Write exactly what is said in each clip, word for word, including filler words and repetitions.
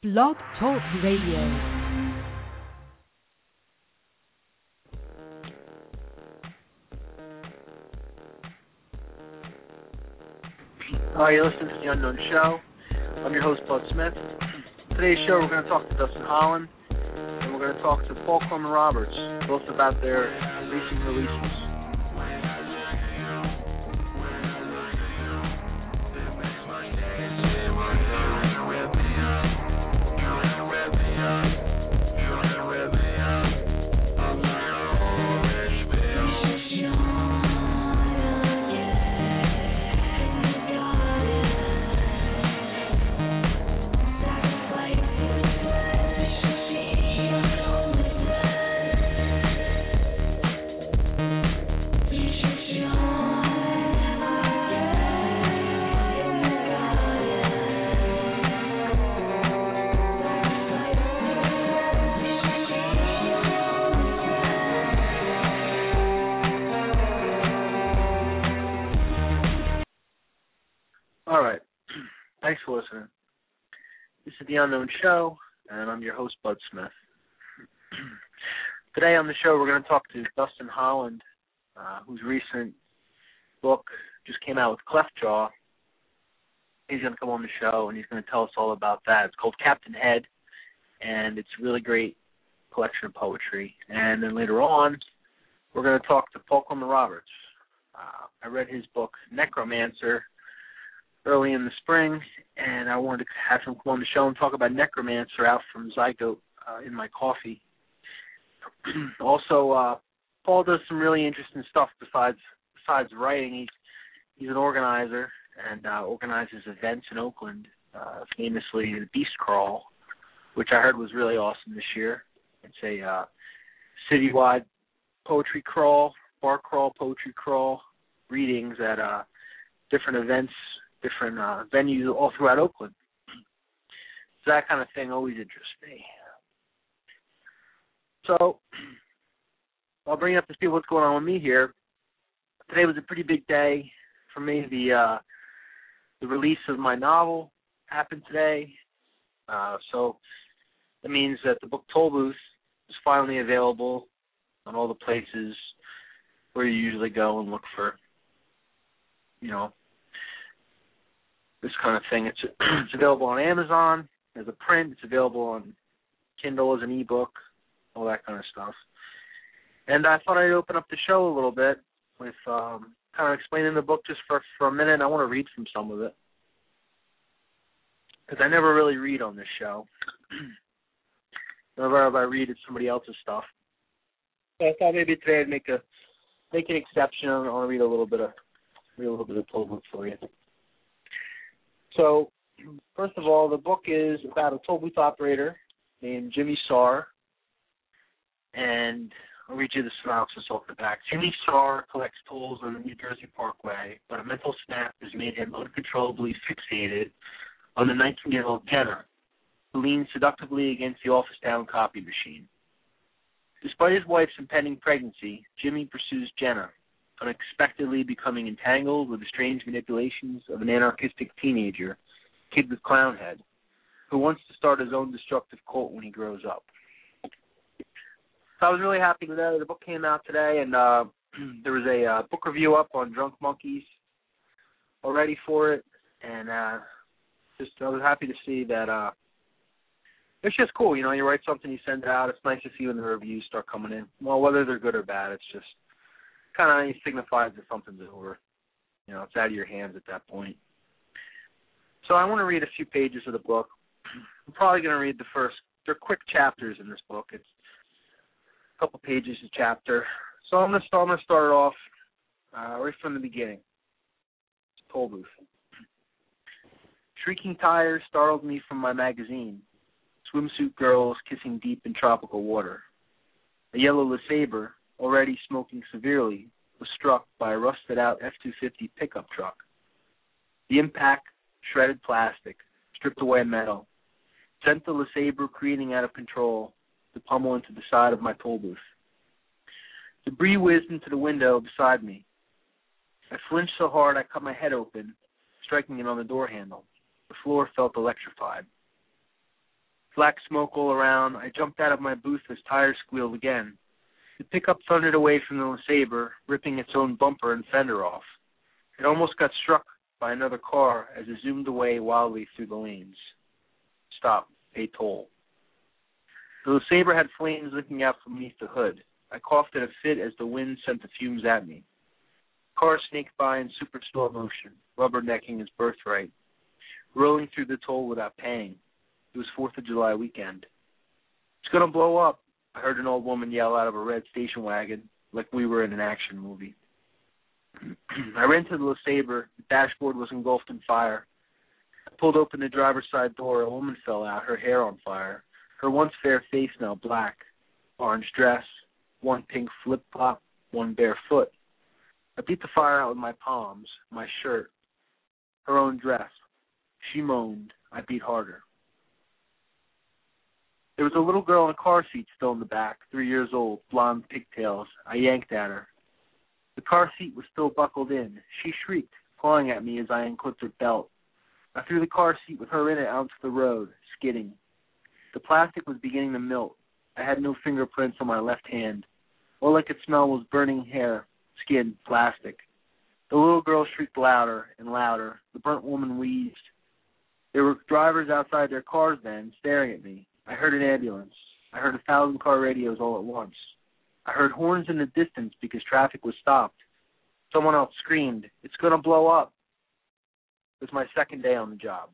Blog Talk Radio. Hi, you're listening to The Unknown Show. I'm your host, Bud Smith. Today's show, we're going to talk to Dustin Holland, and we're going to talk to Paul Coleman Roberts, both about their recent releases. All right. Thanks for listening. This is The Unknown Show, and I'm your host, Bud Smith. Today on the show, we're going to talk to Dustin Holland, uh, whose recent book just came out with Cleftjaw. He's going to come on the show, and he's going to tell us all about that. It's called Captain Head, and it's a really great collection of poetry. And then later on, we're going to talk to Paul Coleman Roberts. Uh, I read his book, Necromancer, early in the spring, and I wanted to have him come on the show and talk about Necromancer out from Zygote uh, in my coffee. also, uh, Paul does some really interesting stuff besides besides writing. He's, he's an organizer and uh, organizes events in Oakland, uh, famously the Beast Crawl, which I heard was really awesome this year. It's a uh, citywide poetry crawl, bar crawl, poetry crawl, readings at uh, different events, different uh, venues all throughout Oakland. So that kind of thing always interests me. So I'll bring up to speed what's going on with me here. Today was a pretty big day for me. The uh, the release of my novel happened today. Uh, so that means that the book Toll Booth is finally available on all the places where you usually go and look for, you know, this kind of thing. It's it's available on Amazon as a print. It's available on Kindle as an ebook, all that kind of stuff. And I thought I'd open up the show a little bit with um, kind of explaining the book just for, for a minute. I want to read from some of it because I never really read on this show. Whenever I read, it's somebody else's stuff. So I thought maybe today I'd make a make an exception. I want to read a little bit of read a little bit of Toll Booth for you. So, first of all, the book is about a toll booth operator named Jimmy Sarr, and I'll read you the synopsis off the back. Jimmy Sarr collects tolls on the New Jersey Parkway, but a mental snap has made him uncontrollably fixated on the nineteen-year-old Jenna, who leans seductively against the office-town copy machine. Despite his wife's impending pregnancy, Jimmy pursues Jenna, unexpectedly becoming entangled with the strange manipulations of an anarchistic teenager, kid with clown head, who wants to start his own destructive cult when he grows up. So I was really happy with that. The book came out today, and uh, there was a uh, book review up on Drunk Monkeys already for it, and uh, just I was happy to see that. Uh, it's just cool, you know. You write something, you send it out. It's nice to see when the reviews start coming in. Well, whether they're good or bad, it's just kind of signifies that something's over. You know, it's out of your hands at that point. So I want to read a few pages of the book. I'm probably going to read the first. They're quick chapters in this book. It's a couple pages a chapter. So I'm going to start, I'm going to start it off uh, right from the beginning. It's Toll Booth. Shrieking tires startled me from my magazine. Swimsuit girls kissing deep in tropical water. A yellow LeSabre, already smoking severely, was struck by a rusted-out F two fifty pickup truck. The impact shredded plastic, stripped away metal, sent the LeSabre careening out of control to pummel into the side of my toll booth. Debris whizzed into the window beside me. I flinched so hard I cut my head open, striking it on the door handle. The floor felt electrified. Black smoke all around. I jumped out of my booth as tires squealed again. The pickup thundered away from the LeSabre, ripping its own bumper and fender off. It almost got struck by another car as it zoomed away wildly through the lanes. Stop. Pay toll. The LeSabre had flames licking out from beneath the hood. I coughed in a fit as the wind sent the fumes at me. Cars snaked by in super slow motion, rubbernecking his birthright, rolling through the toll without paying. It was fourth of July weekend. It's going to blow up, I heard an old woman yell out of a red station wagon, like we were in an action movie. I ran to the LeSabre. The dashboard was engulfed in fire. I pulled open the driver's side door. A woman fell out, her hair on fire, her once fair face now black. Orange dress, one pink flip-flop, one bare foot. I beat the fire out with my palms, my shirt, her own dress. She moaned. I beat harder. There was a little girl in a car seat still in the back, three years old, blonde pigtails. I yanked at her. The car seat was still buckled in. She shrieked, clawing at me as I unclipped her belt. I threw the car seat with her in it out into the road, skidding. The plastic was beginning to melt. I had no fingerprints on my left hand. All I could smell was burning hair, skin, plastic. The little girl shrieked louder and louder. The burnt woman wheezed. There were drivers outside their cars then, staring at me. I heard an ambulance. I heard a thousand car radios all at once. I heard horns in the distance because traffic was stopped. Someone else screamed, "It's going to blow up." It was my second day on the job.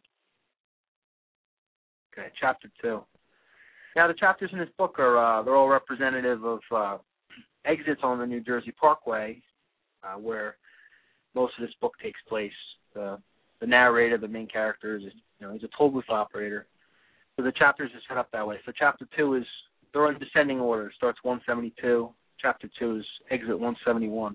Okay, chapter two. Now, the chapters in this book are, uh, they're all representative of uh, exits on the New Jersey Parkway, uh, where most of this book takes place. The, the narrator, the main character, is, you know, he's a toll booth operator. So the chapters are set up that way. So chapter two is, they're in descending order. It starts one seventy-two. Chapter two is exit one seventy-one.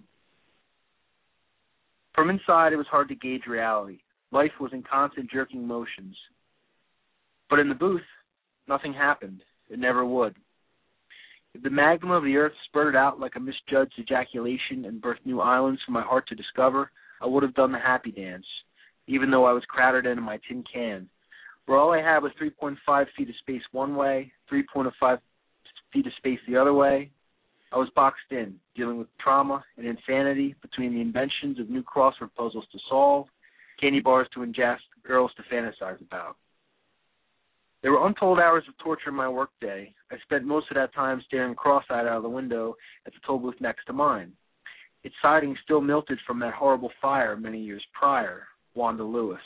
From inside, it was hard to gauge reality. Life was in constant jerking motions. But in the booth, nothing happened. It never would. If the magma of the earth spurted out like a misjudged ejaculation and birthed new islands for my heart to discover, I would have done the happy dance, even though I was crowded into my tin can, where all I had was three point five feet of space one way, three point five feet of space the other way. I was boxed in, dealing with trauma and insanity between the inventions of new crossword puzzles to solve, candy bars to ingest, girls to fantasize about. There were untold hours of torture in my workday. I spent most of that time staring cross-eyed out of the window at the toll booth next to mine. Its siding still melted from that horrible fire many years prior, Wanda Lewis.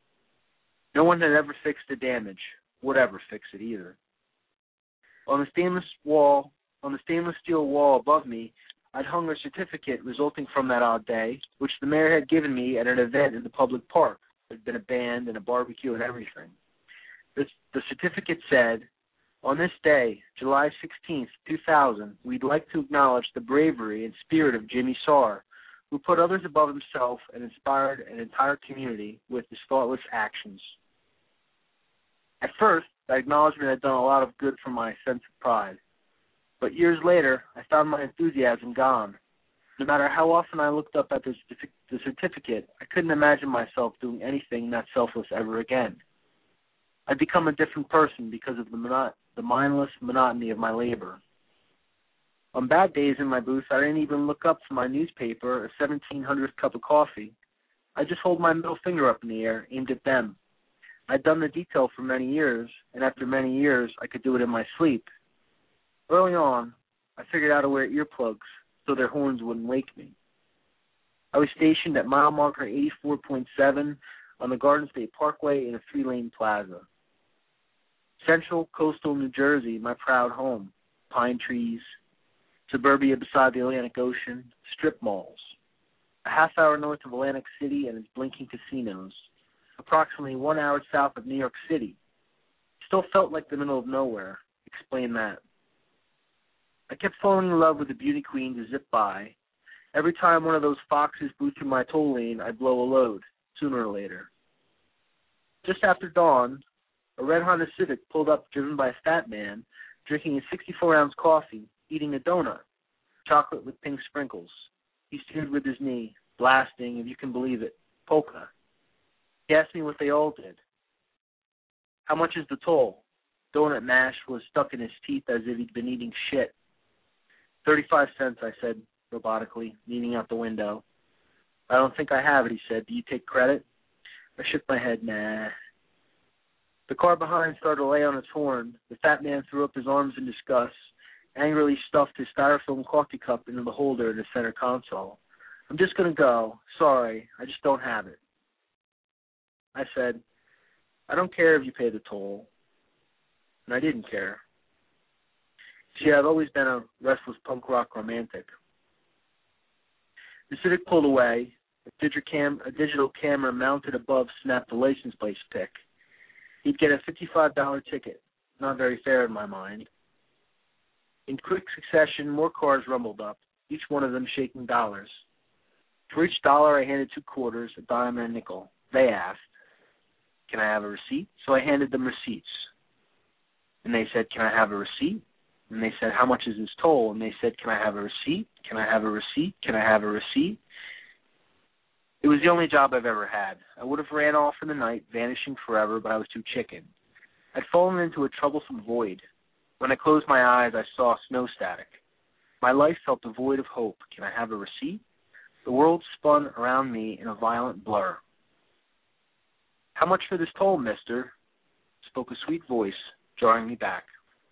No one had ever fixed the damage, would ever fix it either. On the stainless wall, on the stainless steel wall above me, I'd hung a certificate resulting from that odd day, which the mayor had given me at an event in the public park. There'd been a band and a barbecue and everything. The, the certificate said, "On this day, July sixteenth, two thousand, we'd like to acknowledge the bravery and spirit of Jimmy Sarr, who put others above himself and inspired an entire community with his thoughtless actions." At first, that acknowledgement had done a lot of good for my sense of pride. But years later, I found my enthusiasm gone. No matter how often I looked up at the, the certificate, I couldn't imagine myself doing anything that selfless ever again. I'd become a different person because of the, monot- the mindless monotony of my labor. On bad days in my booth, I didn't even look up from my newspaper a seventeen hundredth cup of coffee. I just hold my middle finger up in the air, aimed at them. I'd done the detail for many years, and after many years, I could do it in my sleep. Early on, I figured out how to wear earplugs so their horns wouldn't wake me. I was stationed at mile marker eighty-four point seven on the Garden State Parkway in a three-lane plaza. Central coastal New Jersey, my proud home. Pine trees, suburbia beside the Atlantic Ocean, strip malls. A half hour north of Atlantic City and its blinking casinos. Approximately one hour south of New York City. Still felt like the middle of nowhere. Explain that. I kept falling in love with the beauty queen to zip by. Every time one of those foxes blew through my toll lane, I'd blow a load, sooner or later. Just after dawn, a red Honda Civic pulled up driven by a fat man, drinking a sixty-four ounce coffee, eating a donut, chocolate with pink sprinkles. He steered with his knee, blasting, if you can believe it, polka. He asked me what they all did. "How much is the toll?" donut mash was stuck in his teeth as if he'd been eating shit. Thirty-five cents, I said robotically, leaning out the window. I don't think I have it, he said. Do you take credit? I shook my head. Nah. The car behind started to lay on its horn. The fat man threw up his arms in disgust, angrily stuffed his styrofoam coffee cup into the holder in the center console. I'm just going to go. Sorry, I just don't have it. I said, I don't care if you pay the toll. And I didn't care. See, I've always been a restless punk rock romantic. The Civic pulled away. A digital, cam- a digital camera mounted above snapped the license plate pic. He'd get a fifty-five dollars ticket. Not very fair in my mind. In quick succession, more cars rumbled up, each one of them shaking dollars. For each dollar, I handed two quarters, a dime, and a nickel. They asked, can I have a receipt? So I handed them receipts. And they said, can I have a receipt? And they said, how much is this toll? And they said, can I have a receipt? Can I have a receipt? Can I have a receipt? It was the only job I've ever had. I would have ran off in the night, vanishing forever, but I was too chicken. I'd fallen into a troublesome void. When I closed my eyes, I saw snow static. My life felt devoid of hope. Can I have a receipt? The world spun around me in a violent blur. How much for this toll, mister? Spoke a sweet voice, drawing me back.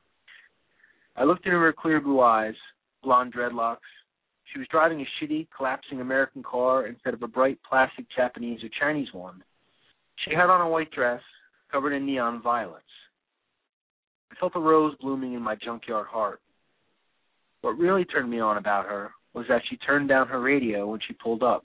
I looked into her clear blue eyes, blonde dreadlocks. She was driving a shitty, collapsing American car instead of a bright plastic Japanese or Chinese one. She had on a white dress, covered in neon violets. I felt a rose blooming in my junkyard heart. What really turned me on about her was that she turned down her radio when she pulled up.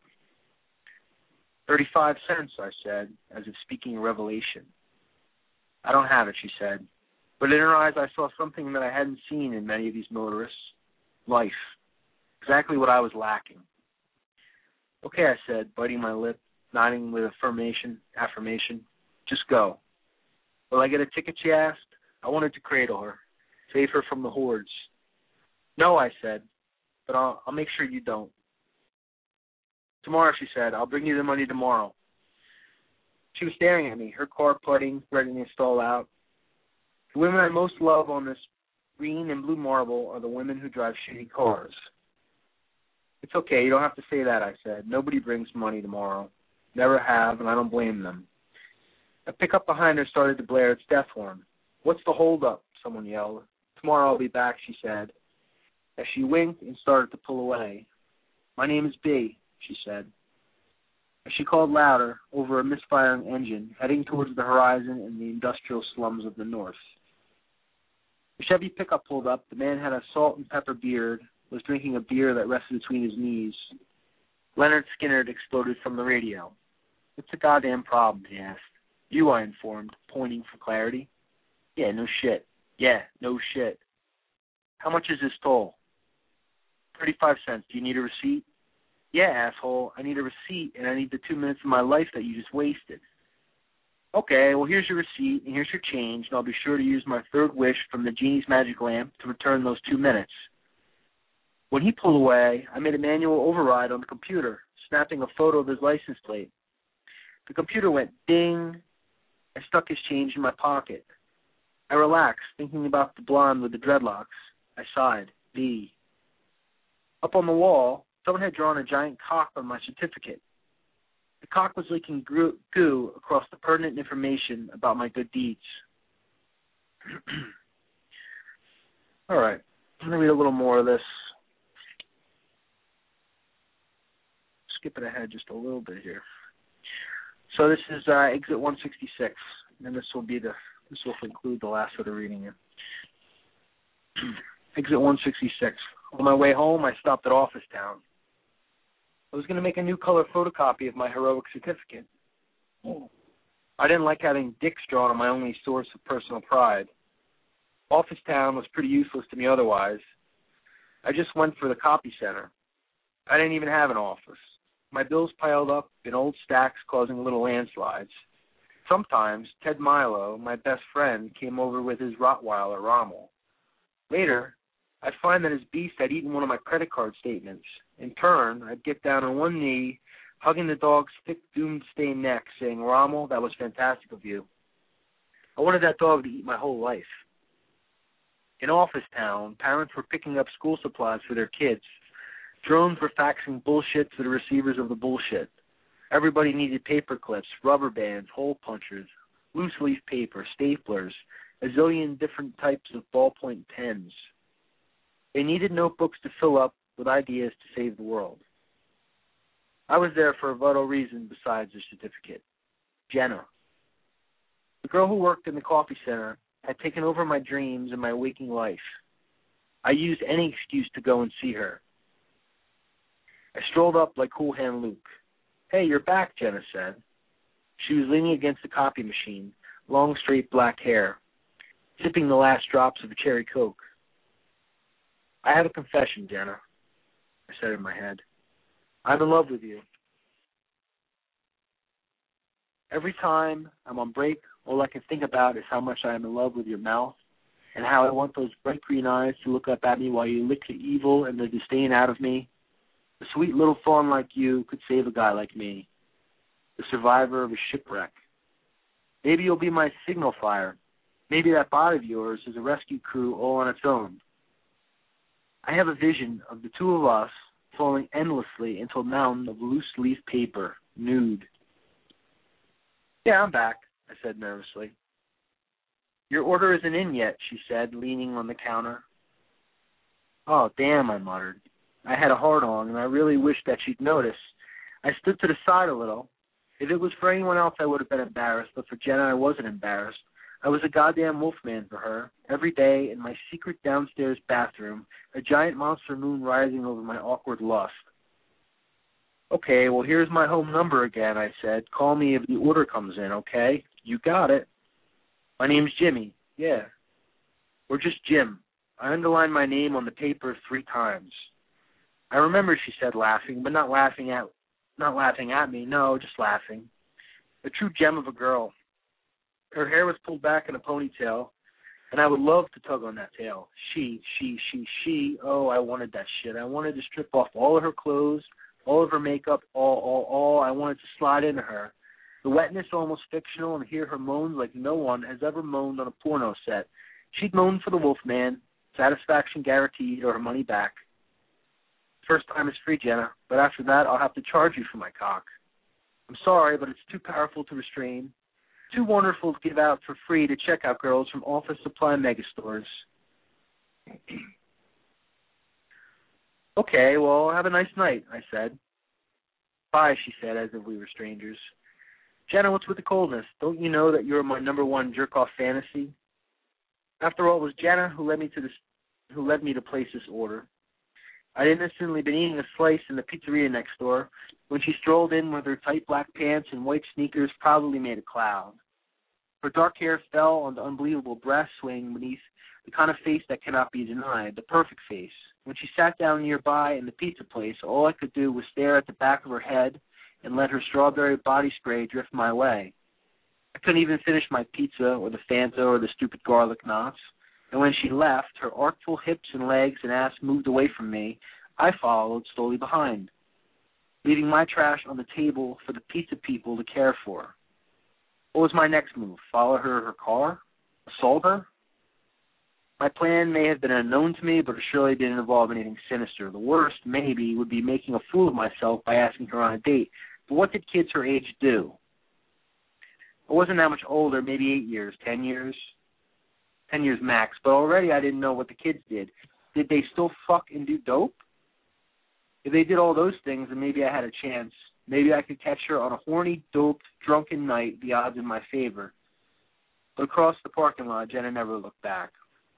Thirty-five cents, I said, as if speaking a revelation. I don't have it, she said. But in her eyes I saw something that I hadn't seen in many of these motorists. Life. Exactly what I was lacking. Okay, I said, biting my lip, nodding with affirmation, affirmation. Just go. Will I get a ticket, she asked. I wanted to cradle her, save her from the hordes. No, I said, but I'll, I'll make sure you don't. Tomorrow, she said, I'll bring you the money tomorrow. She was staring at me, her car putting, ready to stall out. The women I most love on this green and blue marble are the women who drive shitty cars. It's okay, you don't have to say that, I said. Nobody brings money tomorrow. Never have, and I don't blame them. A pickup behind her started to blare its death horn. What's the holdup? Someone yelled. Tomorrow I'll be back, she said, as she winked and started to pull away. My name is B, she said. As she called louder, over a misfiring engine, heading towards the horizon and the industrial slums of the north. The Chevy pickup pulled up. The man had a salt and pepper beard, was drinking a beer that rested between his knees. Leonard Skinner exploded from the radio. What's the goddamn problem, he asked. You, I informed, pointing for clarity. Yeah, no shit. Yeah, no shit. How much is this toll? Thirty-five cents. Do you need a receipt? Yeah, asshole. I need a receipt, and I need the two minutes of my life that you just wasted. Okay, well, here's your receipt, and here's your change, and I'll be sure to use my third wish from the genie's magic lamp to return those two minutes. When he pulled away, I made a manual override on the computer, snapping a photo of his license plate. The computer went ding. I stuck his change in my pocket. I relaxed, thinking about the blonde with the dreadlocks. I sighed. B. Up on the wall, someone had drawn a giant cock on my certificate. The cock was leaking goo across the pertinent information about my good deeds. All right, I'm going to read a little more of this. Skipping ahead just a little bit here. So this is uh, exit one sixty-six, and this will be the this will conclude the last of the reading here. Exit one sixty-six. On my way home, I stopped at Office Town. I was going to make a new color photocopy of my heroic certificate. I didn't like having dicks drawn on my only source of personal pride. Office Town was pretty useless to me otherwise. I just went for the copy center. I didn't even have an office. My bills piled up in old stacks, causing little landslides. Sometimes Ted Milo, my best friend, came over with his Rottweiler, Rommel. Later, I'd find that his beast had eaten one of my credit card statements. In turn, I'd get down on one knee, hugging the dog's thick, doom-stained neck, saying, Rommel, that was fantastic of you. I wanted that dog to eat my whole life. In Office Town, parents were picking up school supplies for their kids. Drones were faxing bullshit to the receivers of the bullshit. Everybody needed paper clips, rubber bands, hole punchers, loose leaf paper, staplers, a zillion different types of ballpoint pens. They needed notebooks to fill up with ideas to save the world. I was there for a vital reason besides the certificate. Jenna. The girl who worked in the coffee center had taken over my dreams and my waking life. I used any excuse to go and see her. I strolled up like Cool Hand Luke. "Hey, you're back," Jenna said. She was leaning against the copy machine, long, straight black hair, sipping the last drops of a cherry Coke. "I have a confession, Jenna," I said in my head. "I'm in love with you. Every time I'm on break, all I can think about is how much I am in love with your mouth and how I want those bright green eyes to look up at me while you lick the evil and the disdain out of me. A sweet little fawn like you could save a guy like me, the survivor of a shipwreck. Maybe you'll be my signal fire. Maybe that bot of yours is a rescue crew all on its own. I have a vision of the two of us falling endlessly into a mountain of loose leaf paper, nude." "Yeah, I'm back," I said nervously. "Your order isn't in yet," she said, leaning on the counter. "Oh, damn," I muttered. I had a hard-on, and I really wished that she'd notice. I stood to the side a little. If it was for anyone else, I would have been embarrassed, but for Jenna, I wasn't embarrassed. I was a goddamn wolfman for her. Every day, in my secret downstairs bathroom, a giant monster moon rising over my awkward lust. "Okay, well, here's my home number again," I said. "Call me if the order comes in, okay?" "You got it." "My name's Jimmy." "Yeah." "Or just Jim." I underlined my name on the paper three times. "I remember," she said, laughing, but not laughing at not laughing at me, no, just laughing. A true gem of a girl. Her hair was pulled back in a ponytail, and I would love to tug on that tail. She, she, she, she, oh, I wanted that shit. I wanted to strip off all of her clothes, all of her makeup, all, all, all. I wanted to slide into her. The wetness almost fictional, and hear her moans like no one has ever moaned on a porno set. She'd moan for the Wolfman, satisfaction guaranteed, or her money back. First time is free, Jenna, but after that I'll have to charge you for my cock. I'm sorry, but it's too powerful to restrain, too wonderful to give out for free to checkout girls from office supply megastores. "Okay, well, have a nice night," I said. "Bye," she said, as if we were strangers. "Jenna, what's with the coldness? Don't you know that you're my number one jerk-off fantasy?" After all, it was Jenna who led me to this, who led me to place this order. I'd innocently been eating a slice in the pizzeria next door when she strolled in with her tight black pants and white sneakers proudly made a cloud. Her dark hair fell on the unbelievable breast swing beneath the kind of face that cannot be denied, the perfect face. When she sat down nearby in the pizza place, all I could do was stare at the back of her head and let her strawberry body spray drift my way. I couldn't even finish my pizza or the Fanta or the stupid garlic knots. And when she left, her artful hips and legs and ass moved away from me, I followed slowly behind, leaving my trash on the table for the pizza people to care for. What was my next move? Follow her to her car? Assault her? My plan may have been unknown to me, but it surely didn't involve anything sinister. The worst, maybe, would be making a fool of myself by asking her on a date. But what did kids her age do? I wasn't that much older, maybe eight years, ten years. Ten years max, but already I didn't know what the kids did. Did they still fuck and do dope? If they did all those things, then maybe I had a chance. Maybe I could catch her on a horny, doped, drunken night, the odds in my favor. But across the parking lot, Jenna never looked back.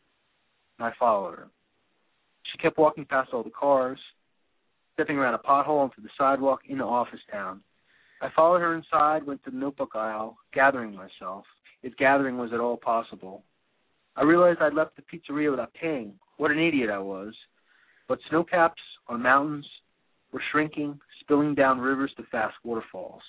I followed her. She kept walking past all the cars, stepping around a pothole onto the sidewalk into Office Town. I followed her inside, went to the notebook aisle, gathering myself, if gathering was at all possible. I realized I'd left the pizzeria without paying. What an idiot I was. But snowcaps on mountains were shrinking, spilling down rivers to fast waterfalls.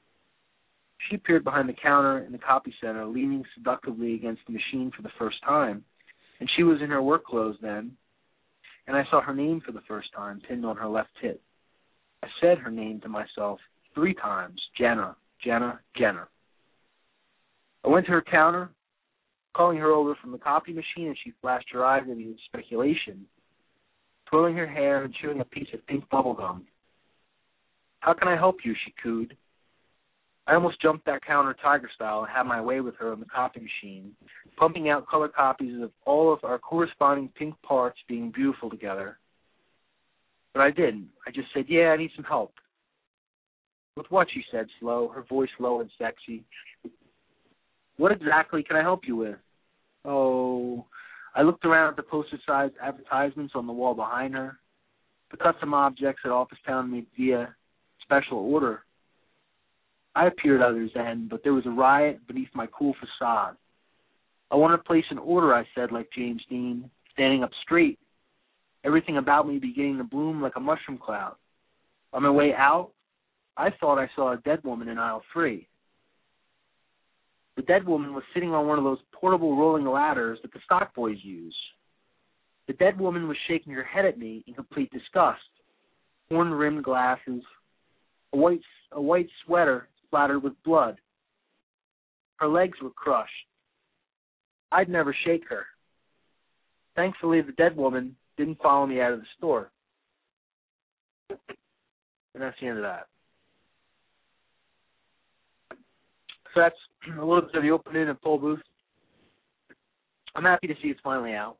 She appeared behind the counter in the copy center, leaning seductively against the machine for the first time. And she was in her work clothes then. And I saw her name for the first time, pinned on her left hip. I said her name to myself three times, Jenna, Jenna, Jenna. I went to her counter, calling her over from the copy machine, and she flashed her eyes at me with speculation, twirling her hair and chewing a piece of pink bubble gum. "How can I help you?" she cooed. I almost jumped that counter tiger style and had my way with her on the copy machine, pumping out color copies of all of our corresponding pink parts being beautiful together. But I didn't. I just said, "Yeah, I need some help." "With what?" she said, slow, her voice low and sexy. "What exactly can I help you with?" Oh, I looked around at the poster-sized advertisements on the wall behind her, the custom objects that Office Town made via special order. I appeared at others' end, but there was a riot beneath my cool facade. "I want to place an order," I said like James Dean, standing up straight, everything about me beginning to bloom like a mushroom cloud. On my way out, I thought I saw a dead woman in aisle three. The dead woman was sitting on one of those portable rolling ladders that the stock boys use. The dead woman was shaking her head at me in complete disgust. Horn-rimmed glasses, a white, a white sweater splattered with blood. Her legs were crushed. I'd never shake her. Thankfully, the dead woman didn't follow me out of the store. And that's the end of that. So that's a little bit of the opening of Toll Booth. I'm happy to see it's finally out.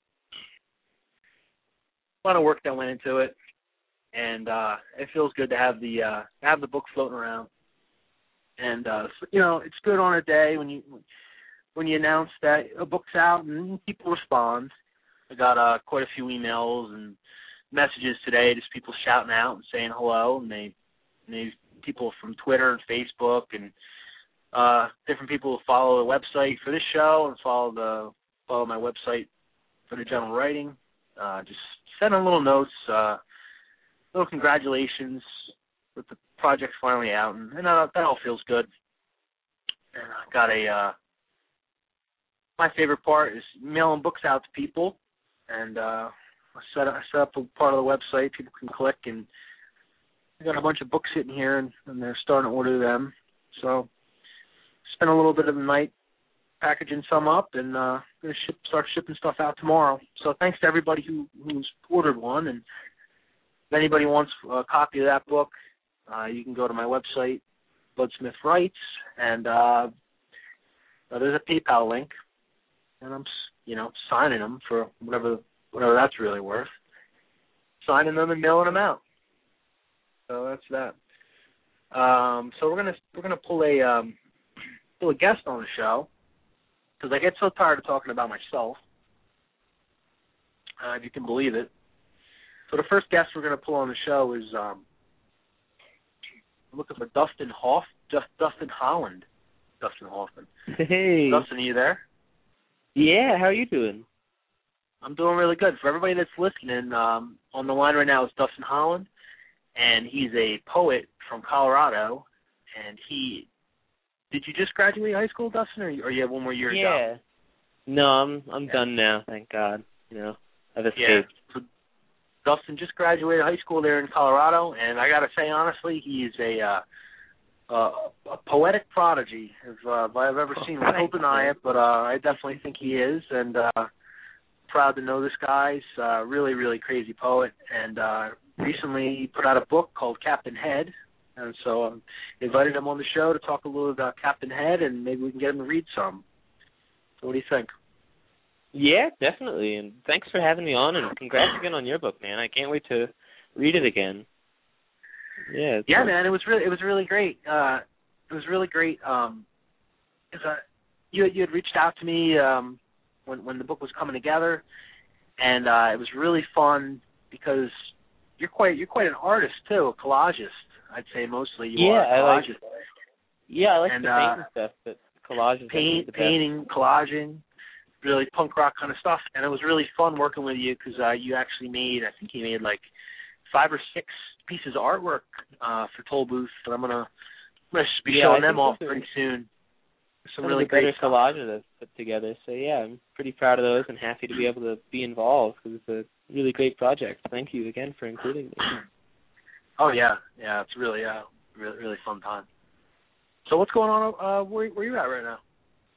A lot of work that went into it, and uh, it feels good to have the uh, have the book floating around. And uh, you know, it's good on a day when you when you announce that a book's out and people respond. I got uh, quite a few emails and messages today, just people shouting out and saying hello, and they, and they people from Twitter and Facebook and uh, different people who follow the website for this show and follow the follow my website for the general writing. Uh, just sending little notes, uh, little congratulations that the project's finally out, and, and uh, that all feels good. And I got a uh, my favorite part is mailing books out to people, and uh, I set up, I set up a part of the website people can click, and I got a bunch of books sitting here, and, and they're starting to order them. So spent a little bit of the night packaging some up, and uh, going to ship, start shipping stuff out tomorrow. So thanks to everybody who who's ordered one, and if anybody wants a copy of that book, uh, you can go to my website, Bud Smith Writes, and uh, there's a PayPal link, and I'm you know signing them for whatever whatever that's really worth, signing them and mailing them out. So that's that. Um, so we're gonna we're gonna pull a um, pull a guest on the show, because I get so tired of talking about myself, uh, if you can believe it. So the first guest we're going to pull on the show is, um, I'm looking for Dustin Hoff, just Dustin Holland. Dustin Hoffman. Hey. Dustin, are you there? Yeah, how are you doing? I'm doing really good. For everybody that's listening, um, on the line right now is Dustin Holland, and he's a poet from Colorado, and he... Did you just graduate high school, Dustin, or, or you have one more year to go? Yeah. No, I'm I'm yeah. done now, thank God. You know, I've escaped. Yeah. So Dustin just graduated high school there in Colorado, and I got to say, honestly, he is a uh, uh, a poetic prodigy, if, uh, if I've ever seen one. He'll deny it, but uh, I definitely think he is, and uh, proud to know this guy. He's a really, really crazy poet, and uh, recently he put out a book called Captain Head. And so I um, invited him on the show to talk a little about Captain Head, and maybe we can get him to read some. So what do you think? Yeah, definitely. And thanks for having me on, and congrats again on your book, man. I can't wait to read it again. Yeah. Yeah, fun. man. It was really, it was really great. Uh, it was really great. Um, cause, uh, you you had reached out to me um, when when the book was coming together, and uh, it was really fun because you're quite you're quite an artist too, a collagist. I'd say mostly you yeah, are. I like, yeah, I like and, the uh, painting stuff, but collages. Paint, the painting, collaging, really punk rock kind of stuff. And it was really fun working with you because uh, you actually made, I think you made like five or six pieces of artwork uh, for Toll Booth. And I'm gonna, I'm gonna be yeah, showing I them off are, pretty soon. Some some really of the better great collages I've put together. So yeah, I'm pretty proud of those and happy to be able to be involved because it's a really great project. Thank you again for including me. Oh yeah, yeah, it's really uh really really fun time. So what's going on uh where where you at right now?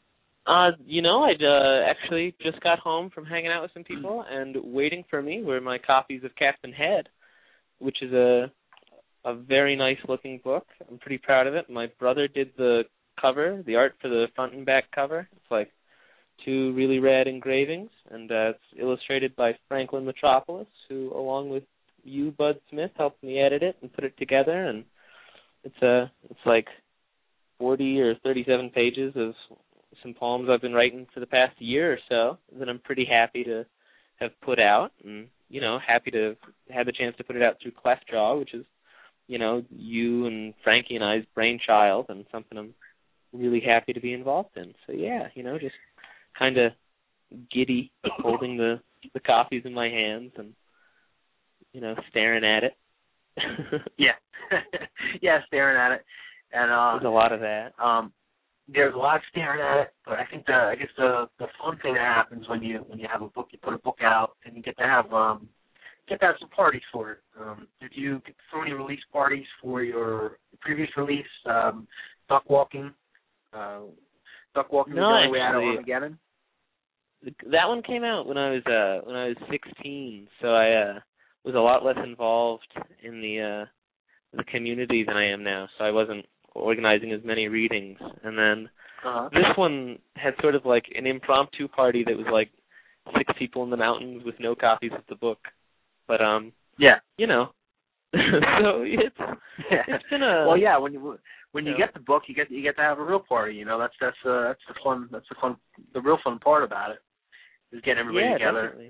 Uh, you know, I'd uh, actually just got home from hanging out with some people, and waiting for me were my copies of Captain Head, which is a a very nice looking book. I'm pretty proud of it. My brother did the cover, the art for the front and back cover. It's like two really rad engravings, and uh, it's illustrated by Franklin Metropolis, who, along with you, Bud Smith, helped me edit it and put it together. And it's a it's like forty or thirty-seven pages of some poems I've been writing for the past year or so that I'm pretty happy to have put out, and you know, happy to have the chance to put it out through Cleftjaw, which is, you know, you and Frankie and I's brainchild, and something I'm really happy to be involved in. So yeah, you know, just kind of giddy holding the the copies in my hands and, you know, staring at it. yeah, yeah, staring at it, and uh, there's a lot of that. Um, there's a lot of staring at it, but I think the I guess the the fun thing that happens when you when you have a book, you put a book out, and you get to have um get to have some parties for it. Um, did you get so many release parties for your previous release, um, Duck Walking? Uh, Duck Walking, no, the only actually, way out of Armageddon? That one came out when I was uh when I was sixteen, so I uh was a lot less involved in the uh the community than I am now, so I wasn't organizing as many readings. And then uh-huh. this one had sort of like an impromptu party that was like six people in the mountains with no copies of the book. But um yeah, you know. so it's yeah. it's been a well yeah when you when you know. get the book you get you get to have a real party, you know. That's that's uh, that's the fun that's the fun the real fun part about it. Is getting everybody yeah, together. Definitely.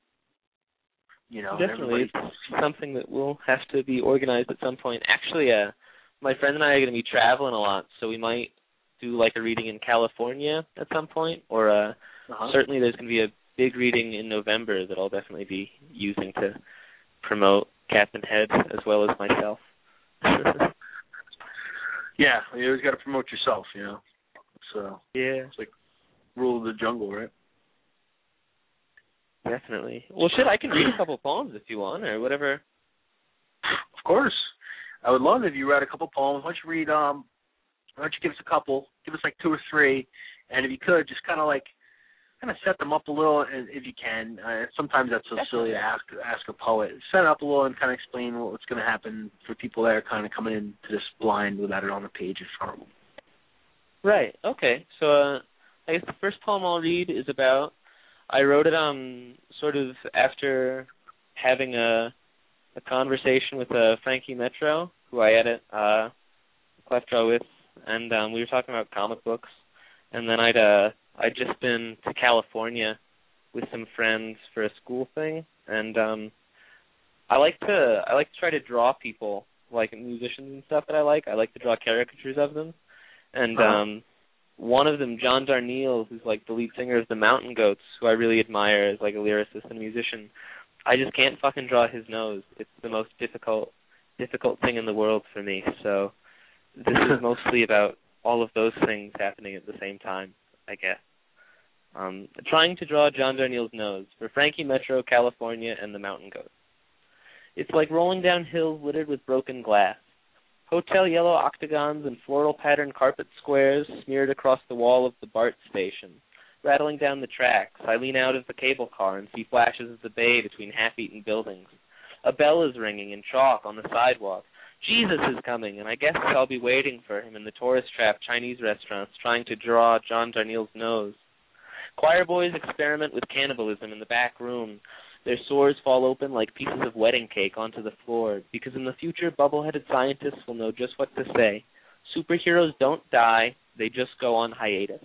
You know, definitely. It's something that will have to be organized at some point. Actually, uh, my friend and I are going to be traveling a lot, so we might do like a reading in California at some point, or uh, uh-huh. certainly there's going to be a big reading in November that I'll definitely be using to promote Captain Head as well as myself. yeah, you always got to promote yourself, you know. So yeah, it's like rule of the jungle, right? Definitely. Well, shit, I can read a couple poems if you want, or whatever. Of course. I would love if you read a couple poems. Why don't you read, um, why don't you give us a couple, give us like two or three, and if you could, just kind of like, kind of set them up a little, if you can. Uh, sometimes that's so Definitely. silly to ask ask a poet. Set it up a little and kind of explain what's going to happen for people that are kind of coming into this blind without it on the page in front of them. Right, okay. So uh, I guess the first poem I'll read is about, I wrote it um sort of after having a a conversation with uh, Frankie Metro, who I edit uh, Cleftjaw with, and um, we were talking about comic books. And then I'd uh, I'd just been to California with some friends for a school thing, and um, I like to I like to try to draw people, like musicians and stuff that I like. I like to draw caricatures of them, and uh-huh. um. One of them, John Darnielle, who's like the lead singer of the Mountain Goats, who I really admire as like a lyricist and a musician, I just can't fucking draw his nose. It's the most difficult difficult thing in the world for me. So this is mostly about all of those things happening at the same time, I guess. Um, trying to draw John Darnielle's nose for Frankie Metro, California, and the Mountain Goats. It's like rolling down hills littered with broken glass. Hotel yellow octagons and floral patterned carpet squares smeared across the wall of the BART station. Rattling down the tracks, I lean out of the cable car and see flashes of the bay between half-eaten buildings. A bell is ringing in chalk on the sidewalk. Jesus is coming, and I guess I'll be waiting for him in the tourist-trap Chinese restaurants trying to draw John Darnielle's nose. Choir boys experiment with cannibalism in the back room. Their sores fall open like pieces of wedding cake onto the floor, because in the future, bubble-headed scientists will know just what to say. Superheroes don't die, they just go on hiatus.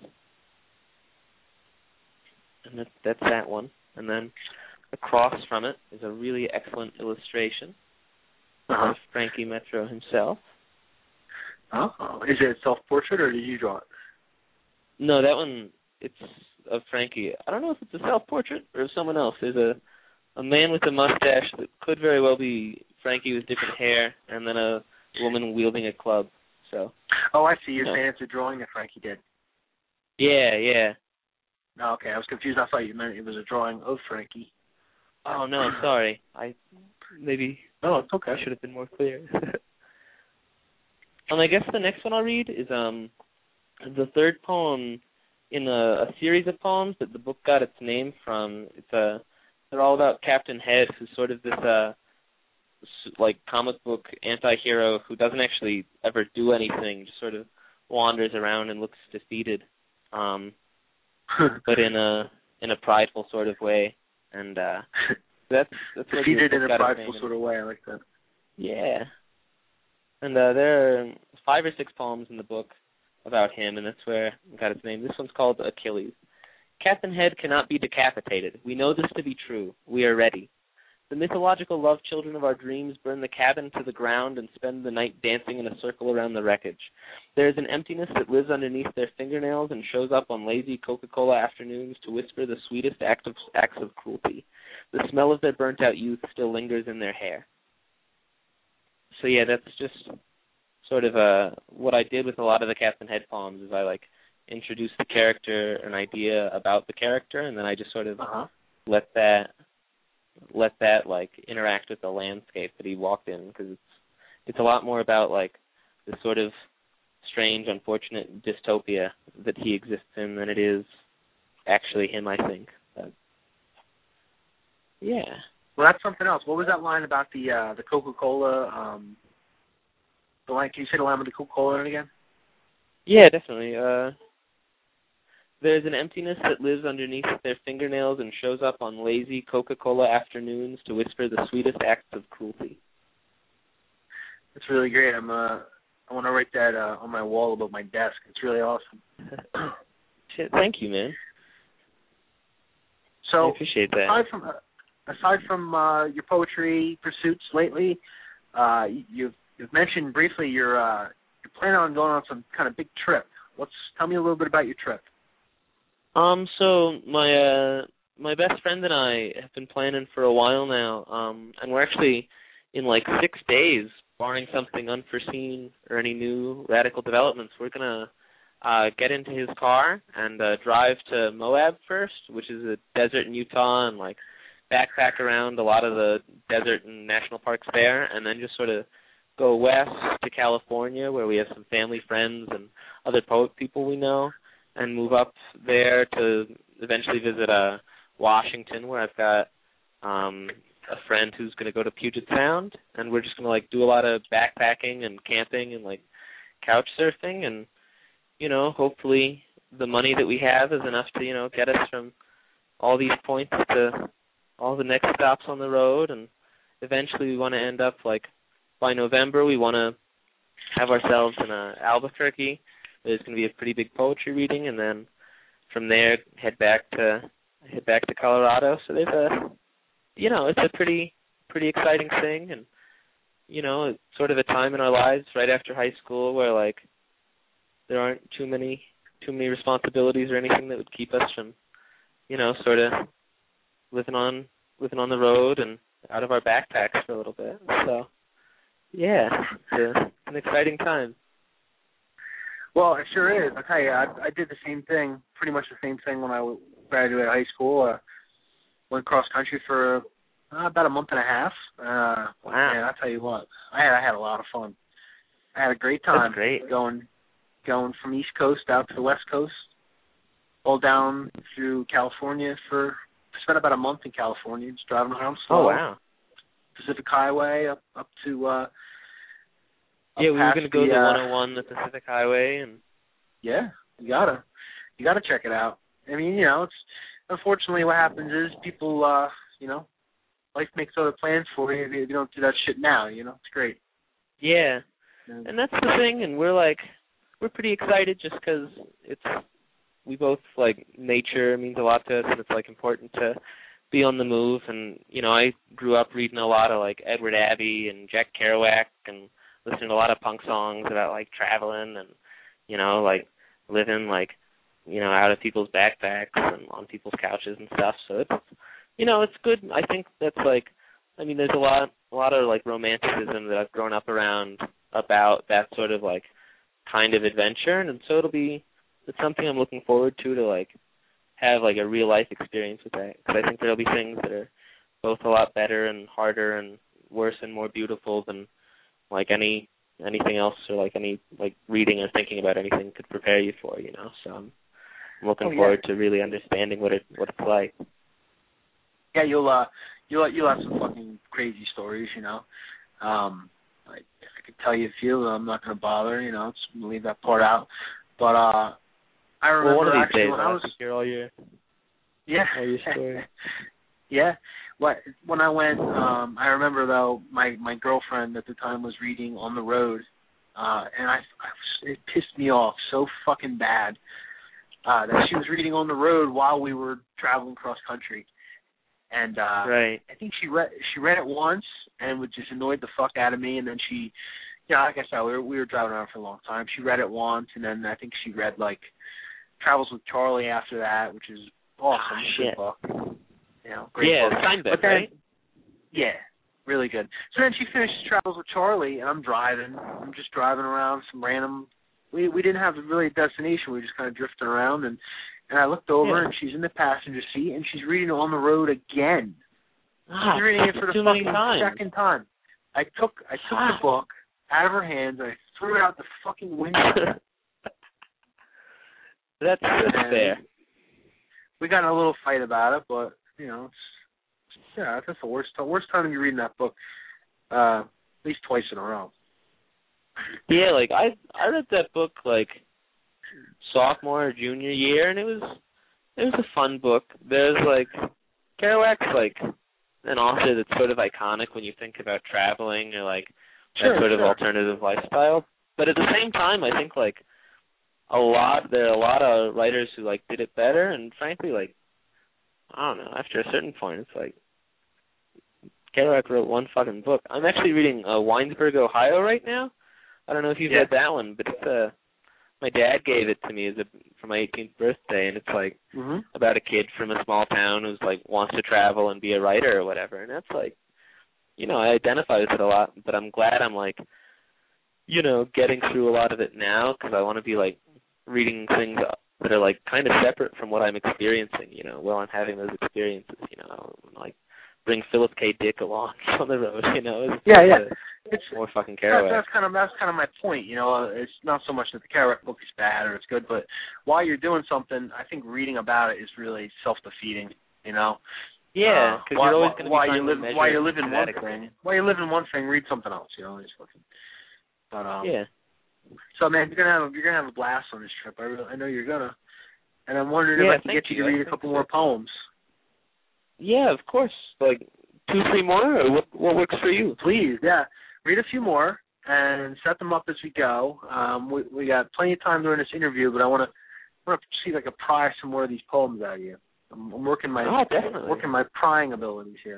And that, that's that one. And then across from it is a really excellent illustration uh-huh. of Frankie Metro himself. Oh, is it a self-portrait, or did you draw it? No, that one, it's of Frankie. I don't know if it's a self-portrait or of someone else. There's a a man with a mustache that could very well be Frankie with different hair, and then a woman wielding a club. So. Oh, I see. You're no. saying it's a drawing that Frankie did. Yeah, yeah. Oh, okay, I was confused. I thought you meant it was a drawing of Frankie. Oh no, sorry. I maybe. Oh, it's okay. I should have been more clear. um, I guess the next one I'll read is um, the third poem in a, a series of poems that the book got its name from. It's a they're all about Captain Head, who's sort of this uh like comic book anti-hero who doesn't actually ever do anything, just sort of wanders around and looks defeated, um, but in a in a prideful sort of way, and uh, that's that's what defeated in a prideful sort of way. I like that. Yeah, and uh, there are five or six poems in the book about him, and that's where it got its name. This one's called Achilles. Captain Head cannot be decapitated. We know this to be true. We are ready. The mythological love children of our dreams burn the cabin to the ground and spend the night dancing in a circle around the wreckage. There is an emptiness that lives underneath their fingernails and shows up on lazy Coca-Cola afternoons to whisper the sweetest act of, acts of cruelty. The smell of their burnt-out youth still lingers in their hair. So yeah, that's just sort of uh, what I did with a lot of the Captain Head poems is I like introduced the character, an idea about the character, and then I just sort of uh-huh. let that let that like interact with the landscape that he walked in, because it's it's a lot more about like this sort of strange, unfortunate dystopia that he exists in than it is actually him, I think. But, yeah. Well, that's something else. What was that line about the uh, the Coca-Cola? Um, the line? Can you say the line with the Coca-Cola in it again? Yeah, definitely. Uh, There's an emptiness that lives underneath their fingernails and shows up on lazy Coca-Cola afternoons to whisper the sweetest acts of cruelty. That's really great. I'm uh, I want to write that uh, on my wall above my desk. It's really awesome. Shit, thank you, man. So, I appreciate that. Aside from uh, aside from uh, your poetry pursuits lately, uh, you've you've mentioned briefly you're uh, you're planning on going on some kind of big trip. Let's tell me a little bit about your trip. Um, so my uh my best friend and I have been planning for a while now, um, and we're actually in like six days, barring something unforeseen or any new radical developments, we're gonna uh get into his car and uh drive to Moab first, which is a desert in Utah, and like backpack around a lot of the desert and national parks there, and then just sort of go west to California, where we have some family friends and other poet people we know, and move up there to eventually visit uh, Washington, where I've got um, a friend who's going to go to Puget Sound, and we're just going to like do a lot of backpacking and camping and like couch surfing, and you know, hopefully the money that we have is enough to you know get us from all these points to all the next stops on the road, and eventually we want to end up like by November we want to have ourselves in uh, Albuquerque. There's going to be a pretty big poetry reading, and then from there head back to head back to Colorado. So there's a, you know, it's a pretty pretty exciting thing, and you know, it's sort of a time in our lives right after high school where like there aren't too many too many responsibilities or anything that would keep us from, you know, sort of living on living on the road and out of our backpacks for a little bit. So yeah, it's a, an exciting time. Well, it sure is. I'll tell you, I, I did the same thing, pretty much the same thing when I graduated high school. Uh, went cross-country for uh, about a month and a half. Uh, wow. And I'll tell you what, I had, I had a lot of fun. I had a great time. That's great. Going, going from East Coast out to the West Coast, all down through California for, spent about a month in California, just driving around slow. Oh, wow. Pacific Highway up, up to... Uh, Yeah, we were going to go the, to uh, one oh one, the Pacific Highway, and yeah, you gotta, you gotta check it out. I mean, you know, it's unfortunately what happens is people, uh, you know, life makes other plans for you if you don't do that shit now. You know, it's great. Yeah, and that's the thing, and we're like, we're pretty excited just because it's, we both like nature means a lot to us, and it's like important to be on the move. And you know, I grew up reading a lot of like Edward Abbey and Jack Kerouac and listening to a lot of punk songs about like traveling and, you know, like living like, you know, out of people's backpacks and on people's couches and stuff. So it's, you know, it's good. I think that's like, I mean, there's a lot, a lot of like romanticism that I've grown up around about that sort of like kind of adventure. And so it'll be, it's something I'm looking forward to, to like have like a real life experience with that. Because I think there'll be things that are both a lot better and harder and worse and more beautiful than like any anything else, or like any like reading or thinking about anything could prepare you for, you know. So I'm I'm looking oh, yeah. forward to really understanding what it what it's like. Yeah, you'll uh, you'll you'll have some fucking crazy stories, you know. Um, I, I could tell you a few, but I'm not going to bother, you know. Just leave that part out. But uh, I remember well, one of these actually days when I'll I have was to hear all your yeah all your stories. yeah. What when I went, um, I remember though my my girlfriend at the time was reading On the Road, uh, and I, I it pissed me off so fucking bad uh, that she was reading On the Road while we were traveling cross country. And uh right. I think she read she read it once and it just annoyed the fuck out of me. And then she, yeah, like I said, we were we were driving around for a long time. She read it once, and then I think she read like Travels with Charlie after that, which is awesome. Ah, good shit. book. You know, great yeah, book. Steinbeck, But then, right? yeah, really good. So then she finished Travels with Charlie, and I'm driving. I'm just driving around some random. We we didn't have really a destination. We were just kind of drifting around, and. And I looked over, yeah. and she's in the passenger seat, and she's reading On the Road again. Ah, she's reading it for the too fucking many times. second time. I took I took ah. the book out of her hands, and I threw it out the fucking window. that's, that's fair. We got in a little fight about it, but, you know, it's, yeah, that's the worst, the worst time to be reading that book, uh, at least twice in a row. Yeah, like, I I read that book, like, sophomore or junior year, and it was it was a fun book. There's like Kerouac's like an author that's sort of iconic when you think about traveling or like sure, that sort of sure. alternative lifestyle. But at the same time, I think like a lot there are a lot of writers who like did it better, and frankly, like I don't know, after a certain point, it's like Kerouac wrote one fucking book. I'm actually reading uh, Winesburg, Ohio right now. I don't know if you've yeah. read that one, but it's a uh, my dad gave it to me as a for my eighteenth birthday, and it's like mm-hmm. about a kid from a small town who's like wants to travel and be a writer or whatever. And that's like, you know, I identify with it a lot, but I'm glad I'm like, you know, getting through a lot of it now because I want to be like reading things that are like kind of separate from what I'm experiencing. You know, while I'm having those experiences. You know, like bring Philip K. Dick along on the road. You know, it's yeah, yeah. A, It's more fucking Kerouac. That, that's kind of that's kind of my point. You know, it's not so much that the Kerouac book is bad or it's good, but while you're doing something, I think reading about it is really self-defeating. You know. Yeah, because uh, you're always going to be while trying you to live measure while you're living one thing. thing, while you're living one thing, read something else. You know, it's fucking. But um. Yeah. So man, you're gonna have you're gonna have a blast on this trip. I really, I know you're gonna. And I'm wondering yeah, if I can get you to you. read a couple more poems. Yeah, of course. Like two, three more, or what? What works for you? Please, yeah. Read a few more and set them up as we go. Um, we we got plenty of time during this interview, but I want to want to see if I can pry some more of these poems out of you. I'm, I'm working my oh, definitely. working my prying abilities here.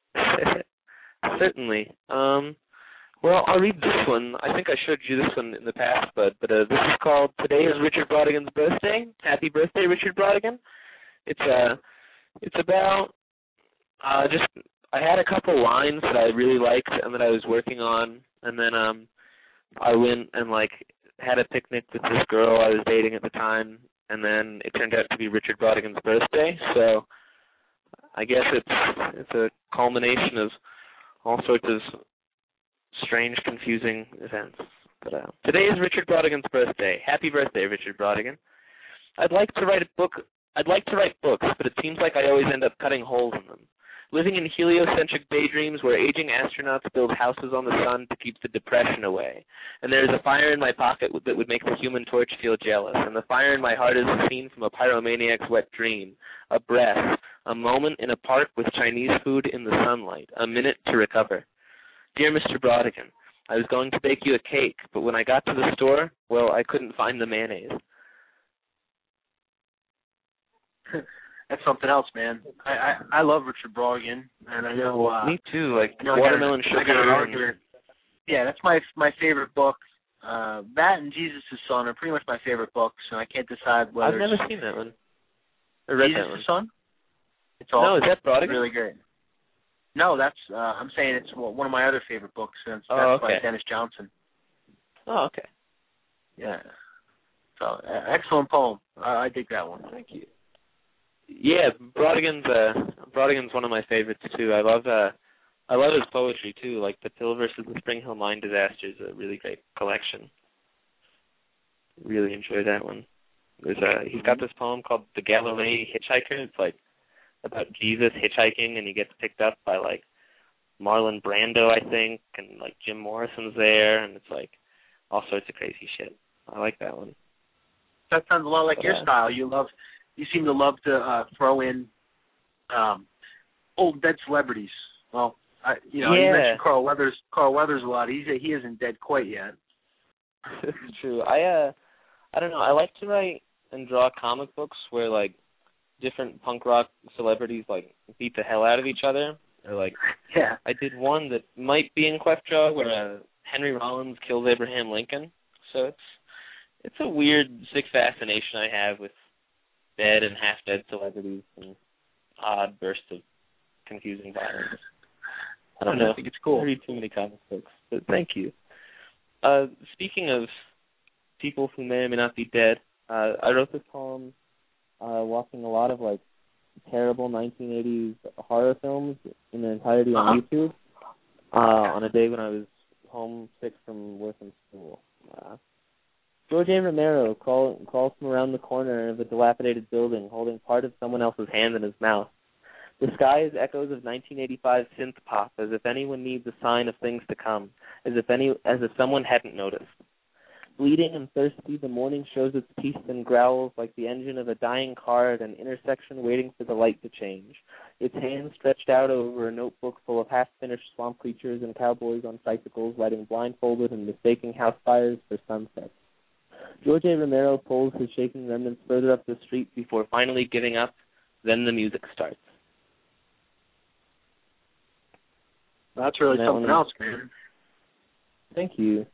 Certainly. Um, well, I'll read this one. I think I showed you this one in the past, but but uh, this is called "Today is Richard Brautigan's Birthday." Happy birthday, Richard Brautigan. It's uh, it's about uh, just. I had a couple lines that I really liked and that I was working on, and then um, I went and like had a picnic with this girl I was dating at the time, and then it turned out to be Richard Brautigan's birthday. So I guess it's it's a culmination of all sorts of strange, confusing events. But uh, today is Richard Brautigan's birthday. Happy birthday, Richard Brautigan. I'd like to write a book. I'd like to write books, but it seems like I always end up cutting holes in them. Living in heliocentric daydreams where aging astronauts build houses on the sun to keep the depression away. And there is a fire in my pocket that would make the Human Torch feel jealous. And the fire in my heart is a scene from a pyromaniac's wet dream. A breath. A moment in a park with Chinese food in the sunlight. A minute to recover. Dear Mister Brautigan, I was going to bake you a cake, but when I got to the store, well, I couldn't find the mayonnaise. That's something else, man. I, I I love Richard Brautigan, and I know. Uh, Me too. Like know Watermelon I got, Sugar. I got an argument. Yeah, that's my my favorite book. Uh, that and Jesus' Son are pretty much my favorite books, and I can't decide whether. I've never it's seen that one. I read Jesus' that one. Son. It's awesome. No, is that Brautigan? Really great. No, that's. Uh, I'm saying it's one of my other favorite books, and it's, that's oh, okay. by Dennis Johnson. Oh, okay. Yeah. So uh, excellent poem. I, I dig that one. Thank you. Yeah, Brautigan's uh, Brautigan's one of my favorites too. I love uh, I love his poetry too. Like the Pill versus the Spring Hill Mine disaster is a really great collection. Really enjoy that one. There's a he's got this poem called The Galilee Hitchhiker. It's like about Jesus hitchhiking, and he gets picked up by like Marlon Brando, I think, and like Jim Morrison's there, and it's like all sorts of crazy shit. I like that one. That sounds a lot like but, your uh, style. You love, you seem to love to uh, throw in um, old dead celebrities. Well, I, you know, yeah. you mentioned Carl Weathers. Carl Weathers a lot. He's he isn't dead quite yet. It's true. I uh, I don't know. I like to write and draw comic books where like different punk rock celebrities like beat the hell out of each other. Or like, yeah. I did one that might be in Queffjaw where uh, Henry Rollins kills Abraham Lincoln. So it's it's a weird sick fascination I have with dead and half dead celebrities and odd bursts of confusing violence. I don't know. I think it's cool. I read too many comic books, but thank you. Uh, speaking of people who may or may not be dead, uh, I wrote this poem uh, watching a lot of like terrible nineteen eighties horror films in their entirety on uh-huh. YouTube uh, on a day when I was homesick from work and school. Uh, George A. Romero crawl, crawls from around the corner of a dilapidated building holding part of someone else's hand in his mouth. The sky is echoes of nineteen eighty-five synth pop, as if anyone needs a sign of things to come, as if any, as if someone hadn't noticed. Bleeding and thirsty, the morning shows its teeth and growls like the engine of a dying car at an intersection waiting for the light to change, its hands stretched out over a notebook full of half-finished swamp creatures and cowboys on bicycles riding blindfolded and mistaking house fires for sunsets. George A. Romero pulls his shaking remnants further up the street before finally giving up. Then the music starts. That's really that something one, else, man. Thank you.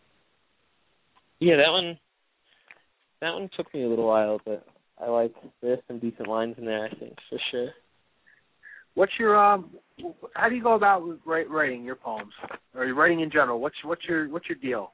Yeah, that one. That one took me a little while, but I like. There's some decent lines in there, I think, for sure. What's your um? How do you go about write, writing your poems, or writing in general? What's what's your what's your deal?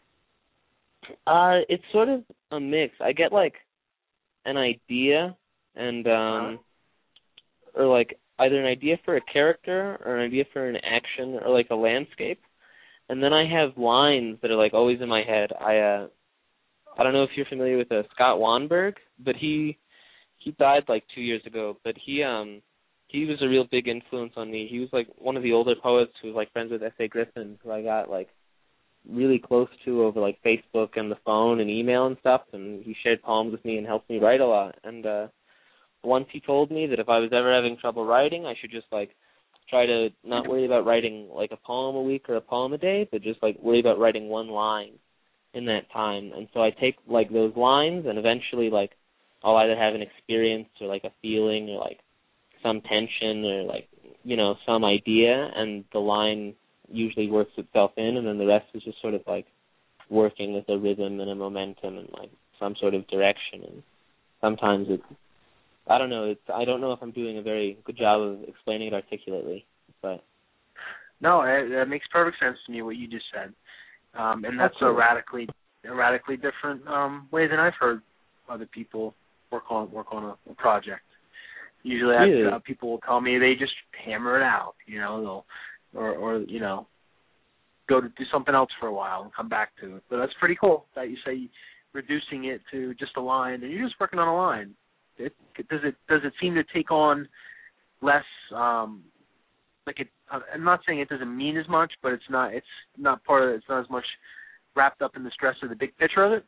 Uh, it's sort of a mix. I get like an idea, and um, uh-huh. or like either an idea for a character, or an idea for an action, or like a landscape. And then I have lines that are like always in my head. I uh, I don't know if you're familiar with uh, Scott Weinberg, but he he died like two years ago. But he um he was a real big influence on me. He was like one of the older poets who was like friends with S A Griffin, who I got like really close to over like Facebook and the phone and email and stuff. And he shared poems with me and helped me write a lot. And uh, once he told me that if I was ever having trouble writing, I should just like try to not worry about writing like a poem a week or a poem a day, but just like worry about writing one line in that time. And so I take like those lines and eventually like I'll either have an experience or like a feeling or like some tension or like, you know, some idea, and the line usually works itself in, and then the rest is just sort of like working with a rhythm and a momentum and like some sort of direction. And sometimes it's I don't know. It's I don't know if I'm doing a very good job of explaining it articulately, but no, it, it makes perfect sense to me what you just said, um, and that's oh, cool. a radically, a radically different um, way than I've heard other people work on work on a, a project. Usually, really? I, uh, people will tell me they just hammer it out, you know, they'll or or you know, go to do something else for a while and come back to it. But that's pretty cool that you say reducing it to just a line, and you're just working on a line. It, does it does it seem to take on less? Um, like it, I'm not saying it doesn't mean as much, but it's not it's not part of it. It's not as much wrapped up in the stress of the big picture of it.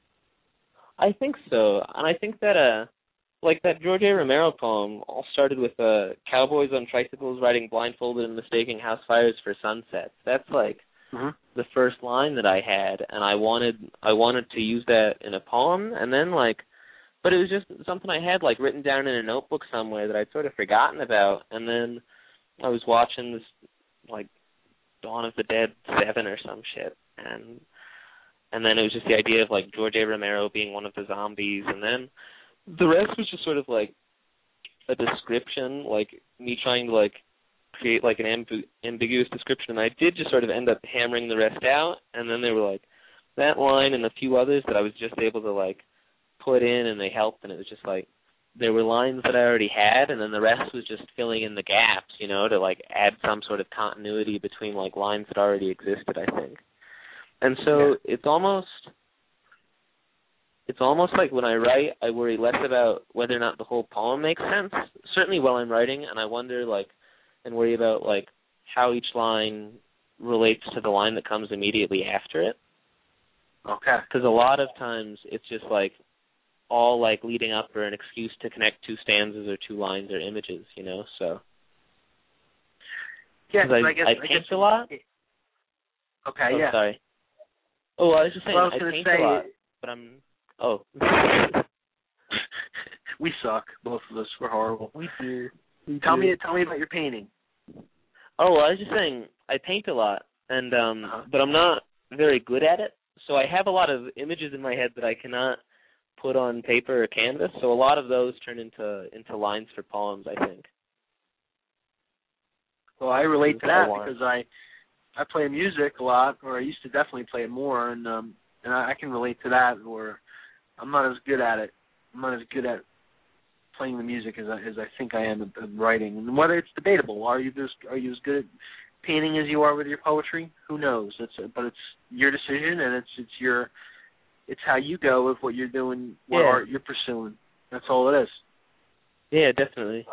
I think so, and I think that uh, like that George A. Romero poem all started with uh, cowboys on tricycles riding blindfolded and mistaking house fires for sunsets. That's like mm-hmm. the first line that I had, and I wanted I wanted to use that in a poem, and then like. But it was just something I had, like, written down in a notebook somewhere that I'd sort of forgotten about. And then I was watching this, like, Dawn of the Dead seven or some shit. And and then it was just the idea of, like, George A. Romero being one of the zombies. And then the rest was just sort of, like, a description, like, me trying to, like, create, like, an amb- ambiguous description. And I did just sort of end up hammering the rest out. And then there were, like, that line and a few others that I was just able to, like, put in, and they helped, and it was just like there were lines that I already had, and then the rest was just filling in the gaps, you know, to like add some sort of continuity between like lines that already existed, I think. And so yeah. it's almost it's almost like when I write, I worry less about whether or not the whole poem makes sense. Certainly while I'm writing, and I wonder, like, and worry about, like, how each line relates to the line that comes immediately after it. Okay. Because a lot of times it's just, like, all, like, leading up or an excuse to connect two stanzas or two lines or images, you know, so. Yeah, I, I guess I I paint guess, a lot. Okay, oh, yeah. Sorry. Oh, I was just saying, well, I, was I gonna paint say, a lot, but I'm, oh. We suck, both of us. We're horrible. We do. We tell do. me, tell me about your painting. Oh, well, I was just saying, I paint a lot, and um, Uh-huh. but I'm not very good at it. So I have a lot of images in my head that I cannot put on paper or canvas. So a lot of those turn into into lines for poems, I think. Well, I relate to that I because I I play music a lot, or I used to definitely play it more, and um, and I, I can relate to that. Or I'm not as good at it. I'm not as good at playing the music as I as I think I am at, at writing. And whether it's debatable, are you just are you as good at painting as you are with your poetry? Who knows? It's but it's your decision, and it's it's your it's how you go with what you're doing, what Yeah. art you're pursuing. That's all it is. Yeah, definitely.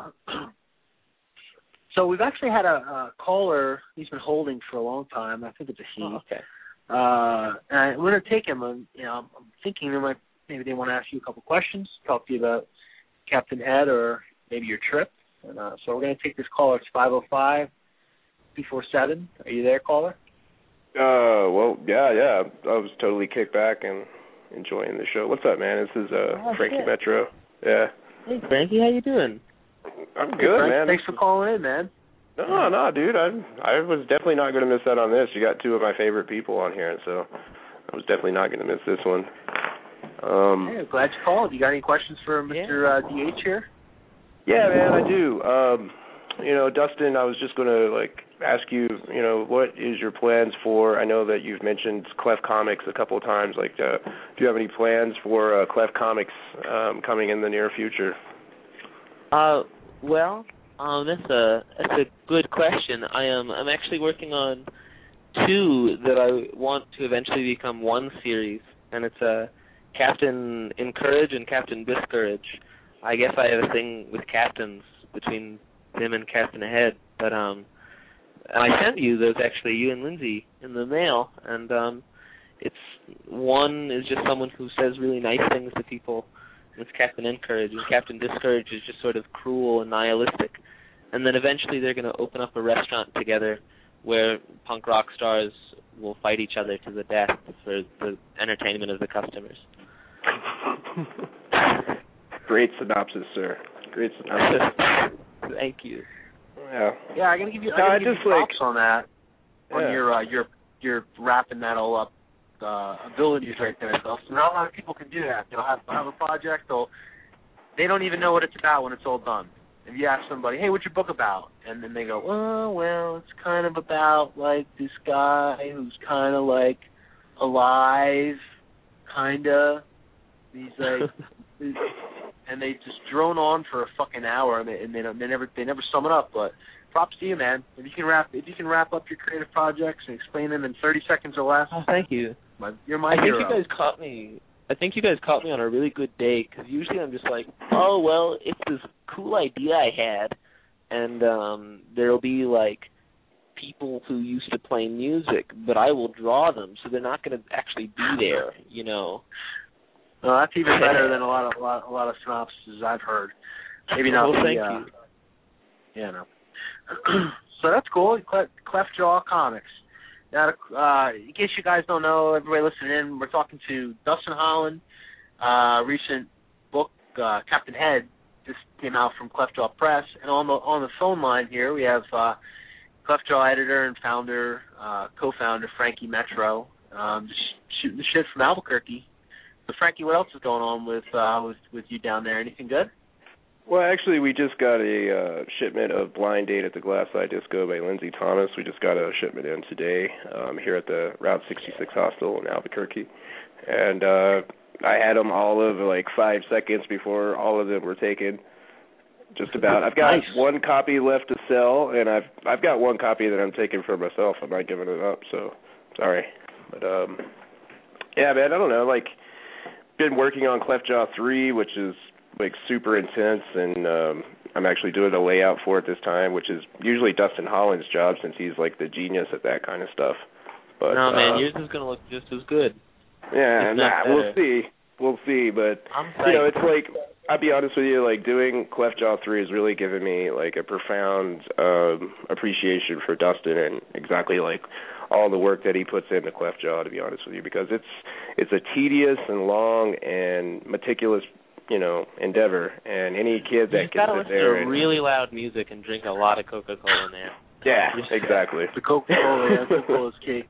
So we've actually had a, a caller. He's been holding for a long time. I think it's a he. Oh, okay. Uh, and I'm going to take him. And, you know, I'm, I'm thinking there might maybe they want to ask you a couple questions, talk to you about Captain Ed or maybe your trip. And uh, so we're going to take this caller. It's five oh five, two four seven. Are you there, caller? Uh, well, yeah, yeah. I was totally kicked back and enjoying the show. What's up, man? This is uh, oh, Frankie shit. Metro. Yeah. Hey, Frankie, how you doing? I'm Hey, good, Frank, man. Thanks for calling in, man. No, no, dude. I I was definitely not going to miss out on this. You got two of my favorite people on here, so I was definitely not going to miss this one. Um, Hey, I'm glad you called. You got any questions for Mister Yeah. Uh, D H here? Yeah, man, I do. Um, you know, Dustin, I was just going to, like, ask you, you know, what is your plans for, I know that you've mentioned Clef Comics a couple of times. Like, uh, do you have any plans for uh, Clef Comics um, coming in the near future? Uh, well, um, that's a that's a good question. I am I'm actually working on two that I want to eventually become one series, and it's a uh, Captain Encourage and Captain Discourage. I guess I have a thing with captains between him and Captain Head, but um, and I sent you those actually, you and Lindsay, in the mail, and um, it's one is just someone who says really nice things to people. It's Captain Encourage, and Captain Discourage is just sort of cruel and nihilistic. And then eventually they're going to open up a restaurant together where punk rock stars will fight each other to the death for the entertainment of the customers. Great synopsis, sir. Great synopsis. Thank you. Yeah. Yeah, I'm gonna give you. No, I'm I gonna give just you like props on that. On yeah. your uh, your your wrapping that all up uh, abilities right there. So not a lot of people can do that. They'll have, they'll have a project. They'll they don't even know what it's about when it's all done. If you ask somebody, hey, what's your book about? And then they go, oh, well, it's kind of about like this guy who's kind of like alive, kind of. He's like. And they just drone on for a fucking hour, and they, and they, don't, they never they never sum it up. But props to you, man. If you can wrap if you can wrap up your creative projects and explain them in thirty seconds or less. Oh, thank you. My, you're my I hero. think you guys caught me. I think you guys caught me on a really good day, because usually I'm just like, oh well, it's this cool idea I had, and um, there'll be like people who used to play music, but I will draw them, so they're not going to actually be there, you know. Well, that's even better than a lot of a lot, a lot of synopses I've heard. Maybe not. Well, the, thank uh, you. Yeah, no. So that's cool. Clef, Clef Jaw Comics. Now, uh, in case you guys don't know, everybody listening in, we're talking to Dustin Holland. Uh, recent book, uh, Captain Head, just came out from Clef Jaw Press, and on the on the phone line here we have uh, Clef Jaw editor and founder, uh, co-founder Frankie Metro, um, just shooting the shit from Albuquerque. So, Frankie, what else is going on with uh, with with you down there? Anything good? Well, actually, we just got a uh, shipment of Blind Date at the Glasseye Disco by Lindsay Thomas. We just got a shipment in today um, here at the Route sixty-six Hostel in Albuquerque. And uh, I had them all of like five seconds before all of them were taken. Just about. I've got nice. one copy left to sell, and I've I've got one copy that I'm taking for myself. I'm not giving it up, so sorry. But, um, yeah, man, I don't know, like... been working on Cleftjaw three, which is like super intense, and um, I'm actually doing the layout for it this time, which is usually Dustin Holland's job since he's like the genius at that kind of stuff. But no, man, uh, yours is gonna look just as good. Yeah, nah, we'll see. We'll see, but I'm you know, it's like, I'll be honest with you, like doing Cleftjaw three has really given me like a profound um, appreciation for Dustin and exactly like all the work that he puts into Cleftjaw, to be honest with you, because it's it's a tedious and long and meticulous, you know, endeavor, and any kid that you can gotta sit listen there to and really loud music and drink a lot of Coca-Cola in there. Yeah, exactly. The Coca-Cola, yeah, Coca-Cola is key.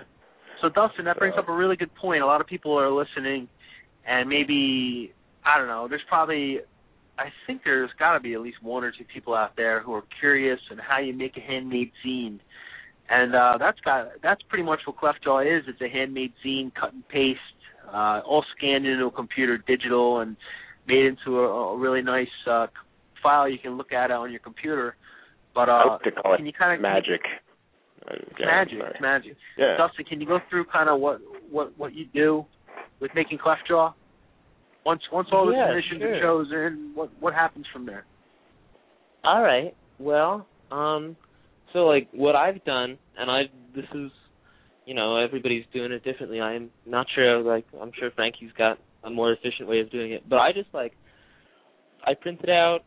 So Dustin, that brings up a really good point. A lot of people are listening, and maybe, I don't know, there's probably, I think there's got to be at least one or two people out there who are curious on how you make a handmade zine. And uh, that's got that's pretty much what Cleftjaw is. It's a handmade zine, cut and paste, uh, all scanned into a computer, digital, and made into a, a really nice uh, file you can look at on your computer. But uh, I like to call can it you kind of magic. It's yeah, magic. sorry. It's magic. Yeah. Dustin, can you go through kind of what, what, what you do with making Cleftjaw? Once once all the yeah, submissions sure. are chosen, what what happens from there? All right. Well, um, so like what I've done, and I this is, you know, everybody's doing it differently. I'm not sure. Like I'm sure Frankie's got a more efficient way of doing it, but I just like I printed out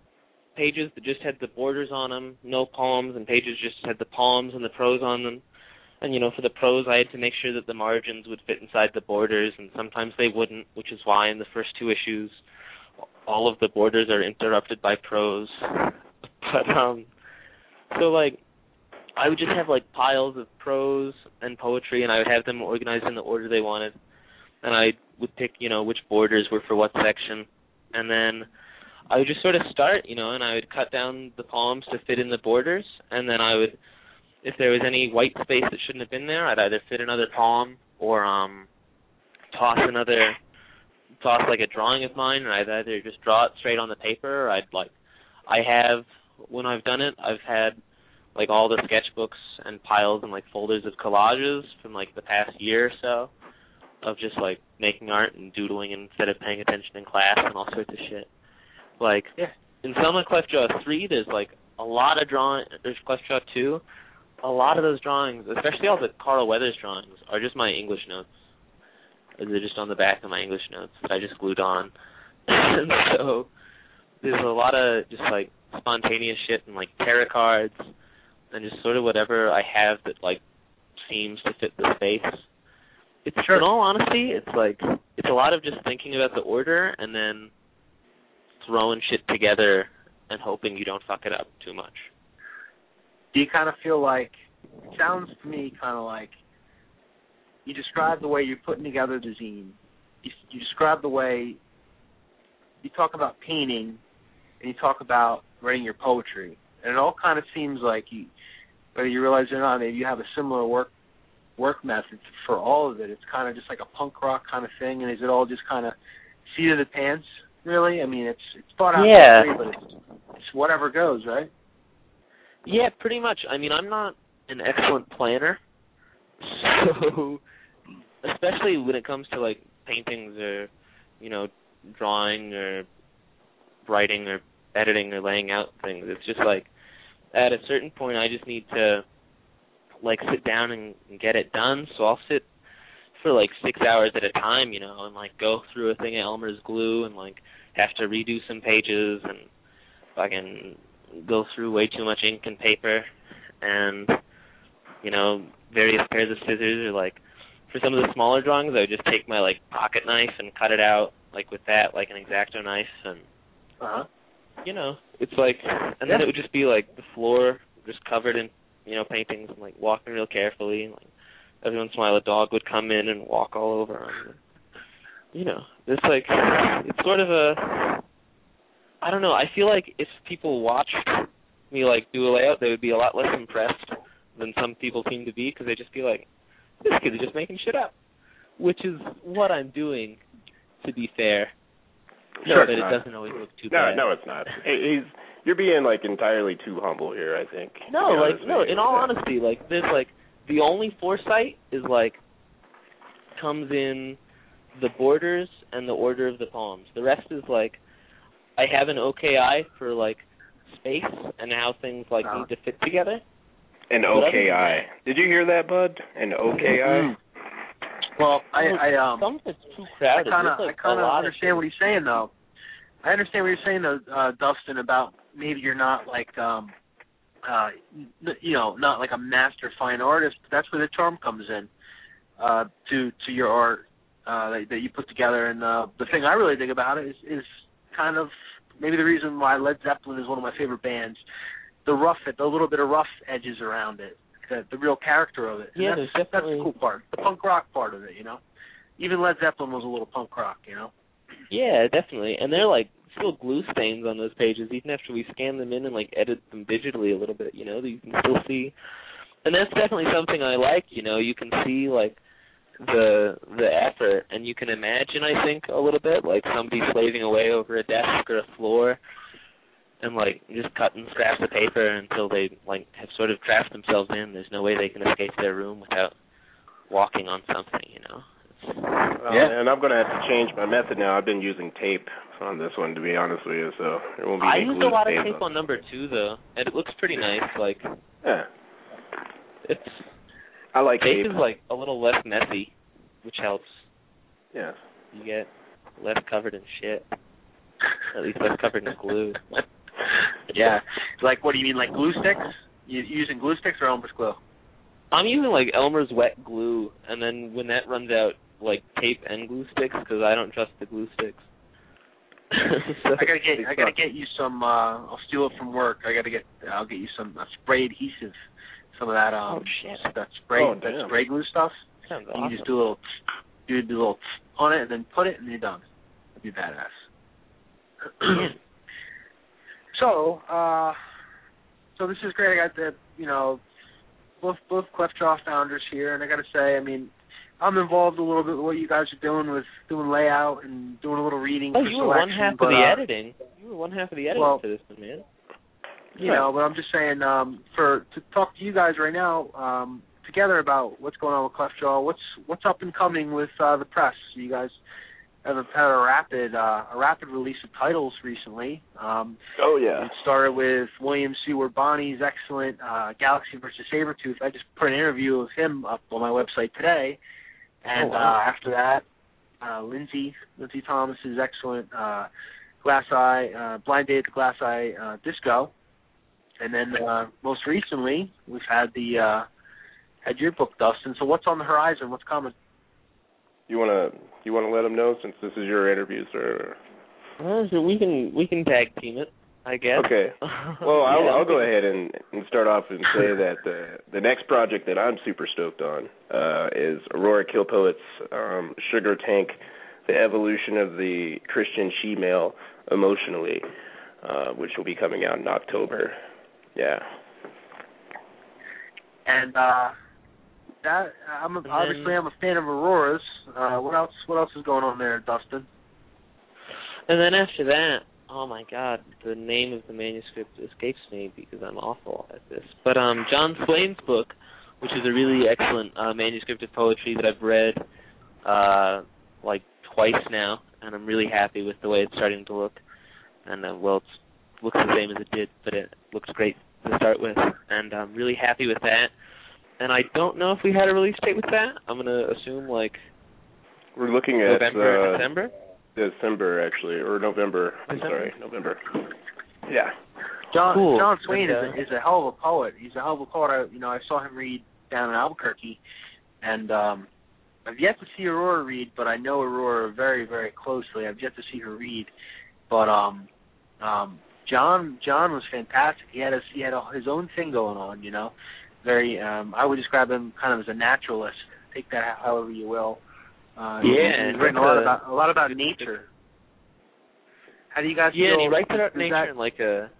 pages that just had the borders on them, no poems, and pages just had the poems and the prose on them. And, you know, for the prose, I had to make sure that the margins would fit inside the borders, and sometimes they wouldn't, which is why in the first two issues, all of the borders are interrupted by prose. But, um, so, like, I would just have, like, piles of prose and poetry, and I would have them organized in the order they wanted. And I would pick, you know, which borders were for what section. And then I would just sort of start, you know, and I would cut down the poems to fit in the borders, and then I would, if there was any white space that shouldn't have been there, I'd either fit another poem or um, toss another, toss like a drawing of mine, or I'd either just draw it straight on the paper, or I'd like, I have, when I've done it, I've had like all the sketchbooks and piles and like folders of collages from like the past year or so of just like making art and doodling instead of paying attention in class and all sorts of shit. Like, yeah. in Selma Cleftjaw three, there's, like, a lot of drawing, there's Cleftjaw two, a lot of those drawings, especially all the Carl Weathers drawings, are just my English notes. They're just on the back of my English notes that I just glued on. And so, there's a lot of just, like, spontaneous shit and, like, tarot cards, and just sort of whatever I have that, like, seems to fit the space. It's, sure. In all honesty, it's, like, it's a lot of just thinking about the order, and then throwing shit together and hoping you don't fuck it up too much. Do you kind of feel like, it sounds to me kind of like, you describe the way you're putting together the zine, you, you describe the way, you talk about painting, and you talk about writing your poetry, and it all kind of seems like, you, whether you realize it or not, maybe you have a similar work work method for all of it. It's kind of just like a punk rock kind of thing, and is it all just kind of seat of the pants? Really? I mean, it's it's thought out, yeah. but it's, it's whatever goes, right? Yeah, pretty much. I mean, I'm not an excellent planner, so especially when it comes to like paintings or, you know, drawing or writing or editing or laying out things. It's just like at a certain point, I just need to like sit down and, and get it done. So I'll sit for like six hours at a time, you know, and like go through a thing of Elmer's glue and like have to redo some pages and fucking go through way too much ink and paper and, you know, various pairs of scissors, or like for some of the smaller drawings I would just take my like pocket knife and cut it out like with that, like an X-Acto knife, and uh-huh. you know, it's like, and yeah. then it would just be like the floor just covered in, you know, paintings and like walking real carefully, and like every once in a while a dog would come in and walk all over them. You know, it's like, it's sort of a, I don't know, I feel like if people watched me, like, do a layout, they would be a lot less impressed than some people seem to be, because they'd just be like, this kid is just making shit up, which is what I'm doing, to be fair. Sure, but it not. doesn't always look too no, bad. No, it's not. He's, you're being, like, entirely too humble here, I think. No, like, no, in all honesty, like, there's, like, the only foresight is, like, comes in the borders and the order of the poems. The rest is like I have an okay eye for like space and how things like uh, need to fit together. An okay eye. Did you hear that, Bud? An okay eye. Well, I, I um, some of it's too crowded. I kind of, like I kind of understand what he's saying, though. I understand what you're saying, though, uh, Dustin, about maybe you're not like, um, uh, you know, not like a master fine artist. But that's where the charm comes in uh, to to your art uh, that, that you put together. And uh, the thing I really dig about it is, is kind of maybe the reason why Led Zeppelin is one of my favorite bands. The rough, the little bit of rough edges around it, the, the real character of it. And yeah, that's, there's that's definitely the cool part, the punk rock part of it, you know. Even Led Zeppelin was a little punk rock, you know. Yeah, definitely. And they're like still glue stains on those pages, even after we scan them in and like edit them digitally a little bit, you know, that you can still see. And that's definitely something I like, you know, you can see like the the effort, and you can imagine, I think, a little bit, like somebody slaving away over a desk or a floor and like just cutting scraps of paper until they like have sort of trapped themselves in. There's no way they can escape their room without walking on something, you know. Well, yeah, and I'm going to have to change my method now. I've been using tape on this one, to be honest with you, so there won't be I any used glue a lot of stains tape on number two, though, and it looks pretty nice. Like, yeah, it's I like tape. tape is like a little less messy, which helps. Yeah, you get less covered in shit. At least less covered in glue. Yeah, like what do you mean, like glue sticks? You using glue sticks or Elmer's glue? I'm using like Elmer's wet glue, and then when that runs out, like tape and glue sticks, because I don't trust the glue sticks. so I gotta get, I gotta get you some. Uh, I'll steal it from work. I gotta get, I'll get you some uh, spray adhesive, some of that. Um, oh shit! That spray, oh, that spray glue stuff. Sounds and awesome. You just do a little, you do a little on it, and then put it, and you're done. That'd be badass. so, uh, so this is great. I got the, you know, both both Clefjaw founders here, and I gotta say, I mean, I'm involved a little bit with what you guys are doing with doing layout and doing a little reading. Oh, for you were one half but, of the uh, editing. You were one half of the editing well, for this one, man. You know, but I'm just saying, um, for to talk to you guys right now, um, together about what's going on with Clefjaw, what's what's up and coming with uh, the press. You guys have a, had a rapid uh, a rapid release of titles recently. Um, oh yeah. It started with William Seward Bonney's excellent uh, Galaxy versus Sabretooth. I just put an interview of him up on my website today. And oh, wow. uh, after that, uh, Lindsay Lindsay Thomas's excellent uh, Glass Eye, uh, Blind Date at the Glass Eye uh, Disco. And then uh, most recently, we've had the uh, had your book, Dustin. So what's on the horizon? What's coming? You wanna you wanna let them know, since this is your interview, sir? Well, so we can we can tag team it, I guess. Okay. Well, I'll, yeah, I'll go ahead and, and start off and say that the the next project that I'm super stoked on uh, is Aurora Kill Poet's um, Sugar Tank, the evolution of the Christian she-male emotionally, uh, which will be coming out in October. Yeah. And uh, that I'm a, and obviously then, I'm a fan of Aurora's. Uh, what else? What else is going on there, Dustin? And then after that, oh my God, the name of the manuscript escapes me because I'm awful at this. But um, John Swain's book, which is a really excellent uh, manuscript of poetry that I've read uh, like twice now, and I'm really happy with the way it's starting to look. And uh, well, it looks the same as it did, but it looks great to start with, and I'm really happy with that. And I don't know if we had a release date with that. I'm gonna assume like we're looking at November, uh, December. December actually, or November. I'm December? sorry, November. Yeah. John Cool. John Swain and, uh, is a, is a hell of a poet. He's a hell of a poet. I, you know, I saw him read down in Albuquerque, and um, I've yet to see Aurora read, but I know Aurora very, very closely. I've yet to see her read, but um, um, John John was fantastic. He had a, he had a, his own thing going on. You know, very. Um, I would describe him kind of as a naturalist. Take that however you will. Uh, yeah, he's written a lot about a lot about nature. How do you guys yeah, feel? and he writes about nature that, in like a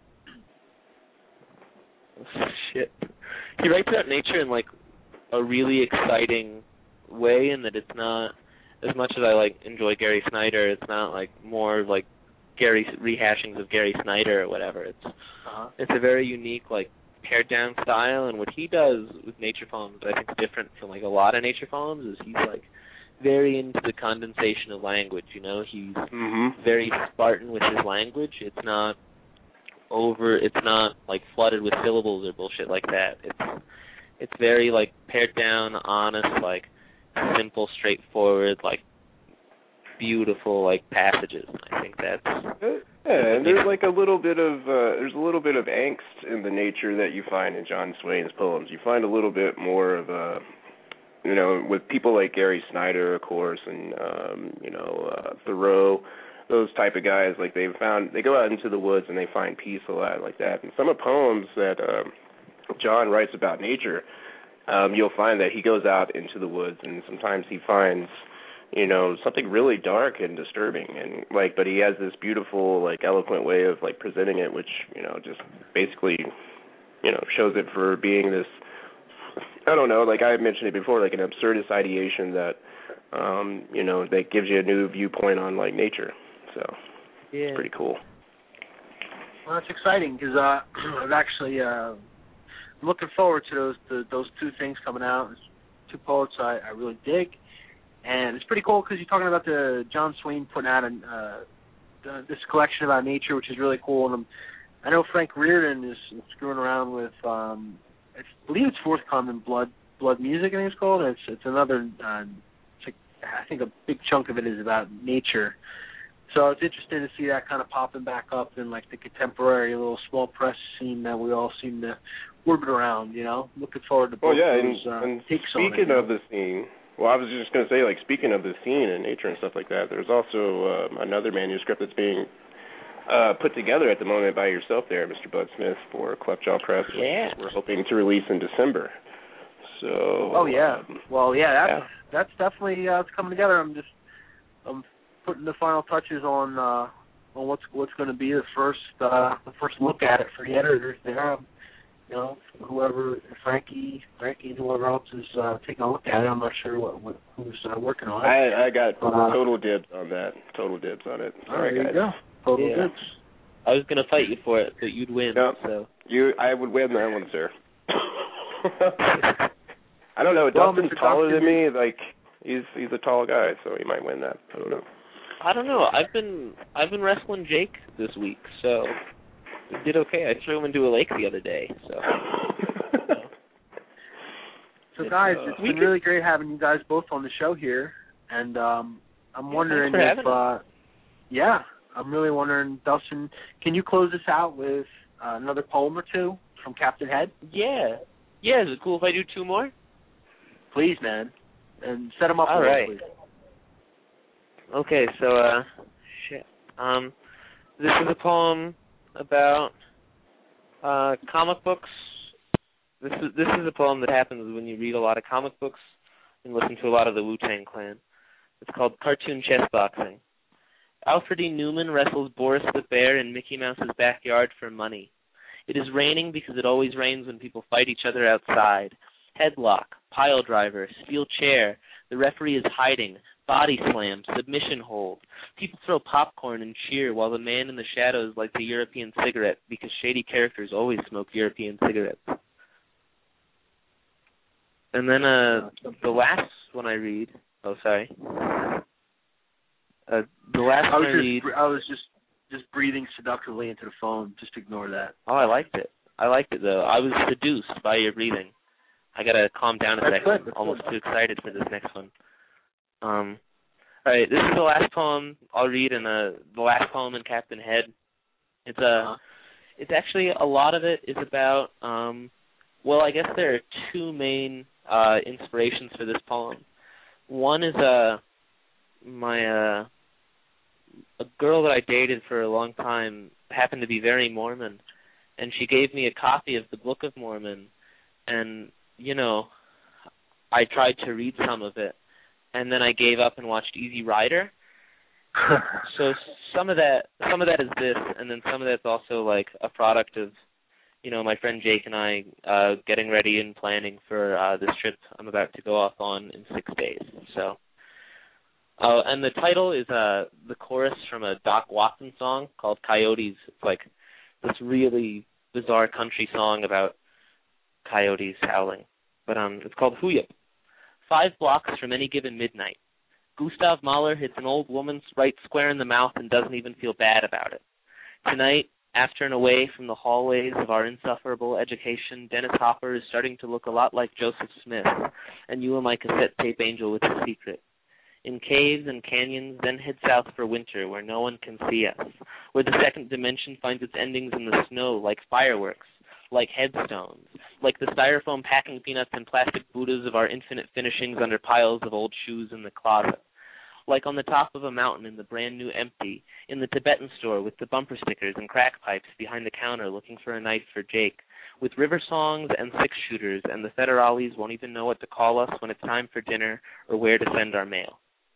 oh, shit. He writes about nature in like a really exciting way, in that it's not as much as I like enjoy Gary Snyder. It's not like more like Gary rehashings of Gary Snyder or whatever. It's uh-huh. it's a very unique like pared down style, and what he does with nature poems I think is different from like a lot of nature poems. Is he's like very into the condensation of language. You know, he's mm-hmm. very Spartan with his language. It's not over. It's not like flooded with syllables or bullshit like that. It's it's very like pared down, honest, like simple, straightforward, like beautiful like passages. I think that's yeah, and there's like a little bit of uh, there's a little bit of angst in the nature that you find in John Swain's poems. You find a little bit more of a, you know, with people like Gary Snyder, of course, and um, you know uh, Thoreau, those type of guys. Like they found they go out into the woods and they find peace a lot like that. And some of the poems that um, John writes about nature, um, you'll find that he goes out into the woods and sometimes he finds, you know, something really dark and disturbing, and like, but he has this beautiful, like, eloquent way of like presenting it, which, you know, just basically, you know, shows it for being this, I don't know, like I mentioned it before, like an absurdist ideation that, um, you know, that gives you a new viewpoint on like nature. So yeah. It's pretty cool. Well, that's exciting because uh, I've actually uh, I'm looking forward to those the, those two things coming out. It's two poets I, I really dig. And it's pretty cool because you're talking about the John Swain putting out an, uh, the, this collection about nature, which is really cool. And I'm, I know Frank Reardon is screwing around with, um, I believe it's forthcoming, Blood Blood Music, I think it's called. It's it's another, uh, it's like, I think a big chunk of it is about nature. So it's interesting to see that kind of popping back up in like the contemporary little small press scene that we all seem to orbit around. You know, looking forward to both well, yeah, those and, uh, and takes speaking on it, of the scene. Well, I was just going to say, like, speaking of the scene and nature and stuff like that, there's also um, another manuscript that's being uh, put together at the moment by yourself there, Mister Bud Smith, for Clefjaw Press, which yeah. we're hoping to release in December. So. Oh yeah. Um, well, yeah, that's yeah. that's definitely uh, it's coming together. I'm just I'm putting the final touches on uh, on what's what's going to be the first uh, the first look at it for the editors there. Um, You know, whoever, Frankie, Frankie, and whoever else is uh, taking a look at it, I'm not sure what, what who's uh, working on it. I, I got uh, total dibs on that. Total dibs on it. Sorry, there guys. you go. Total yeah. dibs. I was going to fight you for it, but you'd win. No, so you, I would win that one, sir. I don't know. Well, Dustin's Mister taller Dustin, than me. Like he's he's a tall guy, so he might win that. I don't know. I don't know. I've been I've been wrestling Jake this week, so we did okay. I threw him into a lake the other day, so. So guys, uh, it's been could, really great having you guys both on the show here, and um, I'm yeah, wondering if, uh, yeah, I'm really wondering, Dustin, can you close this out with uh, another poem or two from Captain Head? Yeah, yeah. Is it cool if I do two more? Please, man, and set them up. All right. Please. Okay, so uh, shit. Um, this is a poem about uh comic books. This is this is a poem that happens when you read a lot of comic books and listen to a lot of the Wu-Tang Clan. It's called Cartoon Chess Boxing. Alfred E. Newman wrestles Boris the Bear in Mickey Mouse's backyard for money. It is raining because it always rains when people fight each other outside. Headlock, pile driver, steel chair. The referee is hiding. Body slam, submission hold. People throw popcorn and cheer while the man in the shadows lights a European cigarette because shady characters always smoke European cigarettes. And then uh, the last one I read. Oh, sorry. Uh, the last I was one I read. just I was just just breathing seductively into the phone. Just ignore that. Oh, I liked it. I liked it though. I was seduced by your breathing. I gotta calm down a That's second. good. That's I'm almost good. too excited for this next one. Um. All right, this is the last poem I'll read, and uh, the last poem in Captain Head. It's a. Uh, it's actually a lot of it is about. Um. Well, I guess there are two main uh, inspirations for this poem. One is uh, my uh, a girl that I dated for a long time happened to be very Mormon, and she gave me a copy of the Book of Mormon, and you know, I tried to read some of it, and then I gave up and watched Easy Rider. So some of that, some of that is this, and then some of that's also like a product of, you know, my friend Jake and I uh, getting ready and planning for uh, this trip I'm about to go off on in six days. So, uh, and the title is uh, the chorus from a Doc Watson song called Coyotes. It's like this really bizarre country song about coyotes howling. But um, it's called Hooyup. Five blocks from any given midnight. Gustav Mahler hits an old woman right square in the mouth and doesn't even feel bad about it. Tonight, after and away from the hallways of our insufferable education, Dennis Hopper is starting to look a lot like Joseph Smith, and you are my cassette tape angel with a secret. In caves and canyons, then head south for winter, where no one can see us, where the second dimension finds its endings in the snow, like fireworks, like headstones, like the styrofoam packing peanuts and plastic Buddhas of our infinite finishings under piles of old shoes in the closet. Like on the top of a mountain in the brand new empty, in the Tibetan store with the bumper stickers and crack pipes behind the counter looking for a knife for Jake, with river songs and six-shooters, and the federales won't even know what to call us when it's time for dinner or where to send our mail.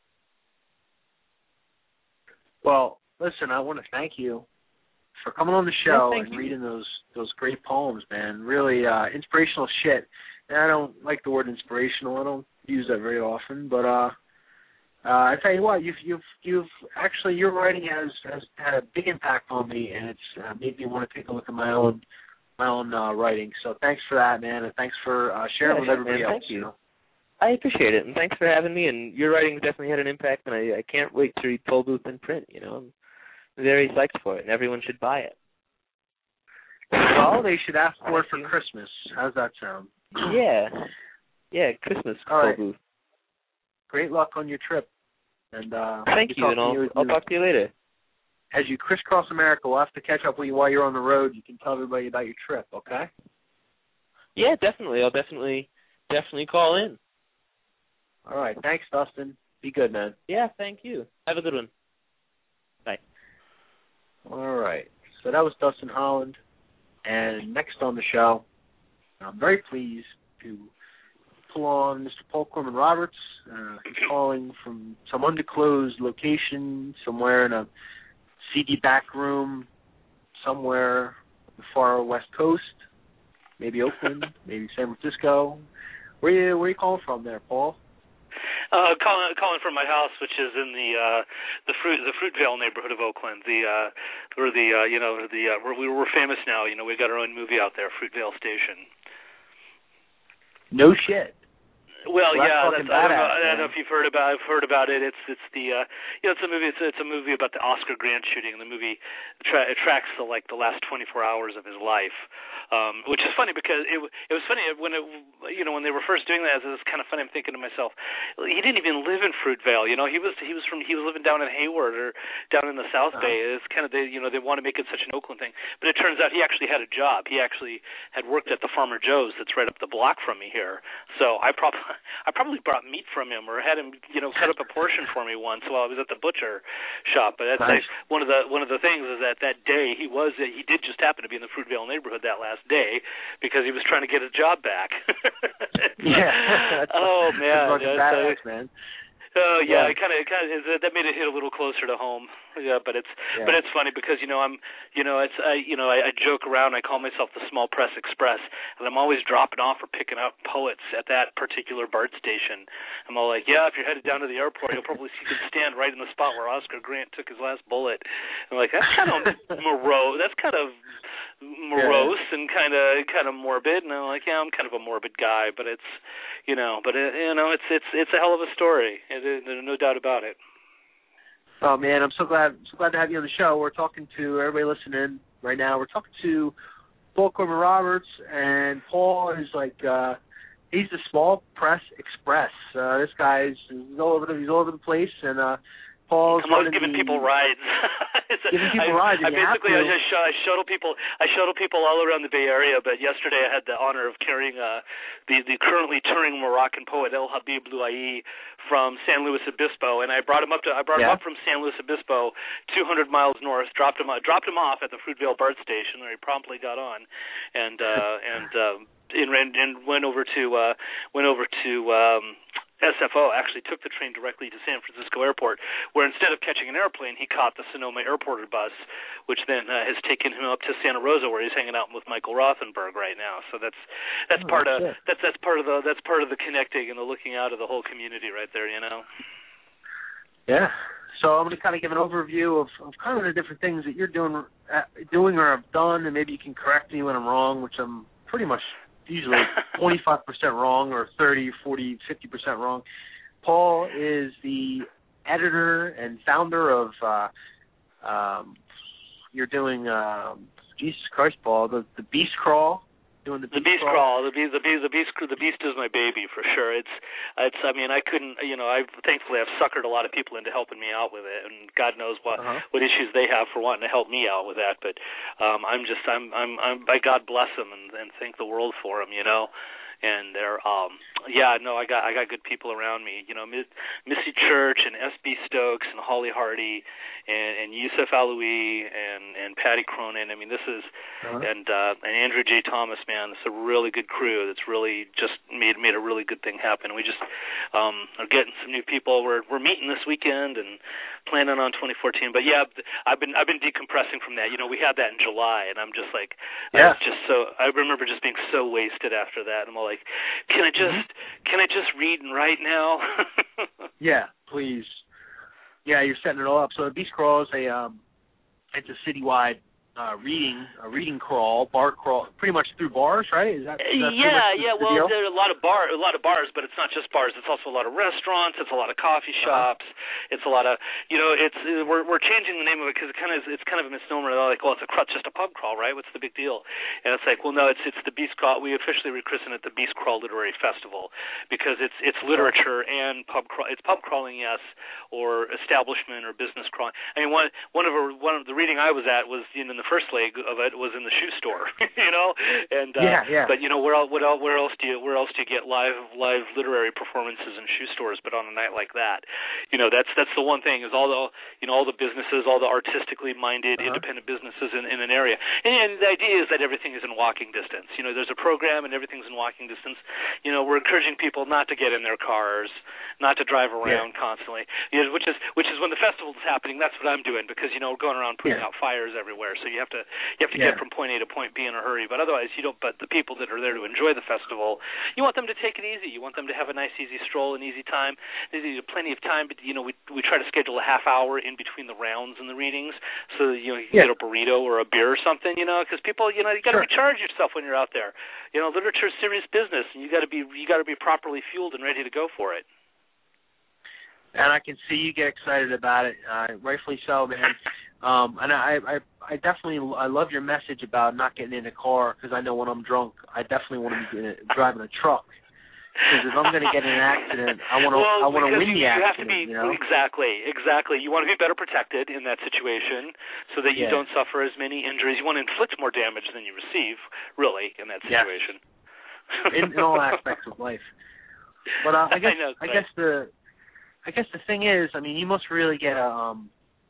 Well, listen, I want to thank you for coming on the show well, and you. reading those those great poems, man. Really uh, inspirational shit. And I don't like the word inspirational. I don't use that very often, but uh, Uh, I tell you what, you've you've you've actually your writing has has had a big impact on me, and it's uh, made me want to take a look at my own my own uh, writing. So thanks for that, man, and thanks for uh, sharing yeah, with everybody man, else. Thank you. you know? I appreciate it, and thanks for having me. And your writing definitely had an impact, and I, I can't wait to read Toll Booth in print. You know, I'm very psyched for it, and everyone should buy it. Well, they should ask for it for you. Christmas. How's that sound? Yeah, yeah, Christmas All Toll right. Booth. Great luck on your trip. And uh, Thank you, and I'll, you, I'll talk to you later. As you crisscross America, we'll have to catch up with you while you're on the road. You can tell everybody about your trip, okay? Yeah, definitely. I'll definitely, definitely call in. All right. Thanks, Dustin. Be good, man. Yeah, thank you. Have a good one. Bye. All right. So that was Dustin Holland. And next on the show, I'm very pleased to pull on Mister Paul Corman Roberts. Uh, he's calling from some undisclosed location, somewhere in a seedy back room, somewhere on the far west coast, maybe Oakland, maybe San Francisco. Where you where you calling from there, Paul? Uh, calling calling from my house, which is in the uh, the fruit the Fruitvale neighborhood of Oakland. The uh, we're the uh, you know the uh, we're we're famous now. You know, we've got our own movie out there, Fruitvale Station. No shit. Well, well yeah, that's, that's, I, don't know, badass, I don't know if you've heard about. I've heard about it. It's it's the uh, you know it's a movie. It's a, it's a movie about the Oscar Grant shooting. The movie tra- it tracks the like the last twenty-four hours of his life, um, which is funny because it it was funny when it you know when they were first doing that. It was kind of funny. I'm thinking to myself, he didn't even live in Fruitvale. You know, he was he was from he was living down in Hayward or down in the South uh-huh. Bay. It's kind of they you know they want to make it such an Oakland thing, but it turns out he actually had a job. He actually had worked at the Farmer Joe's that's right up the block from me here. So I probably I probably brought meat from him or had him, you know, cut up a portion for me once while I was at the butcher shop. But that's nice. like one of the one of the things is that that day he was he did just happen to be in the Fruitvale neighborhood that last day because he was trying to get his job back. yeah. Oh man, that's yeah, badass, so, man. Oh yeah, yeah. it kind of, kind of that made it hit a little closer to home. Yeah, but it's yeah. but it's funny because you know I'm you know it's I you know I, I joke around. I call myself the Small Press Express, and I'm always dropping off or picking up poets at that particular BART station. I'm all like, yeah, if you're headed down to the airport, you'll probably see you can stand right in the spot where Oscar Grant took his last bullet. I'm like, that's kind of morose. That's kind of morose yeah. and kind of kind of morbid. And I'm like, yeah, I'm kind of a morbid guy, but it's you know, but it, you know, it's it's it's a hell of a story. It, it, there's no doubt about it. Oh man, I'm so glad so glad to have you on the show. We're talking to everybody listening right now. We're talking to Paul Corman Roberts, and Paul is like uh, he's the Small Press Express. Uh, this guy's he's all over the he's all over the place, and uh, Paul's I'm always giving the, people rides. giving people I, rides. I and you basically have to. I just sh- I shuttle people. I shuttle people all around the Bay Area. But yesterday I had the honor of carrying uh, the the currently touring Moroccan poet El Habib Louayi from San Luis Obispo, and I brought him up to I brought yeah. him up from San Luis Obispo, two hundred miles north. Dropped him dropped him off at the Fruitvale BART station, where he promptly got on, and uh, and uh, and, and went over to uh, went over to. Um, S F O actually took the train directly to San Francisco Airport, where instead of catching an airplane, he caught the Sonoma Airport bus, which then uh, has taken him up to Santa Rosa, where he's hanging out with Michael Rothenberg right now. So that's that's oh, part that's of it. that's that's part of the that's part of the connecting and the looking out of the whole community right there, you know. Yeah. So I'm going to kind of give an overview of, of kind of the different things that you're doing, uh, doing or have done, and maybe you can correct me when I'm wrong, which I'm pretty much usually twenty-five percent wrong or thirty, forty, fifty percent wrong. Paul is the editor and founder of, uh, um, you're doing, um, Jesus Christ, Paul, the, the Beast Crawl. Doing the beast, the beast crawl. crawl, the beast, the beast, the beast, the beast is my baby for sure. It's, it's. I mean, I couldn't, you know, I thankfully I've suckered a lot of people into helping me out with it, and God knows what uh-huh. what issues they have for wanting to help me out with that. But um, I'm just, I'm, I'm, I'm. By God bless them and, and thank the world for them, you know. And they're, um, yeah, no, I got, I got good people around me. You know, Missy Church and S B Stokes and Holly Hardy and, and Yusuf Aloui and, and Patty Cronin. I mean, this is, uh-huh. and uh, and Andrew J. Thomas, man, it's a really good crew. That's really just made made a really good thing happen. We just um, are getting some new people. We're we're meeting this weekend and planning on twenty fourteen. But yeah, I've been I've been decompressing from that. You know, we had that in July, and I'm just like, yeah. I was just so. I remember just being so wasted after that. And I'm all like, can I just mm-hmm. can I just read and write now? Yeah, please. Yeah, you're setting it all up. So Beast Crawl is a um, it's a citywide uh, reading a reading crawl, bar crawl, pretty much through bars, right? Is that, is that yeah, the, yeah. the well, deal? there are a lot of bar, a lot of bars, but it's not just bars. It's also a lot of restaurants. It's a lot of coffee shops. Uh-huh. It's a lot of, you know, it's we're we're changing the name of it because it kind of it's kind of a misnomer. They're like, well, it's a it's just a pub crawl, right? What's the big deal? And it's like, well, no, it's it's the Beast Crawl. We officially rechristened it the Beast Crawl Literary Festival because it's it's literature and pub crawl. It's pub crawling, yes, or establishment or business crawling. I mean, one one of our, one of the reading I was at was in, in the first leg of it was in the shoe store, you know, and uh, yeah, yeah. But you know, where else, what else, where else do you where else do you get live live literary performances in shoe stores? But on a night like that, you know, that's that's the one thing is all the you know all the businesses, all the artistically minded uh-huh. independent businesses in, in an area, and, and the idea is that everything is in walking distance. You know, there's a program and everything's in walking distance. You know, we're encouraging people not to get in their cars, not to drive around yeah. constantly. You know, which is which is when the festival is happening. That's what I'm doing because you know we're going around putting yeah. out fires everywhere. So you have to you have to yeah. get from point A to point B in a hurry. But otherwise, you don't. But the people that are there to enjoy the festival, you want them to take it easy. You want them to have a nice, easy stroll, an easy time. There's plenty of time, but you know we we try to schedule a half hour in between the rounds and the readings, so that, you know you can yeah. get a burrito or a beer or something. You know, because people, you know, you got to sure. recharge yourself when you're out there. You know, literature is serious business, and you got to be you got to be properly fueled and ready to go for it. And I can see you get excited about it, uh, rightfully so, man. Um, and I, I, I definitely, I love your message about not getting in a car because I know when I'm drunk, I definitely want to be in a, driving a truck. Because if I'm going to get in an accident, I want to, well, I want to win you, the accident. You have to be you know? exactly, exactly. You want to be better protected in that situation, so that you yeah. don't suffer as many injuries. You want to inflict more damage than you receive, really, in that situation. Yes. in, in all aspects of life. But uh, I guess, I, know, I guess the. I guess the thing is, I mean, you must really get a, um,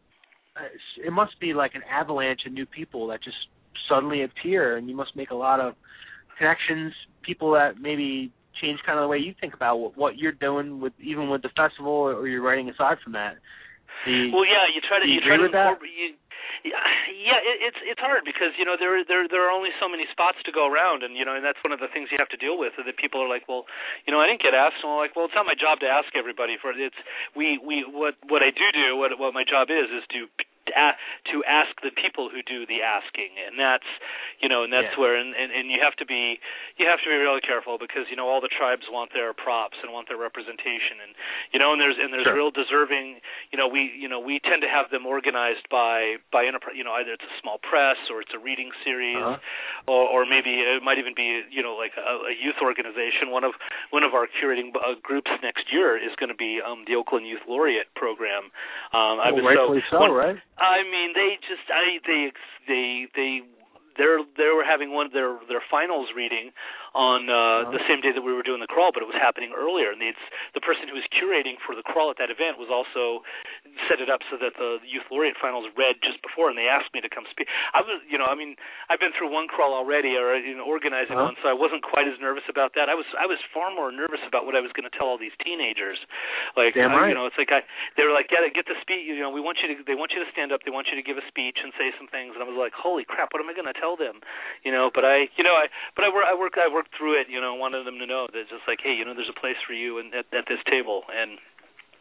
it must be like an avalanche of new people that just suddenly appear, and you must make a lot of connections, people that maybe change kind of the way you think about what, what you're doing with, even with the festival or, or your writing aside from that. The, well, yeah, you try to, you, you try to, incorporate, you, yeah, it, it's it's hard because you know there there there are only so many spots to go around, and you know and that's one of the things you have to deal with. Is that people are like, well, you know, I didn't get asked. And I'm like, well, it's not my job to ask everybody for it. It's we we what what I do do what what my job is is to to ask the people who do the asking, and that's you know and that's yeah. where and, and and you have to be you have to be really careful because you know all the tribes want their props and want their representation, and you know and there's and there's sure. real deserving you know we you know we tend to have them organized by by enterprise, you know either it's a small press or it's a reading series uh-huh. or or maybe it might even be you know like a, a youth organization. One of one of our curating uh, groups next year is going to be um, the Oakland Youth Laureate program. Um, well, I've been rightfully so, so, when, right? I mean, they just, I, they, they, they, they're, they were having one of their, their finals reading on uh, uh-huh. the same day that we were doing the crawl, but it was happening earlier. And it's, the person who was curating for the crawl at that event was also set it up so that the Youth Laureate finals read just before, and they asked me to come speak. I was, you know, I mean, I've been through one crawl already, or you know, organizing uh-huh. one, so I wasn't quite as nervous about that. I was, I was far more nervous about what I was going to tell all these teenagers. Like, Damn uh, right. you know, it's like I, they were like, get get the speech. You know, we want you to, they want you to stand up. They want you to give a speech and say some things. And I was like, holy crap, what am I going to tell them? You know, but I, you know, I, but I work, I work, I worked through it. You know, wanted them to know that it's just like, hey, you know, there's a place for you and at, at this table, and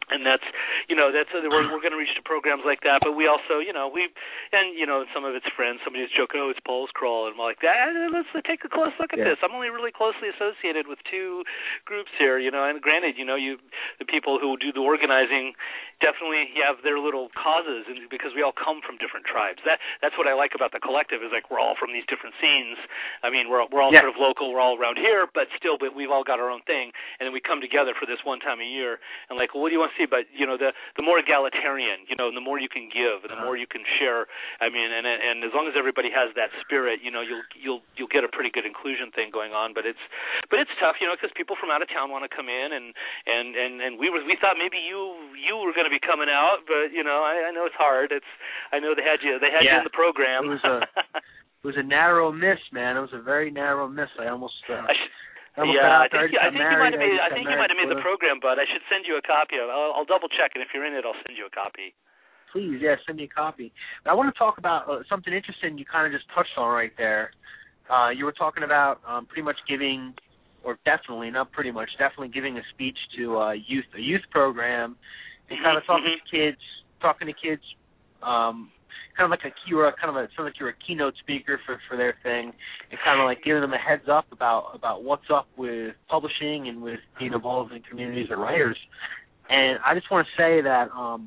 And that's, you know, that's uh, we're we're going to reach to programs like that. But we also, you know, we and you know, some of its friends, somebody's joking, oh, it's Paul's Crawl, and I'm like, that. Let's take a close look at yeah. this. I'm only really closely associated with two groups here, you know. And granted, you know, you the people who do the organizing definitely have their little causes, and because we all come from different tribes. That that's what I like about the collective is like we're all from these different scenes. I mean, we're we're all yeah. sort of local, we're all around here, but still, but we've all got our own thing, and then we come together for this one time a year, and like, well, what do you want to see? But you know, the the more egalitarian, you know, and the more you can give, and the more you can share. I mean, and and as long as everybody has that spirit, you know, you'll you'll you'll get a pretty good inclusion thing going on. But it's but it's tough, you know, because people from out of town want to come in, and and and and we were we thought maybe you you were going to be coming out, but you know, I, I know it's hard. It's I know they had you they had yeah. you in the program. It was a it was a narrow miss, man. It was a very narrow miss. I almost. Uh, I should, I yeah, I think, you, I think you might have made. I, I think you might have made the program, bud. I should send you a copy of it. I'll, I'll double check, and if you're in it, I'll send you a copy. Please, yeah, send me a copy. But I want to talk about uh, something interesting you kind of just touched on right there. Uh, you were talking about um, pretty much giving, or definitely, not pretty much, definitely giving a speech to uh, youth, a youth program, and kind of talking mm-hmm. to kids, talking to kids. Um, kind of like a you were kind of a sounds like you're a keynote speaker for, for their thing, and kind of like giving them a heads up about about what's up with publishing and with being involved in communities of writers. And I just want to say that um,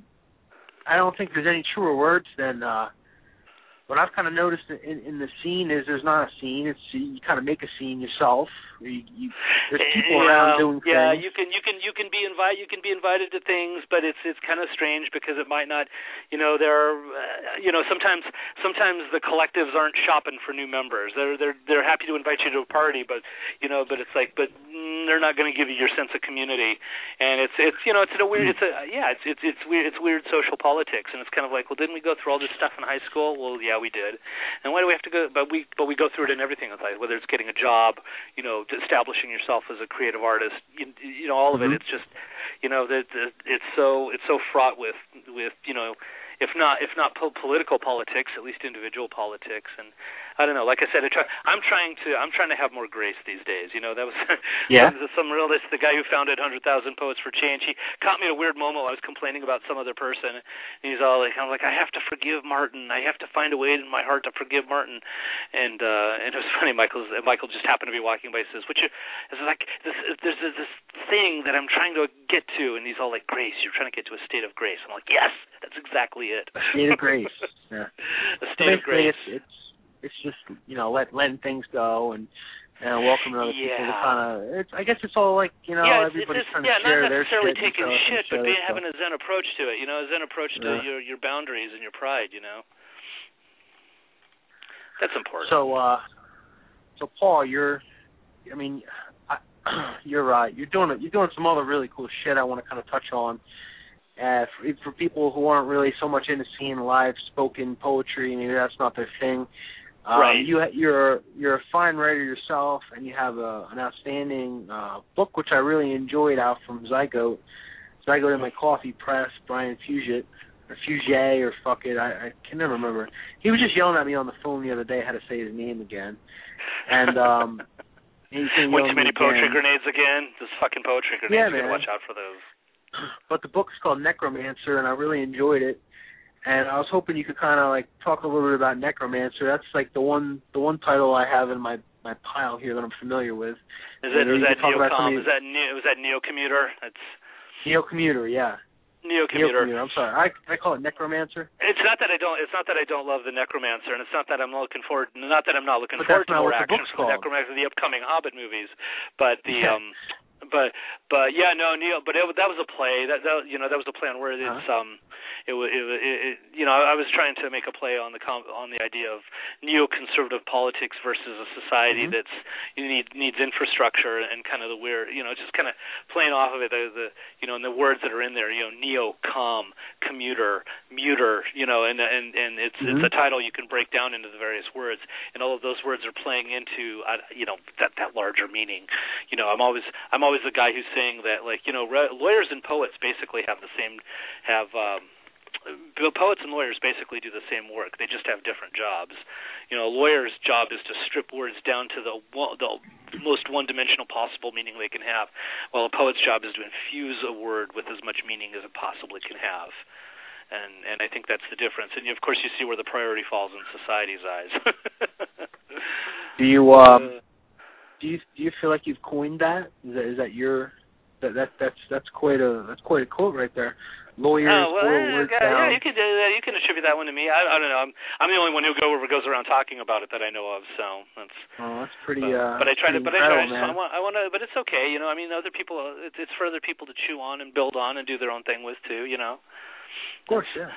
I don't think there's any truer words than uh, what I've kind of noticed in, in the scene is there's not a scene. It's you kind of make a scene yourself. You, you, there's people yeah, around doing yeah, things. Yeah, you can you can you can be invite you can be invited to things, but it's it's kind of strange because it might not, you know, there are, uh, you know, sometimes sometimes the collectives aren't shopping for new members. They're they're they're happy to invite you to a party, but you know, but it's like, but mm, they're not going to give you your sense of community, and it's it's you know it's a weird it's a yeah it's it's it's weird it's weird social politics, and it's kind of like, well, didn't we go through all this stuff in high school? Well, yeah, we did, and why do we have to go? But we but we go through it in everything in life, whether it's getting a job, you know, establishing yourself as a creative artist, you, you know, all of mm-hmm. it. It's just, you know, that it's so it's so fraught with with you know, if not if not po- political politics, at least individual politics. And I don't know. Like I said, I try, I'm trying to I'm trying to have more grace these days. You know, that was yeah. some realist, the guy who founded one hundred thousand Poets for Change. He caught me at a weird moment. I was complaining about some other person, and he's all like, I'm like, I have to forgive Martin. I have to find a way in my heart to forgive Martin. And uh, and it was funny. Michael's Michael just happened to be walking by. He says, "Which is like this? There's this thing that I'm trying to get to," and he's all like, "Grace. You're trying to get to a state of grace." I'm like, "Yes, that's exactly it." A state of grace. Yeah. A state of grace. It's, it's it's just, you know, let letting things go and and welcoming other yeah. people to kind of. It's I guess it's all like, you know, yeah, it's, everybody's it's, trying yeah, to share their shit. Yeah, not necessarily taking and shit, but being, stuff. having a zen approach to it. You know, a zen approach to yeah. your your boundaries and your pride. You know, that's important. So, uh, so Paul, you're, I mean, I, you're uh, you're doing you're doing some other really cool shit. I want to kind of touch on. Uh, for, for people who aren't really so much into seeing live spoken poetry, maybe that's not their thing. Um, right. You, you're you're a fine writer yourself, and you have a, an outstanding uh, book, which I really enjoyed, out from Zygote. Zygote in my coffee press, Brian Fuget, or Fuget, or fuck it, I, I can never remember. He was just yelling at me on the phone the other day how to say his name again. And um, he Way too many poetry grenades again. Those fucking poetry grenades. Yeah, you man. gotta watch out for those. But the book's called Necromancer, and I really enjoyed it. And I was hoping you could kind of like talk a little bit about Necromancer. That's like the one the one title I have in my, my pile here that I'm familiar with. Is that is that Neocom? Is that Neo, was that Neocommuter? That's Neocommuter, yeah. Neocommuter. Neocommuter. I'm sorry. I I call it Necromancer. It's not that I don't. It's not that I don't love the Necromancer, and it's not that I'm looking forward. Not that I'm not looking but forward that's to not more what the action book's from the called. Necromancer, the upcoming Hobbit movies, but the Yeah. um. But but yeah no Neo but it, that was a play that, that you know that was a play on where it's uh-huh. um it was it, it, it you know I was trying to make a play on the com- on the idea of neoconservative politics versus a society mm-hmm. that's you need needs infrastructure and kind of the weird you know just kind of playing off of it the, the you know and the words that are in there you know neocom commuter muter you know and and and it's mm-hmm. it's a title you can break down into the various words and all of those words are playing into uh, you know that that larger meaning you know I'm always I'm always the guy who's saying that, like, you know, re- lawyers and poets basically have the same, have, um, poets and lawyers basically do the same work. They just have different jobs. You know, a lawyer's job is to strip words down to the the most one-dimensional possible meaning they can have, while a poet's job is to infuse a word with as much meaning as it possibly can have. And and I think that's the difference. And of course, you see where the priority falls in society's eyes. do you um do you do you feel like you've coined that? Is that, is that your that, that that's that's quite a that's quite a quote right there. Lawyers, oh, well, boil yeah, words yeah, down. Yeah, you can do that. You can attribute that one to me. I, I don't know. I'm I'm the only one who go over goes around talking about it that I know of. So that's. Oh, that's pretty. But, uh, but I try to. But I try. To, man. I want. I want to. But it's okay. You know. I mean, other people. It's, it's for other people to chew on and build on and do their own thing with too. You know. Of course, yeah.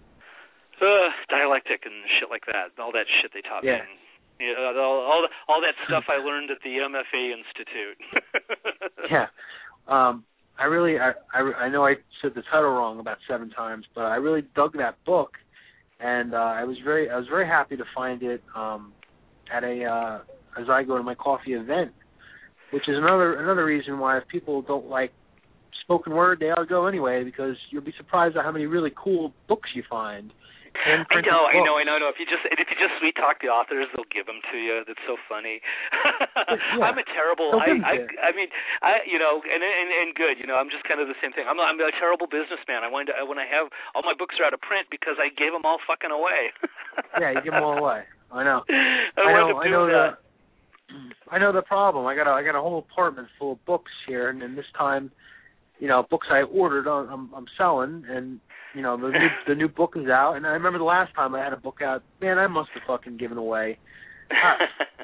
Uh, dialectic and shit like that. All that shit they taught yeah. me. You know, all all, the, all that stuff I learned at the M F A Institute. yeah. Um, I really, I, I, I know I said the title wrong about seven times, but I really dug that book, and uh, I was very, I was very happy to find it um, at a uh, as I go to my coffee event, which is another another reason why if people don't like spoken word, they ought to go anyway, because you'll be surprised at how many really cool books you find. I know, books. I know, I know, I know. If you just if you just sweet talk the authors, they'll give them to you. That's so funny. yeah. I'm a terrible. I, I, I mean, I, you know, and, and and good. You know, I'm just kind of the same thing. I'm a, I'm a terrible businessman. I wanted to, when I have all my books are out of print because I gave them all fucking away. yeah, you give them all away. I know. I, I know. I know that. the. I know the problem. I got a I got a whole apartment full of books here, and, and this time, you know, books I ordered, I'm I'm selling, and. You know, the new, the new book is out, and I remember the last time I had a book out, man, I must have fucking given away. Uh,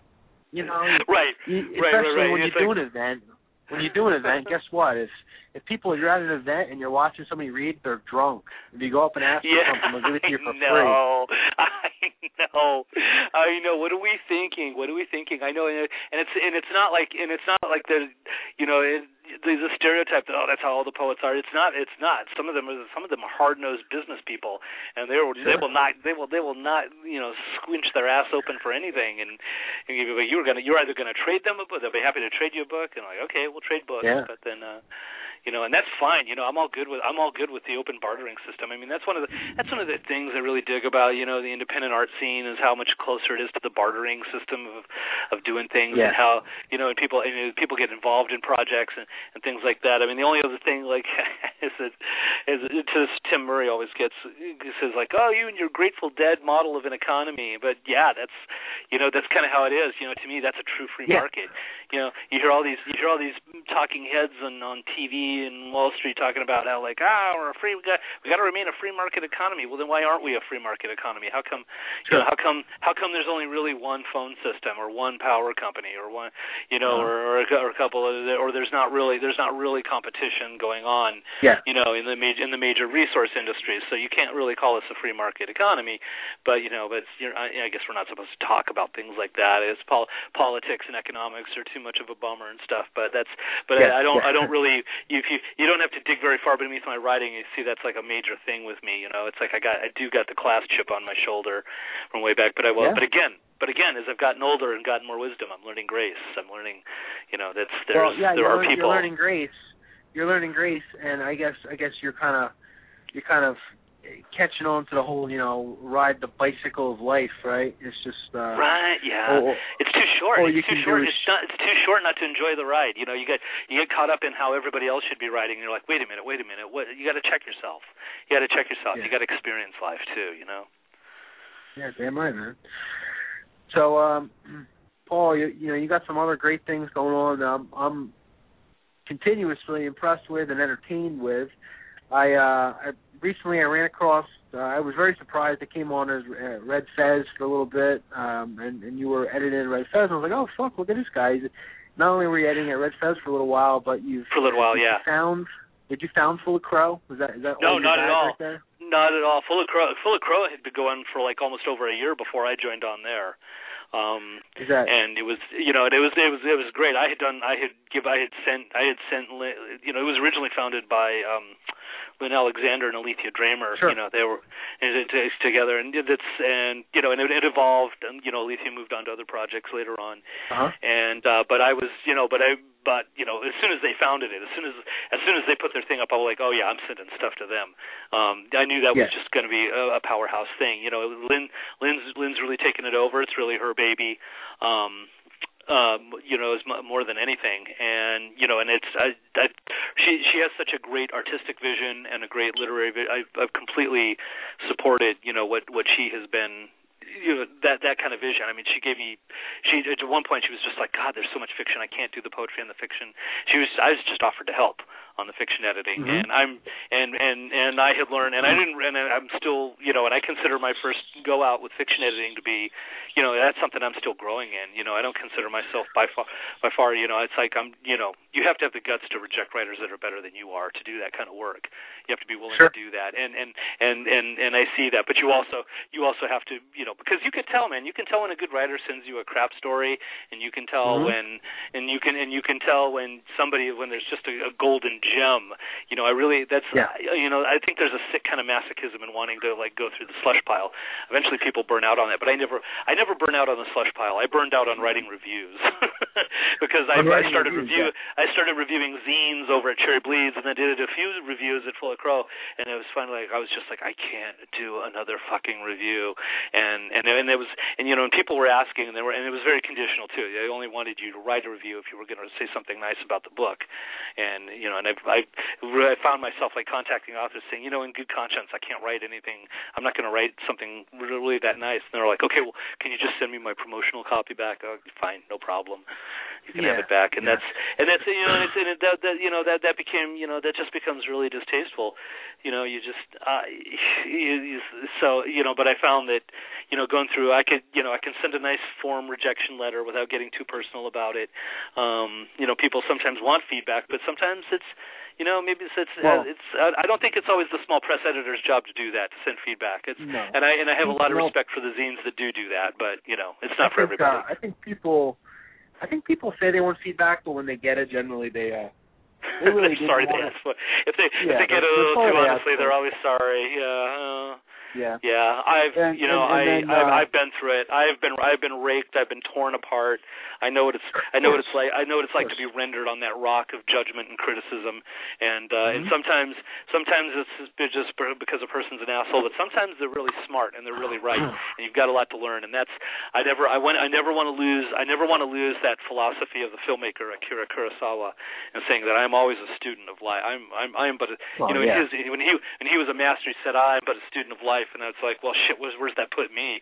you know, right, you, right, especially right, right. when it's you like... do an event. When you do an event, guess what? If if people you're at an event and you're watching somebody read, they're drunk. If you go up and ask yeah, for something, they'll give it to you for I free. know. I know. I know. What are we thinking? What are we thinking? I know, and it's and it's not like and it's not like the, you know, it, there's a stereotype that oh that's how all the poets are. It's not. It's not. Some of them are some of them are hard nosed business people, and they will sure. they will not they will they will not you know squinch their ass open for anything. And, and you you were gonna you're either gonna trade them a book. They'll be happy to trade you a book, and like okay we'll trade books, yeah. but then. uh You know, and that's fine. You know, I'm all good with I'm all good with the open bartering system. I mean, that's one of the that's one of the things I really dig about you know the independent art scene is how much closer it is to the bartering system of of doing things yeah. and how you know and people and, you know, people get involved in projects and, and things like that. I mean, the only other thing like is that is to this, Tim Murray always gets he says like, oh, you and your Grateful Dead model of an economy. But yeah, that's you know that's kind of how it is. You know, to me, that's a true free yeah. market. You know, you hear all these you hear all these talking heads on on T V in Wall Street talking about how like ah we're a free we got we got to remain a free market economy. Well then why aren't we a free market economy? How come sure. you know how come how come there's only really one phone system or one power company or one you know uh-huh. or, or, a, or a couple of or there's not really there's not really competition going on yeah. you know in the major in the major resource industries. So you can't really call us a free market economy. But you know but you're, I, I guess we're not supposed to talk about things like that. It's pol- politics and economics are too much of a bummer and stuff. But that's but yeah. I, I don't yeah. I don't really you you you don't have to dig very far beneath my writing. You see, that's like a major thing with me. You know, it's like I got, I do got the class chip on my shoulder from way back. But I will. Yeah. But again, but again, as I've gotten older and gotten more wisdom, I'm learning grace. I'm learning, you know, that's there's well, yeah, there are learning, people. You're learning grace. You're learning grace, and I guess I guess you're kind of you're kind of catching on to the whole, you know, ride the bicycle of life, right? It's just uh, right, yeah. Or, it's too short. Or it's you too can short. do It's not. It's too short not to enjoy the ride. You know, you get you get caught up in how everybody else should be riding, and you're like, wait a minute, wait a minute. What? You got to check yourself. You got to check yourself. Yeah. You got to experience life too. You know. Yeah, damn right, man. So, um, Paul, you, you know, you got some other great things going on. Um, I'm continuously impressed with and entertained with. I, uh, I recently I ran across. Uh, I was very surprised. I came on as uh, Red Fez for a little bit, um, and, and you were editing Red Fez. And I was like, oh fuck, look at this guy. He's, not only were you editing at Red Fez for a little while, but you've for a little while, did yeah. You found did you found Full of Crow? Was that is that no, all not at all. Right there? Not at all. Full of Crow. Full of Crow had been going for like almost over a year before I joined on there. Um, Is that, and it was, you know, it was, it was, it was great. I had done, I had give, I had sent, I had sent, you know, it was originally founded by, um, Lynn Alexander and Alethea Dramer. Sure. You know, they were and it, together, and it's and you know, and it, it evolved, and you know, Alethea moved on to other projects later on. Uh-huh. And uh, but I was, you know, but I. But you know, as soon as they founded it, as soon as as soon as they put their thing up, I was like, oh yeah, I'm sending stuff to them. Um, I knew that yes. was just going to be a, a powerhouse thing. You know, Lynn, Lynn's, Lynn's really taken it over. It's really her baby. Um, um, you know, as m- more than anything, and you know, and it's I, I, she she has such a great artistic vision and a great literary. Vi- I, I've completely supported, you know, what what she has been. You know, that that kind of vision. I mean, she gave me. She at one point she was just like, God, there's so much fiction. I can't do the poetry and the fiction. She was. I was just offered to help on the fiction editing, mm-hmm. and I'm and and and I had learned, and I didn't, and I'm still, you know, and I consider my first go out with fiction editing to be, you know, that's something I'm still growing in. You know, I don't consider myself by far, by far, you know, it's like I'm, you know, you have to have the guts to reject writers that are better than you are to do that kind of work. You have to be willing sure. to do that, and and and and and I see that, but you also you also have to, you know, because you can tell, man, you can tell when a good writer sends you a crap story, and you can tell mm-hmm. when, and you can and you can tell when somebody when there's just a, a golden gem. You know, I really that's yeah. uh, you know, I think there's a sick kind of masochism in wanting to like go through the slush pile. Eventually, people burn out on that, but I never I never burn out on the slush pile. I burned out on writing reviews because I, I started review yeah. I started reviewing zines over at Cherry Bleeds, and then did a few reviews at Full of Crow, and it was finally like I was just like I can't do another fucking review, and and and it was and you know, and people were asking, and they were and it was very conditional too. They only wanted you to write a review if you were going to say something nice about the book, and you know, and I I I found myself like contacting authors saying, you know, in good conscience, I can't write anything. I'm not going to write something really that nice. And they're like, okay, well, can you just send me my promotional copy back? Oh, fine, no problem. You can yeah. have it back. And yeah. that's and that's you know, and it's, and it, that, that you know that that became you know that just becomes really distasteful. You know, you just uh, you, you, so you know. But I found that you know going through, I could you know I can send a nice form rejection letter without getting too personal about it. Um, you know, people sometimes want feedback, but sometimes it's You know, maybe it's it's, well, uh, it's uh, I don't think it's always the small press editor's job to do that, to send feedback. It's no. and I and I have a lot of no. respect for the zines that do do that, but you know, it's not I for think, everybody. Uh, I think people, I think people say they want feedback, but when they get it, generally they uh, they really sorry they want ask for. If they yeah, if they get a little too honestly, they're always sorry. Yeah. Uh, Yeah. Yeah, I've and, you know and, and I then, uh, I've, I've been through it. I've been I've been raked. I've been torn apart. I know what it's I know what it's like. I know what it's like to be rendered on that rock of judgment and criticism. And uh, mm-hmm. and sometimes sometimes it's just because a person's an asshole, but sometimes they're really smart and they're really right. And you've got a lot to learn. And that's I never I want I never want to lose I never want to lose that philosophy of the filmmaker Akira Kurosawa, and saying that I'm always a student of life. I'm I'm I am but a, well, you know yeah. his, when he when he was a master, he said I'm but a student of life, and it's like, well, shit, where's, where's that put me?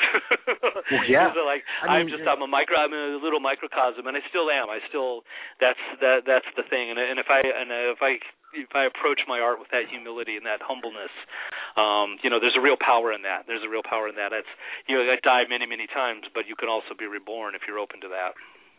Well, yeah. like I I'm mean, just I'm a micro I'm a little microcosm, and I still am. I still that's that that's the thing. And and if I and if I if I approach my art with that humility and that humbleness, um, you know, there's a real power in that. There's a real power in that. It's you know, I die many many times, but you can also be reborn if you're open to that.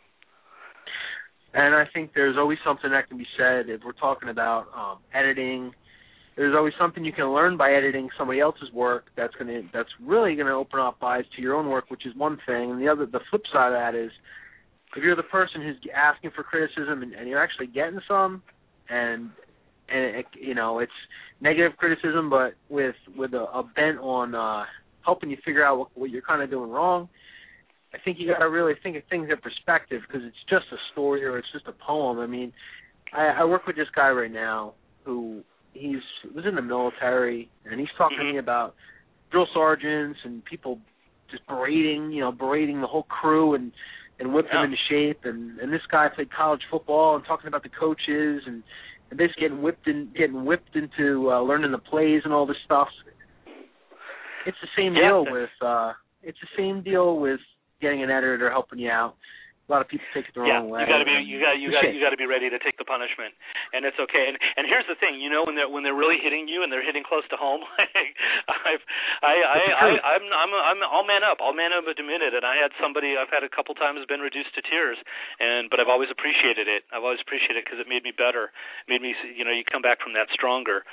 And I think there's always something that can be said if we're talking about um, editing. There's always something you can learn by editing somebody else's work that's going to that's really going to open up eyes to your own work, which is one thing. And the other, the flip side of that is, if you're the person who's asking for criticism and, and you're actually getting some, and and it, you know it's negative criticism, but with with a, a bent on uh, helping you figure out what, what you're kind of doing wrong, I think you got to really think of things in perspective, because it's just a story or it's just a poem. I mean, I, I work with this guy right now who. He's was in the military, and he's talking mm-hmm. to me about drill sergeants and people just berating, you know, berating the whole crew and and whip yeah. them into shape. And, and this guy played college football and talking about the coaches and, and basically getting whipped in, getting whipped into uh, learning the plays and all this stuff. It's the same yeah. deal with uh, it's the same deal with getting an editor helping you out. A lot of people take it the yeah, wrong way. you got to be you got you got you got to be ready to take the punishment, and it's okay. And and here's the thing, you know, when they're when they're really hitting you and they're hitting close to home, I've I I, I I'm I'm I'm I'll man up, I'll man up a minute. And I had somebody I've had a couple times been reduced to tears, and but I've always appreciated it. I've always appreciated it because it made me better, it made me you know you come back from that stronger.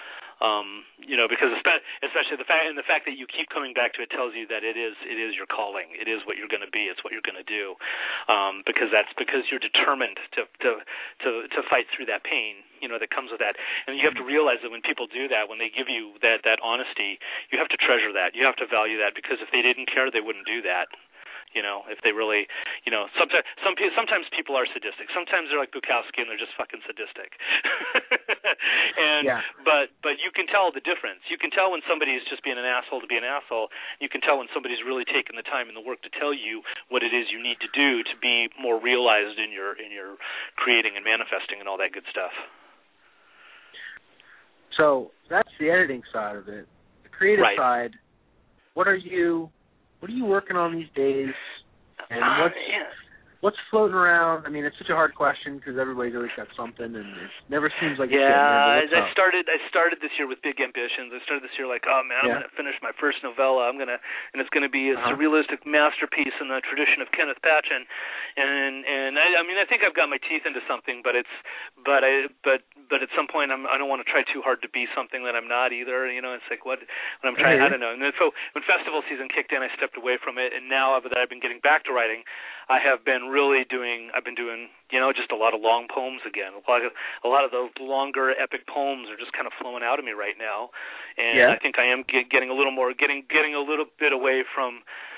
Um, you know, because especially the fact and the fact that you keep coming back to it tells you that it is it is your calling. It is what you're going to be. It's what you're going to do. Um, because that's because you're determined to to to to fight through that pain, you know, that comes with that. And you have to realize that when people do that, when they give you that that honesty, you have to treasure that. You have to value that, because if they didn't care, they wouldn't do that. You know, if they really, you know, sometimes some people, sometimes people are sadistic. Sometimes they're like Bukowski and they're just fucking sadistic. and yeah. but but you can tell the difference. You can tell when somebody's just being an asshole to be an asshole. You can tell when somebody's really taken the time and the work to tell you what it is you need to do to be more realized in your in your creating and manifesting and all that good stuff. So that's the editing side of it. The creative right. side. What are you? What are you working on these days, and what's uh, yeah. what's floating around? I mean, it's such a hard question because everybody's always got something, and it never seems like it's yeah. getting I, I started. I started this year with big ambitions. I started this year like, oh man, I'm yeah. gonna finish my first novella. I'm gonna, and it's gonna be a uh-huh. surrealistic masterpiece in the tradition of Kenneth Patchen. And and I, I mean, I think I've got my teeth into something, but it's, but I, but but at some point, I'm, I don't want to try too hard to be something that I'm not either. You know, it's like what when I'm trying. Mm-hmm. I don't know. And then so when festival season kicked in, I stepped away from it, and now that I've been getting back to writing, I have been really doing. I've been doing, you know, just a lot of long poems again. A lot of a lot of those longer epic poems are just kind of flowing out of me right now, and yeah. I think I am get, getting a little more, getting getting a little bit away from.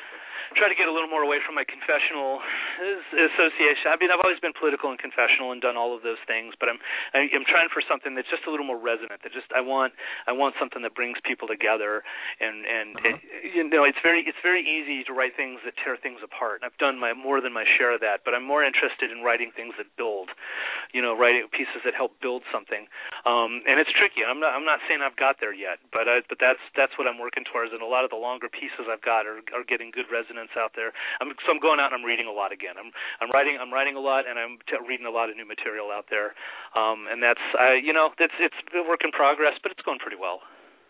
Try to get a little more away from my confessional association. I mean, I've always been political and confessional and done all of those things, but I'm I, I'm trying for something that's just a little more resonant. That just I want I want something that brings people together, and and uh-huh. it, you know, it's very it's very easy to write things that tear things apart. And I've done my more than my share of that, but I'm more interested in writing things that build. You know, writing pieces that help build something. Um, and it's tricky. I'm not I'm not saying I've got there yet, but I, but that's that's what I'm working towards. And a lot of the longer pieces I've got are are getting good resonance out there. I'm, so I'm going out and I'm reading a lot again. I'm I'm writing I'm writing a lot, and I'm t- reading a lot of new material out there. Um, and that's I you know that's it's a work in progress, but it's going pretty well.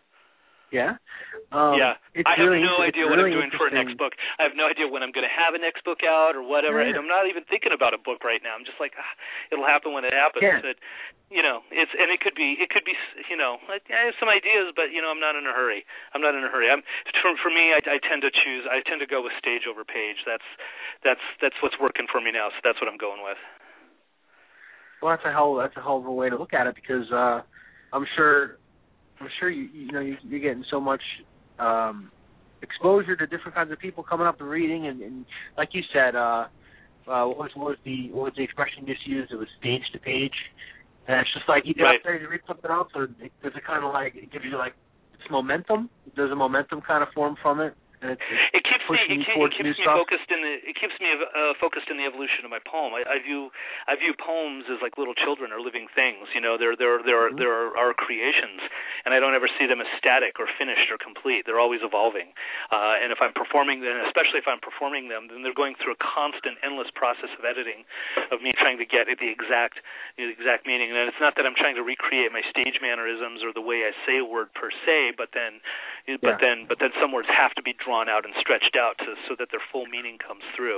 Yeah. Um, yeah. It's I have really, no idea what really I'm doing for a next book. I have no idea when I'm going to have a next book out or whatever. Yeah. And I'm not even thinking about a book right now. I'm just like, ah, it'll happen when it happens. Yeah. But, you know, it's and it could be it could be you know I, I have some ideas, but you know I'm not in a hurry. I'm not in a hurry. I'm for for me I, I tend to choose I tend to go with stage over page. That's that's that's what's working for me now. So that's what I'm going with. Well, that's a hell that's a hell of a way to look at it, because uh, I'm sure I'm sure you you know you, you're getting so much um, exposure to different kinds of people coming up and reading, and, and like you said, uh, uh, what was what was the what was the expression you just used? It was stage to page, and it's just like you get right. up there, you read something else, or does it kind of like it gives you like it's momentum? There's a momentum kind of form from it. And it's, it keeps me it, it keeps me stuff. focused in the it keeps me uh, focused in the evolution of my poem. I, I view I view poems as like little children or living things. You know, they're they're they're mm-hmm. they're our creations, and I don't ever see them as static or finished or complete. They're always evolving. Uh, and if I'm performing them, especially if I'm performing them, then they're going through a constant, endless process of editing, of me trying to get at the exact the exact meaning. And it's not that I'm trying to recreate my stage mannerisms or the way I say a word per se, but then but yeah. then but then some words have to be drawn out and stretched out to, so that their full meaning comes through.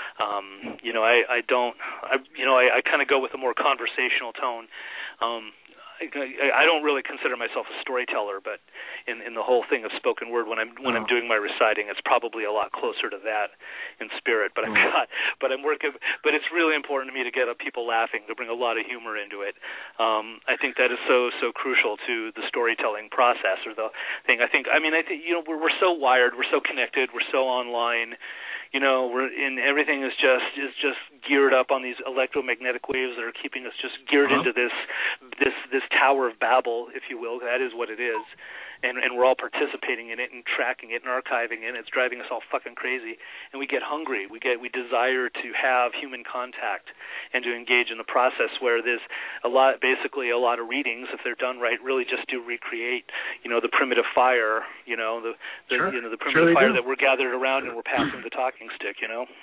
Um, you know, I, I don't, I, you know, I, I kind of go with a more conversational tone. Um, I, I don't really consider myself a storyteller, but in, in the whole thing of spoken word, when I'm when oh. I'm doing my reciting, it's probably a lot closer to that in spirit. But I'm not. But I'm working. But it's really important to me to get people laughing, to bring a lot of humor into it. Um, I think that is so so crucial to the storytelling process or the thing. I think. I mean, I think you know we're we're so wired, we're so connected, we're so online. You know, we're in everything is just is just geared up on these electromagnetic waves that are keeping us just geared uh-huh. into this this this Tower of Babel, if you will. That is what it is, and and we're all participating in it and tracking it and archiving it. And it's driving us all fucking crazy, and we get hungry. We get we desire to have human contact and to engage in the process. Where there's a lot, basically a lot of readings, if they're done right, really just do recreate, you know, the primitive fire, you know, the, the sure. you know the primitive sure fire do. that we're gathered around and we're passing the talking stick, you know.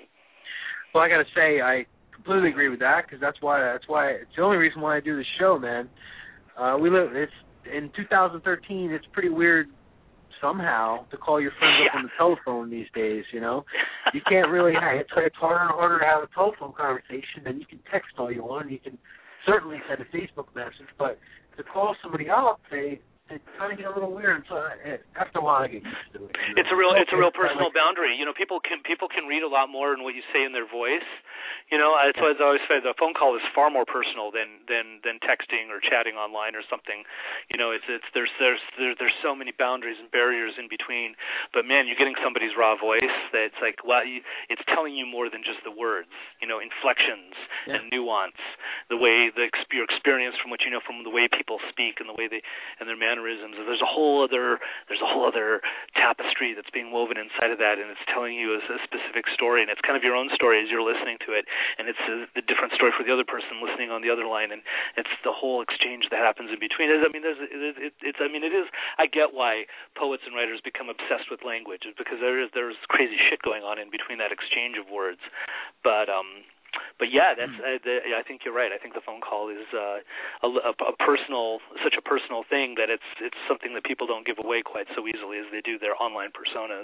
Well, I got to say, I completely agree with that, because that's why that's why it's the only reason why I do this show, man. Uh, we live it's in two thousand thirteen. It's pretty weird somehow to call your friends yeah. up on the telephone these days. You know, you can't really. It's it's harder and harder to have a telephone conversation, and you can text all you want. You can certainly send a Facebook message, but to call somebody up, they it kind of get a little weird. So it, after a while, I get used to it. You know? It's a real, it's a real personal like, boundary. You know, people can people can read a lot more in what you say in their voice. You know, that's why I always say the phone call is far more personal than than than texting or chatting online or something. You know, it's it's there's there's there, there's so many boundaries and barriers in between. But man, you're getting somebody's raw voice that's like, well, you, it's telling you more than just the words. You know, inflections yeah. and nuance, the way the your experience from what you know from the way people speak and the way they and their mannerisms. There's a whole other there's a whole other tapestry that's being woven inside of that, and it's telling you a, a specific story, and it's kind of your own story as you're listening to it. And it's a, a different story for the other person listening on the other line, and it's the whole exchange that happens in between. I mean, there's, it, it, it's, I mean, it is. I get why poets and writers become obsessed with language, because there is there's crazy shit going on in between that exchange of words. But um, but yeah, that's. Uh, the, I think you're right. I think the phone call is uh, a, a, a personal, such a personal thing that it's it's something that people don't give away quite so easily as they do their online personas.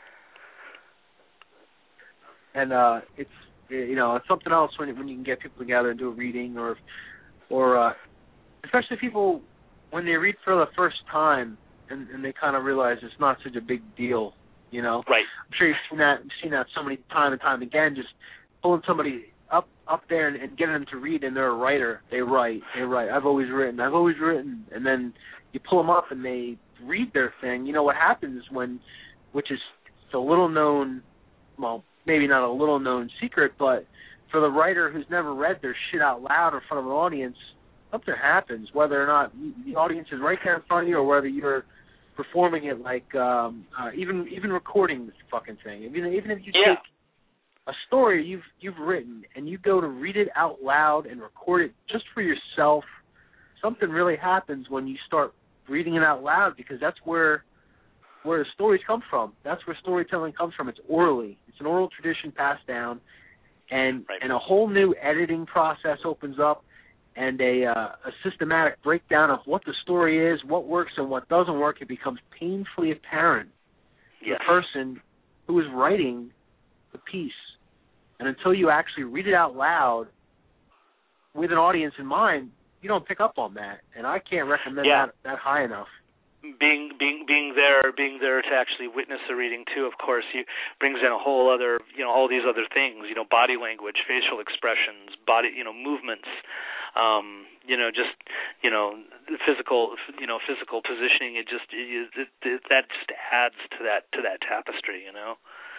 And uh, it's. You know, it's something else when when you can get people together and do a reading, or, or uh, especially people when they read for the first time and, and they kind of realize it's not such a big deal. You know, right? I'm sure you've seen that. You've seen that so many time and time again. Just pulling somebody up up there and, and getting them to read, and they're a writer. They write. They write. I've always written. I've always written. And then you pull them up and they read their thing. You know what happens when, which is it's a little known, well. Maybe not a little-known secret, but for the writer who's never read their shit out loud in front of an audience, something happens, whether or not the audience is right there in front of you or whether you're performing it like um, uh, even even recording this fucking thing. Even, even if you yeah. take a story you've you've written and you go to read it out loud and record it just for yourself, something really happens when you start reading it out loud, because that's where where the stories come from. That's where storytelling comes from. It's orally. It's an oral tradition passed down, and right. and a whole new editing process opens up, and a uh, a systematic breakdown of what the story is, what works and what doesn't work. It becomes painfully apparent to yes. the person who is writing the piece. And until you actually read it out loud with an audience in mind, you don't pick up on that. And I can't recommend yeah. that, that high enough. Being being being there, being there to actually witness a reading too. Of course, you brings in a whole other, you know, all these other things. You know, body language, facial expressions, body, you know, movements. Um, you know, just you know, physical, you know, physical positioning. It just it, it, it, that just adds to that to that tapestry. You know,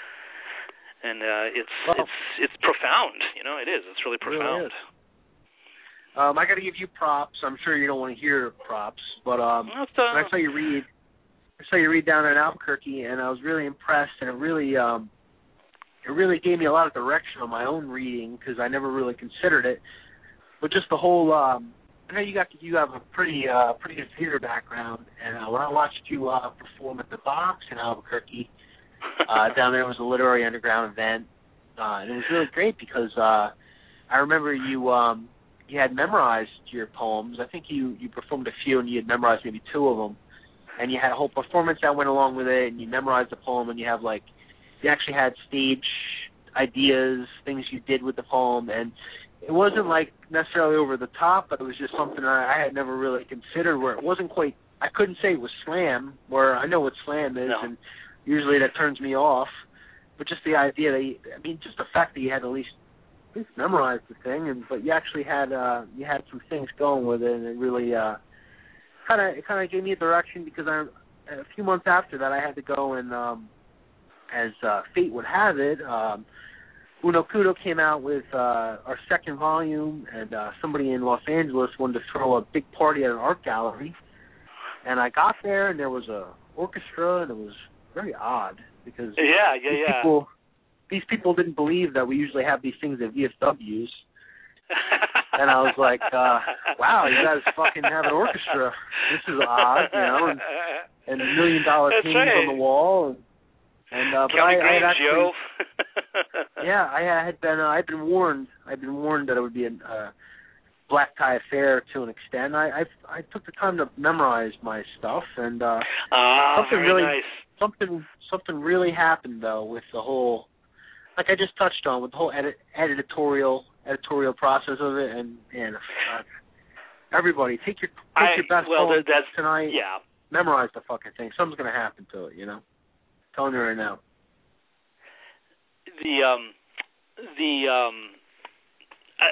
and uh, it's well, it's it's profound. You know, it is. It's really profound. It really is. Um, I got to give you props. I'm sure you don't want to hear props, but um, uh, when I saw you read, I saw you read down there in Albuquerque, and I was really impressed, and it really, um, it really gave me a lot of direction on my own reading, because I never really considered it. But just the whole, um, I know you got you have a pretty uh, pretty good theater background, and uh, when I watched you uh, perform at the Box in Albuquerque, uh, down there was a literary underground event, uh, and it was really great because uh, I remember you. Um, You had memorized your poems. I think you, you performed a few, and you had memorized maybe two of them. And you had a whole performance that went along with it, and you memorized the poem, and you have, like, you actually had stage ideas, things you did with the poem. And it wasn't, like, necessarily over the top, but it was just something I, I had never really considered, where it wasn't quite, I couldn't say it was slam, where I know what slam is, no. and usually that turns me off. But just the idea that, you, I mean, just the fact that you had at least memorized the thing, and but you actually had uh, you had some things going with it, and it really kind of it kind of gave me a direction, because I a few months after that I had to go and um, as uh, fate would have it, um, Uno Kudo came out with uh, our second volume, and uh, somebody in Los Angeles wanted to throw a big party at an art gallery, and I got there and there was a orchestra, and it was very odd because yeah yeah yeah. People, These people didn't believe that we usually have these things at V F Ws. And I was like, uh, wow, you guys fucking have an orchestra. This is odd, you know, and, and million dollar That's paintings right. on the wall. And, and uh, but I, Green, I had actually, Joe. yeah, I had been, uh, I'd been warned, I'd been warned that it would be a uh, black tie affair to an extent. I, I, I took the time to memorize my stuff, and uh, ah, something very really, nice. something, something really happened though with the whole. Like I just touched on, with the whole edit, editorial editorial process of it, and and uh, everybody take your take I, your best well, poem that's, tonight. Yeah, memorize the fucking thing. Something's gonna happen to it, you know. I'm telling you right now. The um, the um, I,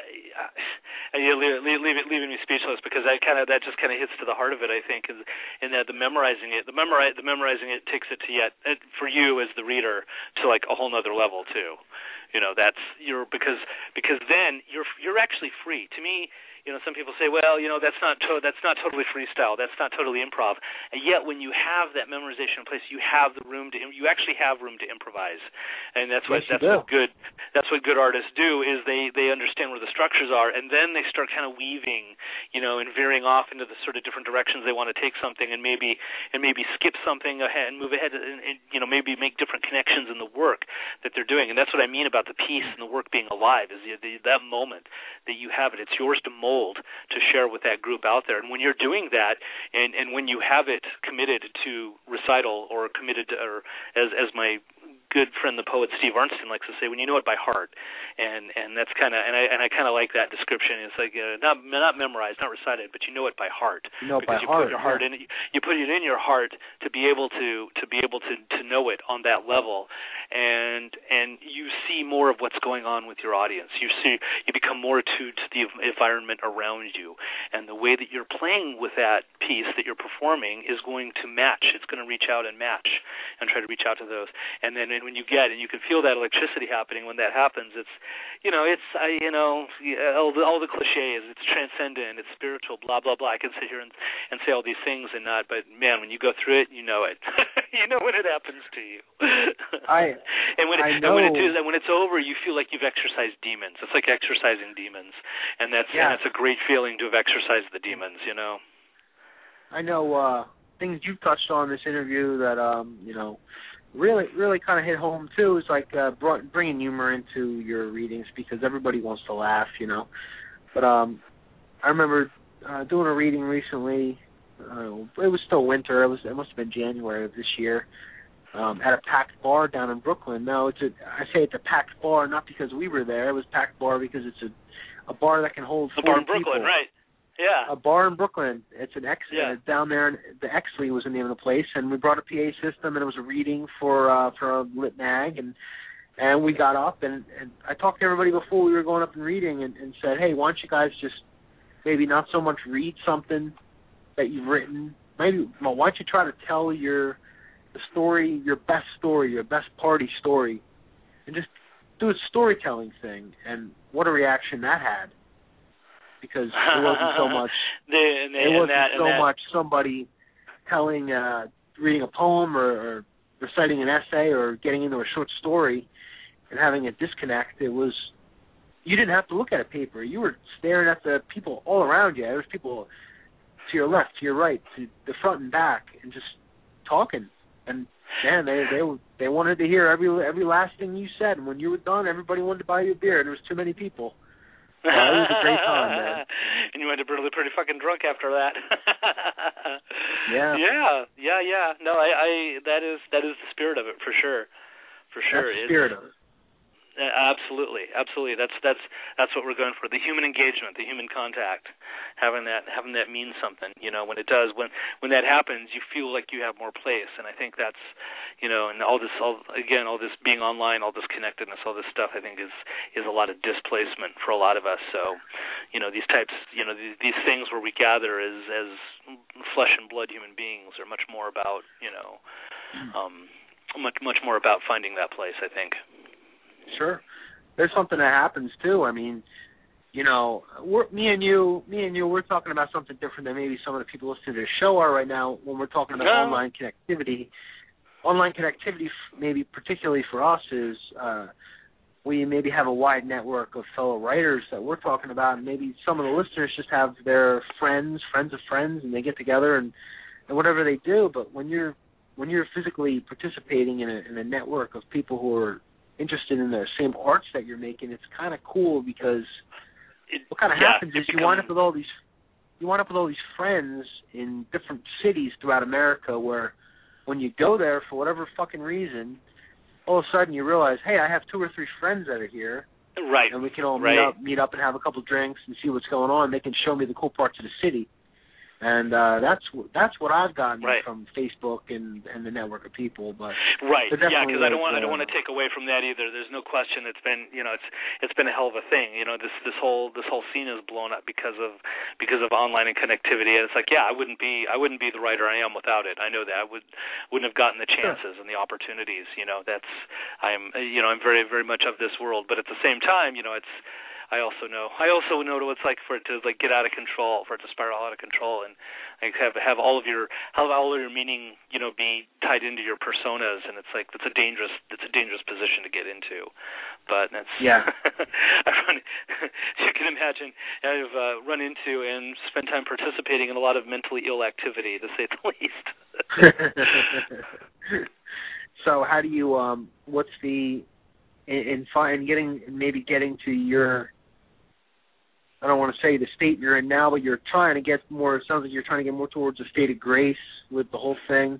I, you leave, leave, leaving me speechless because that kind of that just kind of hits to the heart of it. I think, is in that the memorizing it, the memorize, the memorizing it takes it to yet it, for you as the reader to like a whole nother level too. You know, that's you're because because then you're you're actually free. To me, you know, some people say, well, you know, that's not to, that's not totally freestyle, that's not totally improv. And yet, when you have that memorization in place, you have the room to you actually have room to improvise, and that's what yes, that's what good that's what good artists do is they they understand where the structures are, and then they start kind of weaving, you know, and veering off into the sort of different directions they want to take something, and maybe and maybe skip something ahead and move ahead, and, and you know, maybe make different connections in the work that they're doing. And that's what I mean about the piece and the work being alive is the, the, that moment that you have it. It's yours to mold, to share with that group out there. And when you're doing that, and, and when you have it committed to recital or committed to, or as as my good friend the poet Steve Arnstein likes to say, when you know it by heart, and and that's kind of and I and I kind of like that description. It's like uh, not not memorized, not recited, but you know it by heart. You know it because by you heart, put your heart yeah. in it. You put it in your heart to be able to to be able to to know it on that level, and and you see more of what's going on with your audience. You see, you become more attuned to the environment around you, and the way that you're playing with that piece that you're performing is going to match. It's going to reach out and match, and try to reach out to those, and then. And when you get, and you can feel that electricity happening when that happens, it's, you know, it's, I, you know, all the, all the cliches, it's transcendent, it's spiritual, blah, blah, blah. I can sit here and, and say all these things and not, but man, when you go through it, you know it. You know when it happens to you. I, and when it, I know. And when, it do, and when it's over, you feel like you've exorcised demons. It's like exorcising demons. And that's, yeah. and it's a great feeling to have exorcised the demons, you know. I know uh, things you've touched on in this interview that, um, you know, really, really kind of hit home, too, is like uh, brought, bringing humor into your readings because everybody wants to laugh, you know. But um, I remember uh, doing a reading recently. Uh, it was still winter. It was it must have been January of this year um, at a packed bar down in Brooklyn. Now, it's a, I say it's a packed bar not because we were there. It was a packed bar because it's a, a bar that can hold forty people. A bar in Brooklyn, people. right. Yeah. A bar in Brooklyn. It's an X yeah. uh, down there. The Exley was the name of the place, and we brought a P A system, and it was a reading for uh, for a lit mag, and and we got up, and, and I talked to everybody before we were going up and reading, and, and said, hey, why don't you guys just maybe not so much read something that you've written, maybe well, why don't you try to tell your the story, your best story, your best party story, and just do a storytelling thing, and what a reaction that had. Because it wasn't so much. the, and, it wasn't that, so that. much somebody telling, uh, reading a poem or, or reciting an essay or getting into a short story and having a disconnect. It was you didn't have to look at a paper. You were staring at the people all around you. There was people to your left, to your right, to the front and back, and just talking. And man, they they they wanted to hear every every last thing you said. And when you were done, everybody wanted to buy you a beer. And there was too many people. Yeah, it was a great time, man. And you went to pretty, pretty fucking drunk after that. yeah. Yeah, yeah, yeah. No, I, I, that is that is the spirit of it for sure, for sure. That's the spirit of it. Uh, absolutely, absolutely. That's that's that's what we're going for. The human engagement, the human contact, having that having that mean something. You know, when it does, when when that happens, you feel like you have more place. And I think that's, you know, and all this, all again, all this being online, all this connectedness, all this stuff, I think is is a lot of displacement for a lot of us. So, you know, these types, you know, these, these things where we gather as as flesh and blood human beings are much more about, you know, um, much much more about finding that place, I think. Sure. There's something that happens too. I mean, you know, we're, me and you, me and you, we're talking about something different than maybe some of the people listening to the show are right now when we're talking about no. online connectivity. Online connectivity, maybe particularly for us, is uh, we maybe have a wide network of fellow writers that we're talking about, and maybe some of the listeners just have their friends, friends of friends, and they get together and, and whatever they do. But when you're when you're physically participating in a, in a network of people who are interested in the same arts that you're making, it's kind of cool because it, what kind of yeah, happens is you wind up with all these you wind up with all these friends in different cities throughout America where when you go there for whatever fucking reason, all of a sudden you realize, hey, I have two or three friends that are here, right? And we can all right. meet up, meet up and have a couple drinks and see what's going on. They can show me the cool parts of the city, And uh, that's that's what I've gotten right. from Facebook and, and the network of people. But right, yeah, because I don't want uh, I don't want to take away from that either. There's no question it's been you know it's it's been a hell of a thing. You know this this whole this whole scene is blown up because of because of online and connectivity. And it's like yeah, I wouldn't be I wouldn't be the writer I am without it. I know that I would wouldn't have gotten the chances and the opportunities. You know that's I'm you know I'm very very much of this world. But at the same time, you know it's. I also know. I also know what it's like for it to like get out of control, for it to spiral out of control, and like have have all of your have all of your meaning, you know, be tied into your personas, and it's like it's a dangerous it's a dangerous position to get into. But that's yeah. I run, you can imagine I've uh, run into and spent time participating in a lot of mentally ill activity, to say the least. So how do you um? What's the in, in, in getting maybe getting to your I don't want to say the state you're in now, but you're trying to get more, it sounds like you're trying to get more towards a state of grace with the whole thing.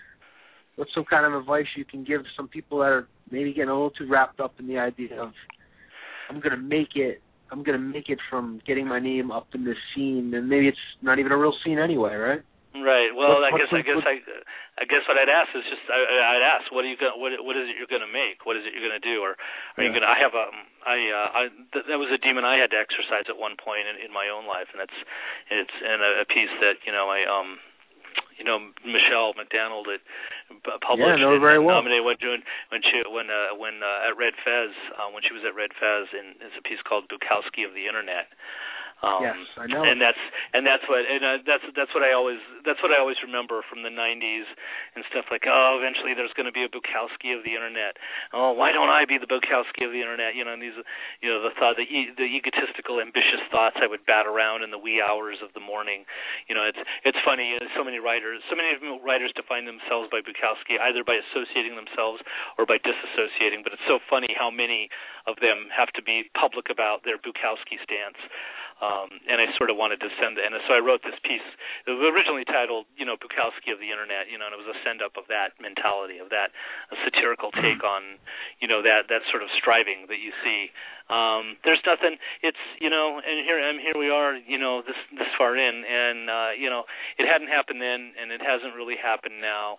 What's some kind of advice you can give some people that are maybe getting a little too wrapped up in the idea of, I'm going to make it, I'm going to make it from getting my name up in this scene, and maybe it's not even a real scene anyway, right? Right. Well, what, I guess I guess I, I guess what I'd ask is just I, I'd ask what are you going what what is it you're going to make? What is it you're going to do? Or are yeah. you going to? I have a I uh, I th- that was a demon I had to exercise at one point in, in my own life, and it's it's and a, a piece that you know I um. You know, Michelle McDonald had published yeah, no, very and well. nominated when doing when she when uh, when uh, at Red Fez uh, when she was at Red Fez, and it's a piece called Bukowski of the Internet. Um, yes, I know. And that's and that's what and uh, that's that's what I always that's what I always remember from the nineties and stuff like oh eventually there's going to be a Bukowski of the Internet. Oh, why don't I be the Bukowski of the Internet? You know, and these you know the thought the e- the egotistical ambitious thoughts I would bat around in the wee hours of the morning. You know, it's it's funny. So many writers, so many writers define themselves by Bukowski either by associating themselves or by disassociating. But it's so funny how many of them have to be public about their Bukowski stance. Um, and I sort of wanted to send it. And so I wrote this piece. It was originally titled, you know, Bukowski of the Internet, you know, and it was a send-up of that mentality, of that a satirical take on, you know, that, that sort of striving that you see. Um, there's nothing, it's, you know, and here and here we are, you know, this this far in, and, uh, you know, it hadn't happened then, and it hasn't really happened now.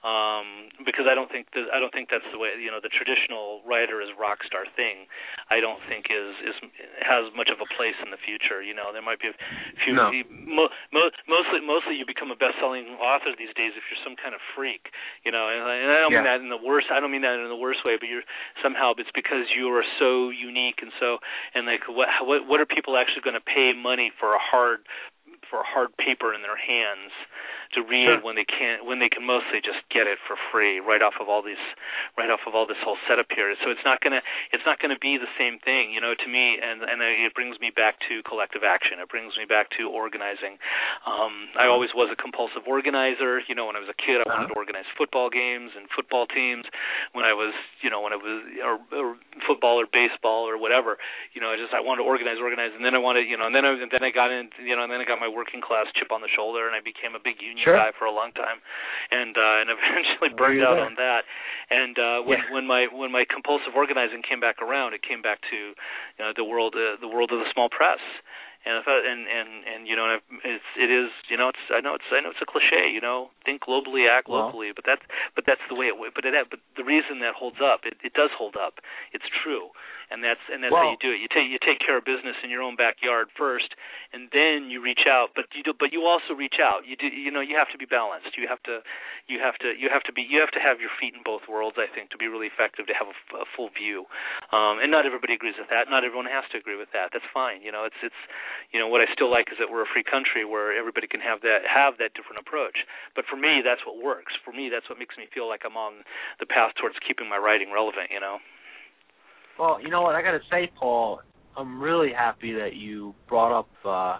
Um, because I don't think that, I don't think that's the way, you know, the traditional writer is rock star thing. I don't think is is has much of a place in the future. You know, there might be a few. No. Mo, mo, mostly, mostly you become a best-selling author these days if you're some kind of freak. You know, and I, and I don't yeah. mean that in the worst. I don't mean that in the worst way. But you're somehow it's because you are so unique and so and like what what what are people actually going to pay money for a hard for a hard paper in their hands to read sure. when they can't when they can mostly just get it for free right off of all these right off of all this whole setup here. So it's not gonna it's not gonna be the same thing, you know, to me, and and it brings me back to collective action. It brings me back to organizing. Um, I always was a compulsive organizer. You know, when I was a kid, I wanted to organize football games and football teams. When I was, you know, when I was or, or football or baseball or whatever, you know, I just I wanted to organize, organize, and then I wanted, you know, and then I and then I got in, you know, and then I got my working class chip on the shoulder, and I became a big union sure. guy for a long time, and uh, and eventually burned out on that. And uh, when yeah. when my when my compulsive organizing came back around, it came back to you know the world uh, the world of the small press. And I thought, and and and you know, and it's it is, you know, it's I know it's I know it's a cliche, you know, think globally, act well. locally, but that's but that's the way it. But it but the reason that holds up, it, it does hold up. It's true, and that's and that's well. how you do it. You take you take care of business in your own backyard first, and then you reach out. But you do, but you also reach out. You do, you know, you have to be balanced. You have to you have to you have to be you have to have your feet in both worlds, I think, to be really effective, to have a, a full view. Um, and not everybody agrees with that. Not everyone has to agree with that. That's fine. You know, it's it's. You know, what I still like is that we're a free country where everybody can have that have that different approach. But for me, that's what works. For me, that's what makes me feel like I'm on the path towards keeping my writing relevant, you know. Well, you know what, I got to say, Paul, I'm really happy that you brought up uh,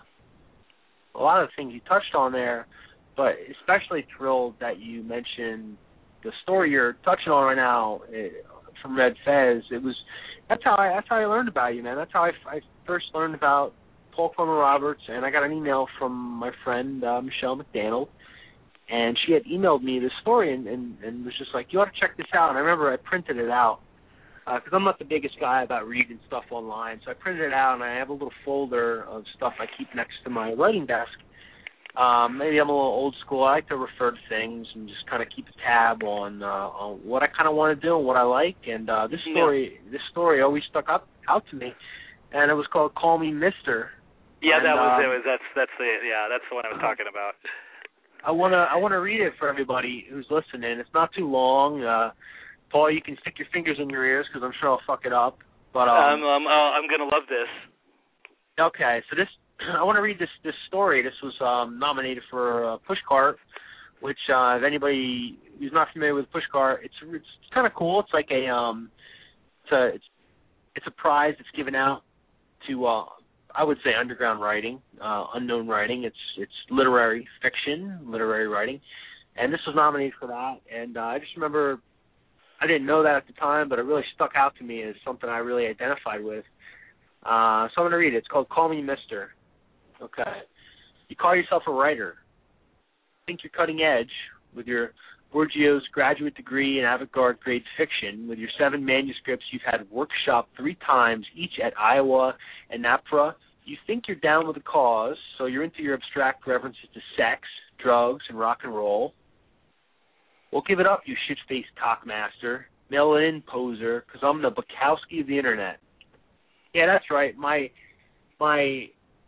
a lot of the things you touched on there, but especially thrilled that you mentioned the story you're touching on right now uh, from Red Fez. It was that's how I that's how I learned about you, man. That's how I, I first learned about Paul Clement Roberts, and I got an email from my friend uh, Michelle McDonald, and she had emailed me this story and, and, and was just like, you ought to check this out. And I remember I printed it out because uh, I'm not the biggest guy about reading stuff online, so I printed it out, and I have a little folder of stuff I keep next to my writing desk. Um, maybe I'm a little old school. I like to refer to things and just kind of keep a tab on uh, on what I kind of want to do and what I like. And uh, this story, yeah. this story always stuck up out to me, and it was called "Call Me Mister" Yeah, and, that was um, it. Was that's that's the yeah that's the one I was talking about. I wanna I wanna read it for everybody who's listening. It's not too long. Uh, Paul, you can stick your fingers in your ears because I'm sure I'll fuck it up. But um, um, um uh, I'm gonna love this. Okay, so this I want to read this this story. This was um, nominated for uh, Pushcart, which uh, if anybody who's not familiar with Pushcart, it's it's kind of cool. It's like a um, it's a it's, it's a prize that's given out to uh, I would say underground writing, uh, unknown writing. It's it's literary fiction, literary writing, and this was nominated for that. And uh, I just remember I didn't know that at the time, but it really stuck out to me as something I really identified with. Uh, so I'm going to read it. It's called Call Me Mister Okay. You call yourself a writer. Think you're cutting edge with your Borgios graduate degree in avant-garde grade fiction. With your seven manuscripts you've had workshopped three times, each at Iowa and NAPFRA. You think you're down with the cause, so you're into your abstract references to sex, drugs, and rock and roll. Well, give it up, you shit-faced cockmaster, mail-in poser, because I'm the Bukowski of the Internet. Yeah, that's right. My my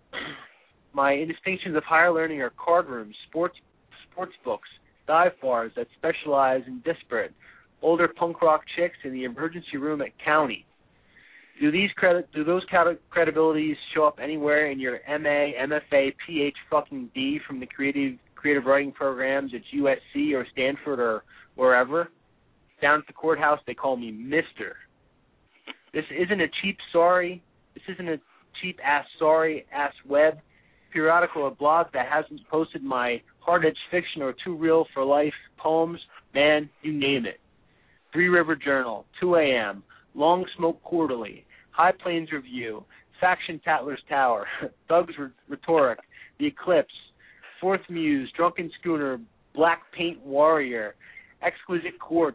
my distinctions of higher learning are card rooms, sports sports books, dive bars that specialize in disparate, older punk rock chicks in the emergency room at County. Do these credit do those credibilities show up anywhere in your M A, M F A, P H fucking D from the creative creative writing programs at U S C or Stanford or wherever? Down at the courthouse, they call me Mister This isn't a cheap sorry. This isn't a cheap-ass sorry-ass web periodical or blog that hasn't posted my hard-edged fiction or too real for life poems. Man, you name it. Three River Journal, two a.m., Long Smoke Quarterly, High Plains Review, Faction Tatler's Tower, Doug's Rhetoric, The Eclipse, Fourth Muse, Drunken Schooner, Black Paint Warrior, Exquisite Quartz,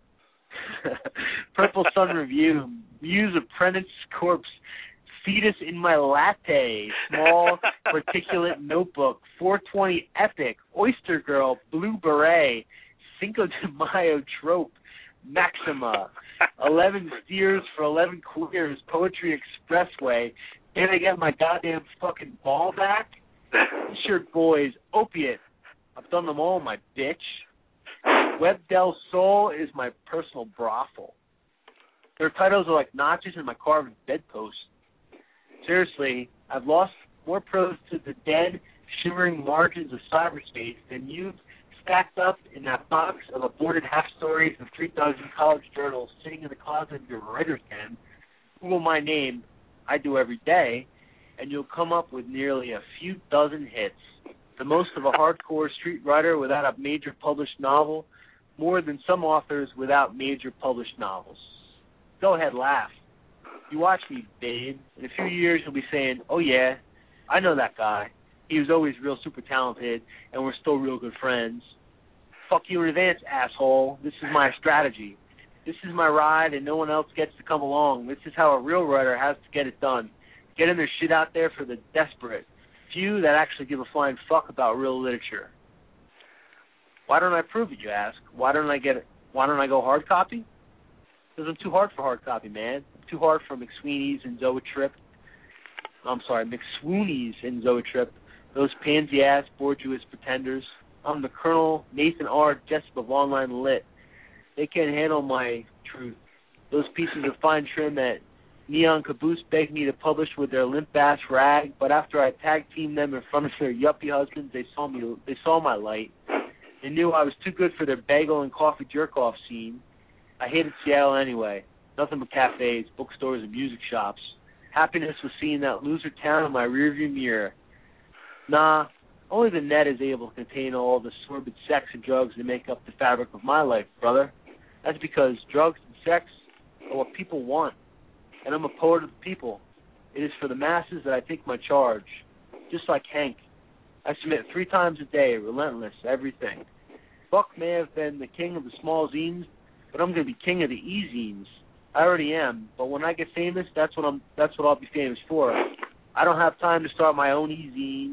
Purple Sun Review, Muse Apprentice Corpse, Fetus in My Latte, Small Particulate Notebook, four twenty Epic, Oyster Girl, Blue Beret, Cinco de Mayo Trope, Maxima, eleven Steers for eleven Queers, Poetry Expressway. Can I get my goddamn fucking ball back? T-shirt Boys, Opiate. I've done them all, my bitch. Web del Sol is my personal brothel. Their titles are like notches in my carved bedpost. Seriously, I've lost more prose to the dead, shimmering margins of cyberspace than you've stacked up in that box of aborted half-stories of three dozen college journals sitting in the closet of your writer's den. Google my name, I do every day, and you'll come up with nearly a few dozen hits. The most of a hardcore street writer without a major published novel, more than some authors without major published novels. Go ahead, laugh. You watch me, babe. In a few years, you'll be saying, oh, yeah, I know that guy. He was always real super talented, and we're still real good friends. Fuck you in advance, asshole. This is my strategy. This is my ride, and no one else gets to come along. This is how a real writer has to get it done. Getting their shit out there for the desperate. Few that actually give a flying fuck about real literature. Why don't I prove it, you ask? Why don't I get it? Why don't I go hard copy? Because I'm too hard for hard copy, man. I'm too hard for McSweeney's and Zoetrip. I'm sorry, McSwoonies and Zoetrip. Those pansy-ass, bourgeois pretenders. I'm the Colonel Nathan R. Jessup of Online Lit. They can't handle my truth. Those pieces of fine trim at Neon Caboose begged me to publish with their limp-ass rag, but after I tag-teamed them in front of their yuppie husbands, they saw me. They saw my light. They knew I was too good for their bagel and coffee jerk-off scene. I hated Seattle anyway. Nothing but cafes, bookstores, and music shops. Happiness was seeing that loser town in my rearview mirror. Nah, only the net is able to contain all the sordid sex and drugs that make up the fabric of my life, brother. That's because drugs and sex are what people want. And I'm a poet of the people. It is for the masses that I take my charge. Just like Hank. I submit three times a day, relentless, everything. Buck may have been the king of the small zines, but I'm going to be king of the e-zines. I already am, but when I get famous, that's what I'm. That's what I'll be famous for. I don't have time to start my own e-zine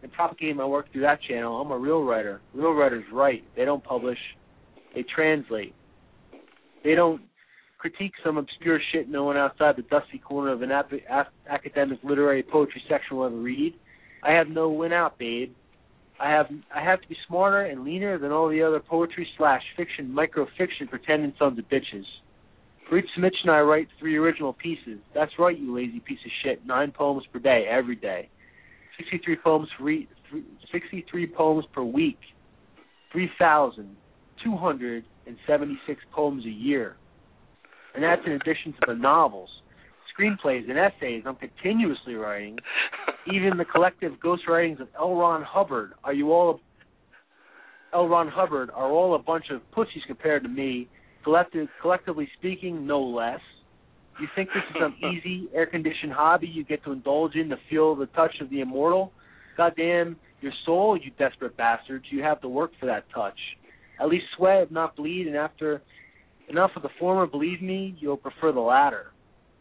and propagate my work through that channel. I'm a real writer. Real writers write. They don't publish. They translate. They don't critique some obscure shit no one outside the dusty corner of an ap- ap- academic literary poetry section will ever read. I have no win out, babe. I have I have to be smarter and leaner than all the other poetry slash fiction, microfiction pretending sons of bitches. For each submission I write three original pieces. That's right, you lazy piece of shit. Nine poems per day, every day. Sixty-three poems for re- three, sixty-three poems per week. Three thousand two hundred and seventy-six poems a year. And that's in addition to the novels, screenplays, and essays I'm continuously writing. Even the collective ghost writings of L. Ron Hubbard. Are you all a, L. Ron Hubbard are all a bunch of pussies compared to me. Collective, collectively speaking, no less. You think this is some easy, air-conditioned hobby you get to indulge in to feel the touch of the immortal? Goddamn your soul, you desperate bastards. You have to work for that touch. At least sweat, if not bleed, and after enough of the former, believe me, you'll prefer the latter.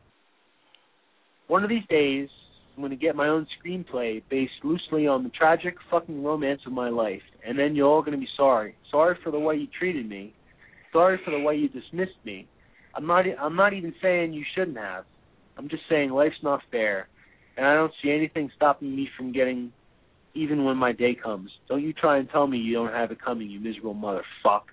One of these days, I'm going to get my own screenplay based loosely on the tragic fucking romance of my life, and then you're all going to be sorry. Sorry for the way you treated me. Sorry for the way you dismissed me. I'm not I'm not even saying you shouldn't have. I'm just saying life's not fair, and I don't see anything stopping me from getting even when my day comes. Don't you try and tell me you don't have it coming, you miserable motherfucker.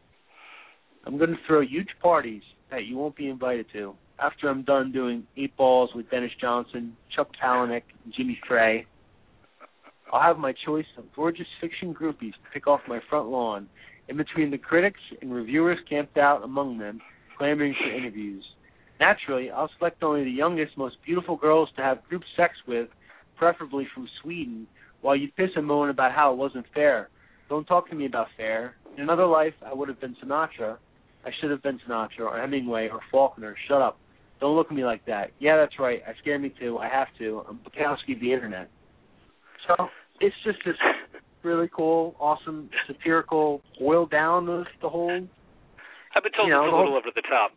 I'm going to throw huge parties that you won't be invited to after I'm done doing eight balls with Dennis Johnson, Chuck Palahniuk, and Jimmy Frey. I'll have my choice of gorgeous fiction groupies to pick off my front lawn, in between the critics and reviewers camped out among them, clamoring for interviews. Naturally, I'll select only the youngest, most beautiful girls to have group sex with, preferably from Sweden, while you piss and moan about how it wasn't fair. Don't talk to me about fair. In another life, I would have been Sinatra. I should have been Sinatra or Hemingway or Faulkner. Shut up. Don't look at me like that. Yeah, that's right. I scare me too. I have to. I'm Bukowski of the Internet. So it's just this really cool, awesome, satirical, boiled down of the whole. I've been told you know, it's a little over the top.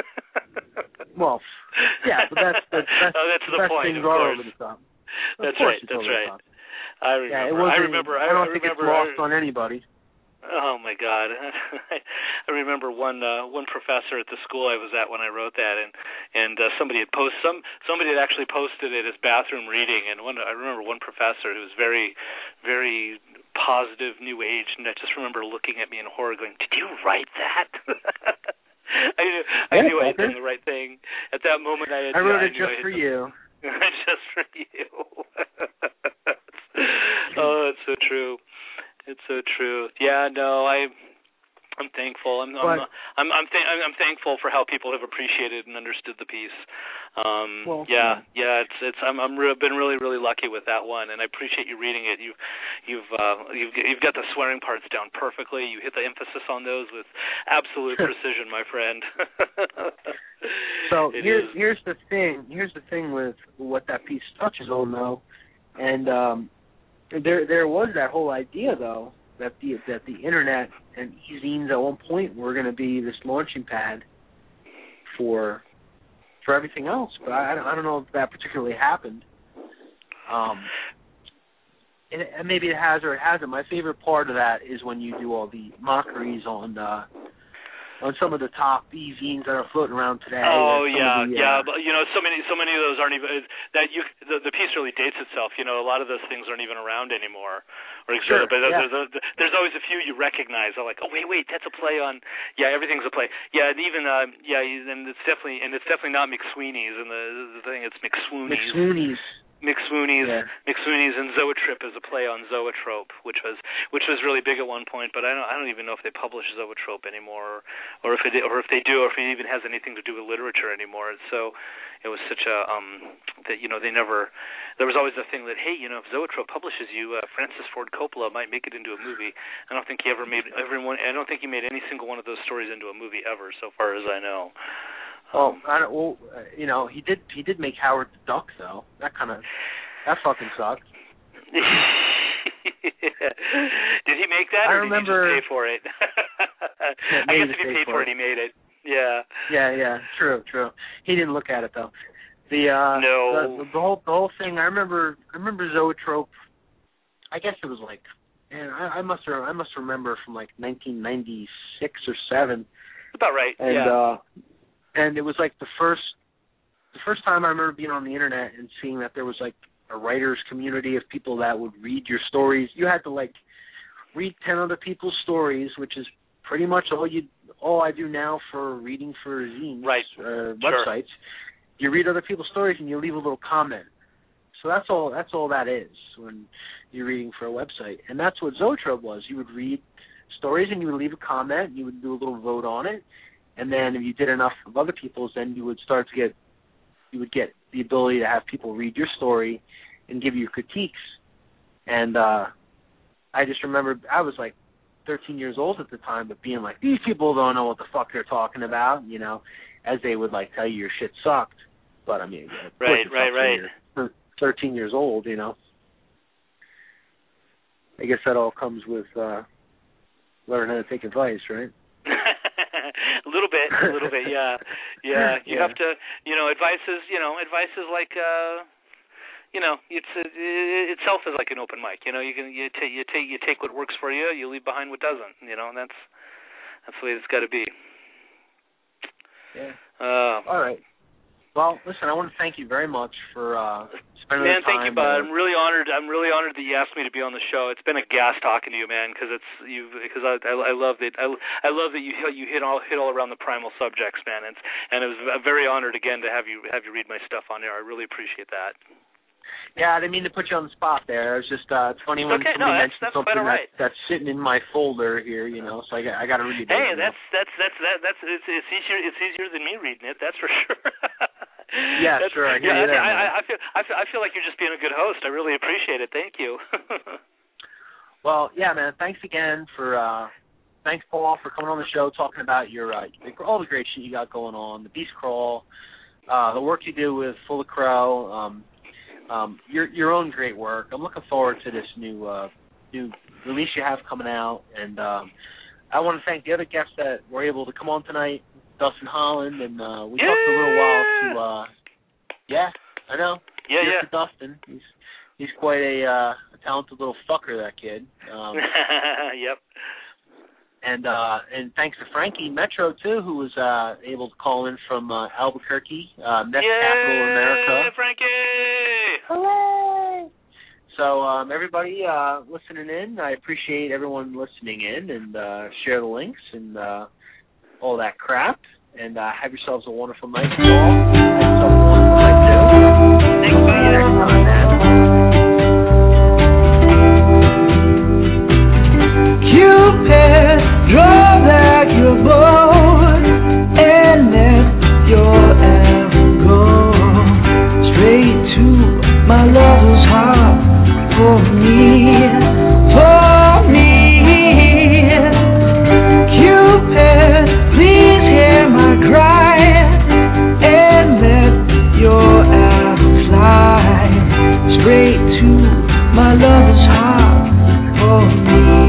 Well, yeah, but that's the best, oh, that's the, the best point, things of are course. over the top. That's of course right. it's That's over right. the top. I remember. Yeah, it I remember. I, I don't I think remember, it's lost on anybody. Oh my God! I remember one uh, one professor at the school I was at when I wrote that, and and uh, somebody had post some somebody had actually posted it as bathroom reading, and one I remember one professor who was very very positive, new age, and I just remember looking at me in horror, going, "Did you write that?" I knew I yeah, knew I had done the right thing at that moment. I had, I wrote yeah, it I just I for done, you. just for you. Oh, it's so true. It's so true. Yeah, no, I, I'm thankful. I'm, I'm, I'm, I'm, th- I'm thankful for how people have appreciated and understood the piece. Um, well, yeah, yeah, it's, it's. I'm, I'm re- been really, really lucky with that one, and I appreciate you reading it. You, you've, uh, you've, you've got the swearing parts down perfectly. You hit the emphasis on those with absolute precision, my friend. So it here's, is. here's the thing. Here's the thing with what that piece touches on, though, and. um There, there was that whole idea though that the that the internet and e-zines at one point were going to be this launching pad for for everything else, but I, I don't know if that particularly happened. Um, and, and maybe it has or it hasn't. My favorite part of that is when you do all the mockeries on uh, on some of the top e-zines that are floating around today. Oh yeah, the, yeah. uh, But you know, so many, so many of those aren't even that you. The, the piece really dates itself. You know, a lot of those things aren't even around anymore. Or sure, but yeah. there's, there's, there's always a few you recognize. They're like, oh wait, wait, that's a play on. Yeah, everything's a play. Yeah, and even uh, yeah, and it's definitely and it's definitely not McSweeney's. And the, the thing, it's McSwooney's. McSwooney's. McSwooney's, yeah. McSwooney's, and Zoetrip is a play on Zoetrope, which was which was really big at one point. But I don't I don't even know if they publish Zoetrope anymore, or, or if it or if they do, or if it even has anything to do with literature anymore. And so it was such a um that you know they never. There was always the thing that hey you know if Zoetrope publishes you, uh, Francis Ford Coppola might make it into a movie. I don't think he ever made everyone. I don't think he made any single one of those stories into a movie ever, so far as I know. Well, I don't, well, uh, you know, he did he did make Howard the Duck though. That kind of that fucking sucked. Did he make that, I or remember, did he just pay for it? I guess if he paid for it, it, he made it. Yeah. Yeah, yeah, true, true. He didn't look at it though. The uh, no. the, the whole the whole thing. I remember I remember Zoetrope. I guess it was like, man, I, I must I must remember from like nineteen ninety-six or seven. About right. And yeah. uh, and it was like the first the first time I remember being on the internet and seeing that there was like a writers community of people that would read your stories. You had to like read ten other people's stories, which is pretty much all you all I do now for reading for zines, right. uh, sure. websites. You read other people's stories and you leave a little comment. So that's all that's all that is when you're reading for a website. And that's what Zoetrope was. You would read stories and you would leave a comment and you would do a little vote on it. And then if you did enough of other people's, then you would start to get you would get the ability to have people read your story and give you critiques. And uh I just remember I was like thirteen years old at the time, but being like, these people don't know what the fuck they're talking about, you know, as they would like tell you your shit sucked. But I mean, right, right, right. You're thirteen years old, you know. I guess that all comes with uh, learning how to take advice, right? a little bit, a little bit, yeah, yeah. You yeah. have to, you know, advice is, you know, advice is like, uh, you know, it's it, it itself is like an open mic. You know, you can you take you take you take what works for you, you leave behind what doesn't. You know, and that's that's the way it's got to be. Yeah. Uh, all right. Well, listen, I want to thank you very much for uh, spending man, the time. Man, thank you, bud. I'm really honored. I'm really honored that you asked me to be on the show. It's been a gas talking to you, man, because it's you. Because I, I, I love that. I, I love that you you hit all hit all around the primal subjects, man. And and it was very honored again to have you have you read my stuff on there. I really appreciate that. Yeah, I didn't mean to put you on the spot there. It was just uh, it's funny when okay. somebody no, that's, mentions that's something right. that, that's sitting in my folder here, you know. So I got I got to read it. Hey, you that's know? that's that's that, that's it's, it's easier it's easier than me reading it. That's for sure. Yeah, that's, sure. I hear yeah, you there, I, man. I, I feel I feel I feel like you're just being a good host. I really appreciate it. Thank you. Well, yeah, man. Thanks again for uh, thanks Paul for coming on the show, talking about your uh, all the great shit you got going on, the Beast Crawl, uh, the work you do with Full of Crow. Um, Um, your your own great work. I'm looking forward to this new uh, new release you have coming out, and um, I want to thank the other guests that were able to come on tonight, Dustin Holland, and uh, we yeah! talked a little while to. Uh, yeah, I know. Yeah, Here's yeah. to Dustin. He's he's quite a, uh, a talented little fucker, that kid. Um, yep. And uh, and thanks to Frankie Metro too, who was uh, able to call in from uh, Albuquerque, uh, Meth Yay, Capital of America. Frankie! Hooray! So um, everybody uh, listening in, I appreciate everyone listening in, and uh, share the links and uh, all that crap. And uh, have yourselves a wonderful night, Paul. Have yourselves a wonderful night too. Thanks for being next time, man. Cupid, draw back your bow and let your arrow go straight to my lover's heart. For me, for me, Cupid, please hear my cry and let your arrow fly straight to my lover's heart. For me.